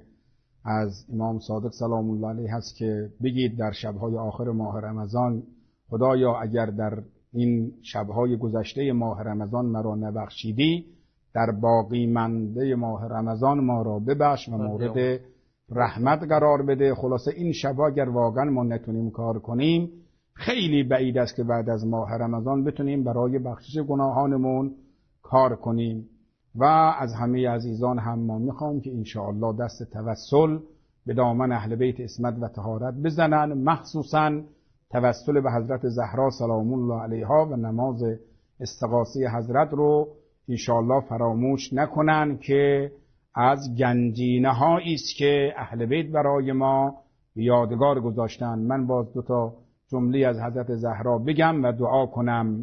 از امام صادق سلام الله علیه هست که بگید در شب‌های آخر ماه رمضان خدایا اگر در این شب‌های گذشته ماه رمضان مرا نبخشیدی، در باقی مانده ماه رمضان ما را ببخش و مورد رحمت قرار بده. خلاصه این شبا اگر واقعا ما نتونیم کار کنیم، خیلی بعید است که بعد از ماه رمضان بتونیم برای بخشش گناهانمون کار کنیم. و از همه عزیزان هم ما میخوام که انشاءالله دست توسل به دامن اهل بیت عصمت و طهارت بزنن، مخصوصا توسل به حضرت زهرا سلام الله علیها و نماز استغاثه حضرت رو انشاءالله فراموش نکنن که از گنجینه هایی است که اهل بیت برای ما یادگار گذاشتن. من باز دو تا جمله از حضرت زهرا بگم و دعا کنم.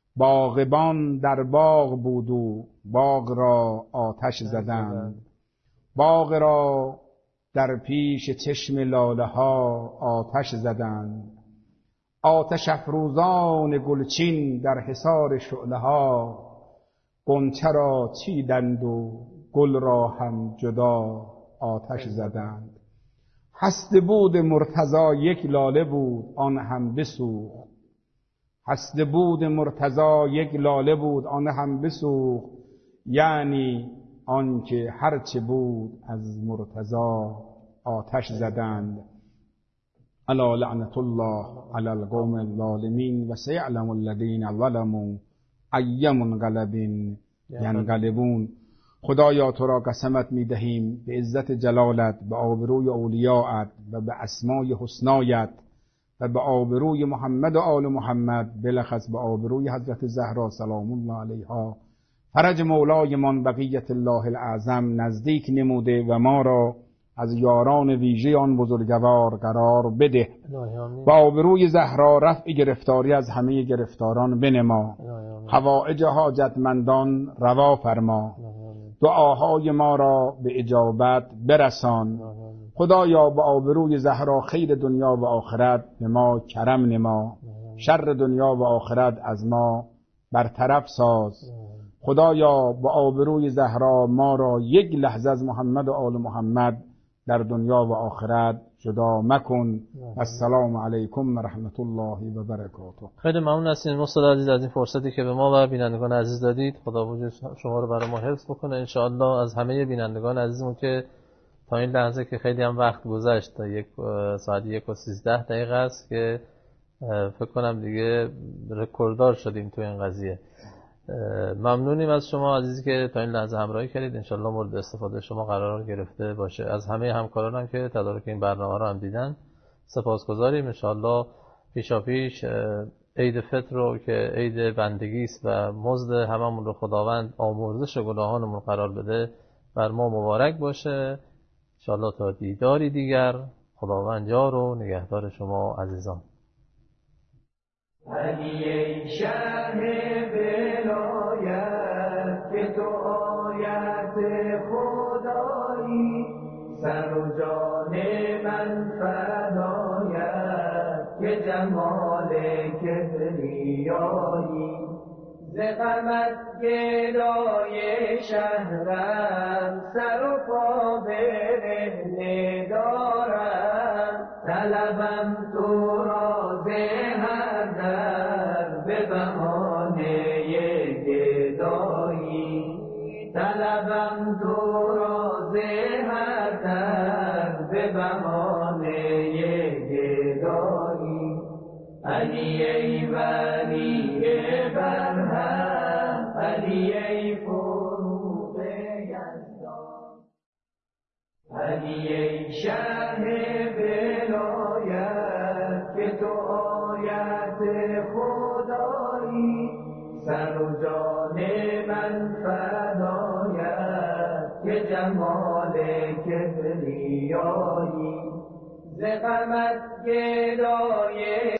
باغبان در باغ بود و باغ را آتش زدند، باغ را در پیش چشم لاله ها آتش زدند، آتش افروزان گلچین در حصار شعله ها غنچه را چیدند و گل را هم جدا آتش زدند. هسته بود مرتضی یک لاله بود آن هم بسوخت، هسته بود مرتضی یک لاله بود آن هم بسوخت، یعنی آنکه هرچه بود از مرتضی آتش زدند. الا لعنت الله علی القوم الظالمین و سیعلم الذین ظلموا ای منقلب ینقلبون. خدایا تو را قسمت می دهیم به عزت جلالت، به آبروی اولیاءت و به اسمای حسنایت و به آبروی محمد و آل محمد، بلخص به آبروی حضرت زهرا سلام الله علیها، فرج مولای من بقیت الله الاعظم نزدیک نموده و ما را از یاران ویژه آن بزرگوار قرار بده. با آبروی زهرا رفع گرفتاری از همه گرفتاران بنما، حوائج حاجتمندان روا فرما، دعاهای ما را به اجابت برسان. خدایا با آبروی زهرا خیر دنیا و آخرت به ما کرم نما، شر دنیا و آخرت از ما برطرف ساز. خدایا با آبروی زهرا ما را یک لحظه از محمد و آل محمد در دنیا و آخرت جدا مکن. السلام علیکم و رحمت الله و برکاته. خیلی ممنون هستیم استاد عزیز از این فرصتی که به ما و بینندگان عزیز دادید. خدا وجود شما رو برای ما حفظ بکنه ان شاء الله. از همه بینندگان عزیزمون که تا این لحظه که خیلی هم وقت گذشت، تا یک ساعت یک و سیزده دقیقه است که فکر کنم دیگه رکورددار شدیم تو این قضیه. ممنونیم از شما عزیزی که تا این لحظه همراهی کردید. انشالله مورد استفاده شما قرار گرفته باشه. از همه همکارانم که تدارک این برنامه رو هم دیدن سپاسگزاریم. انشالله پیشاپیش عید فطر رو که عید بندگی است و مزد هممون رو خداوند آمرزش گناهانمون قرار بده بر ما مبارک باشه. انشالله تا دیداری دیگر، خداوند یار و نگهدار شما عزیزان. علی ای شهر ولایت که تو آیت خدایی، سر و جان من فدایت که جمال کبریایی. ز غمت گدای شهرم سر و پا برهنه دارم، طلبم تو را ز هر در به بهانه گدایی. طلبم تو را ز هر در به بهانه گدایی. علی ای ولی برهم، علی ای فروغ یزدان، علی ای شهر ولایت که تو آیت خدایی، سر و جان من فدایت که جمال کبریایی. ز غمت گدای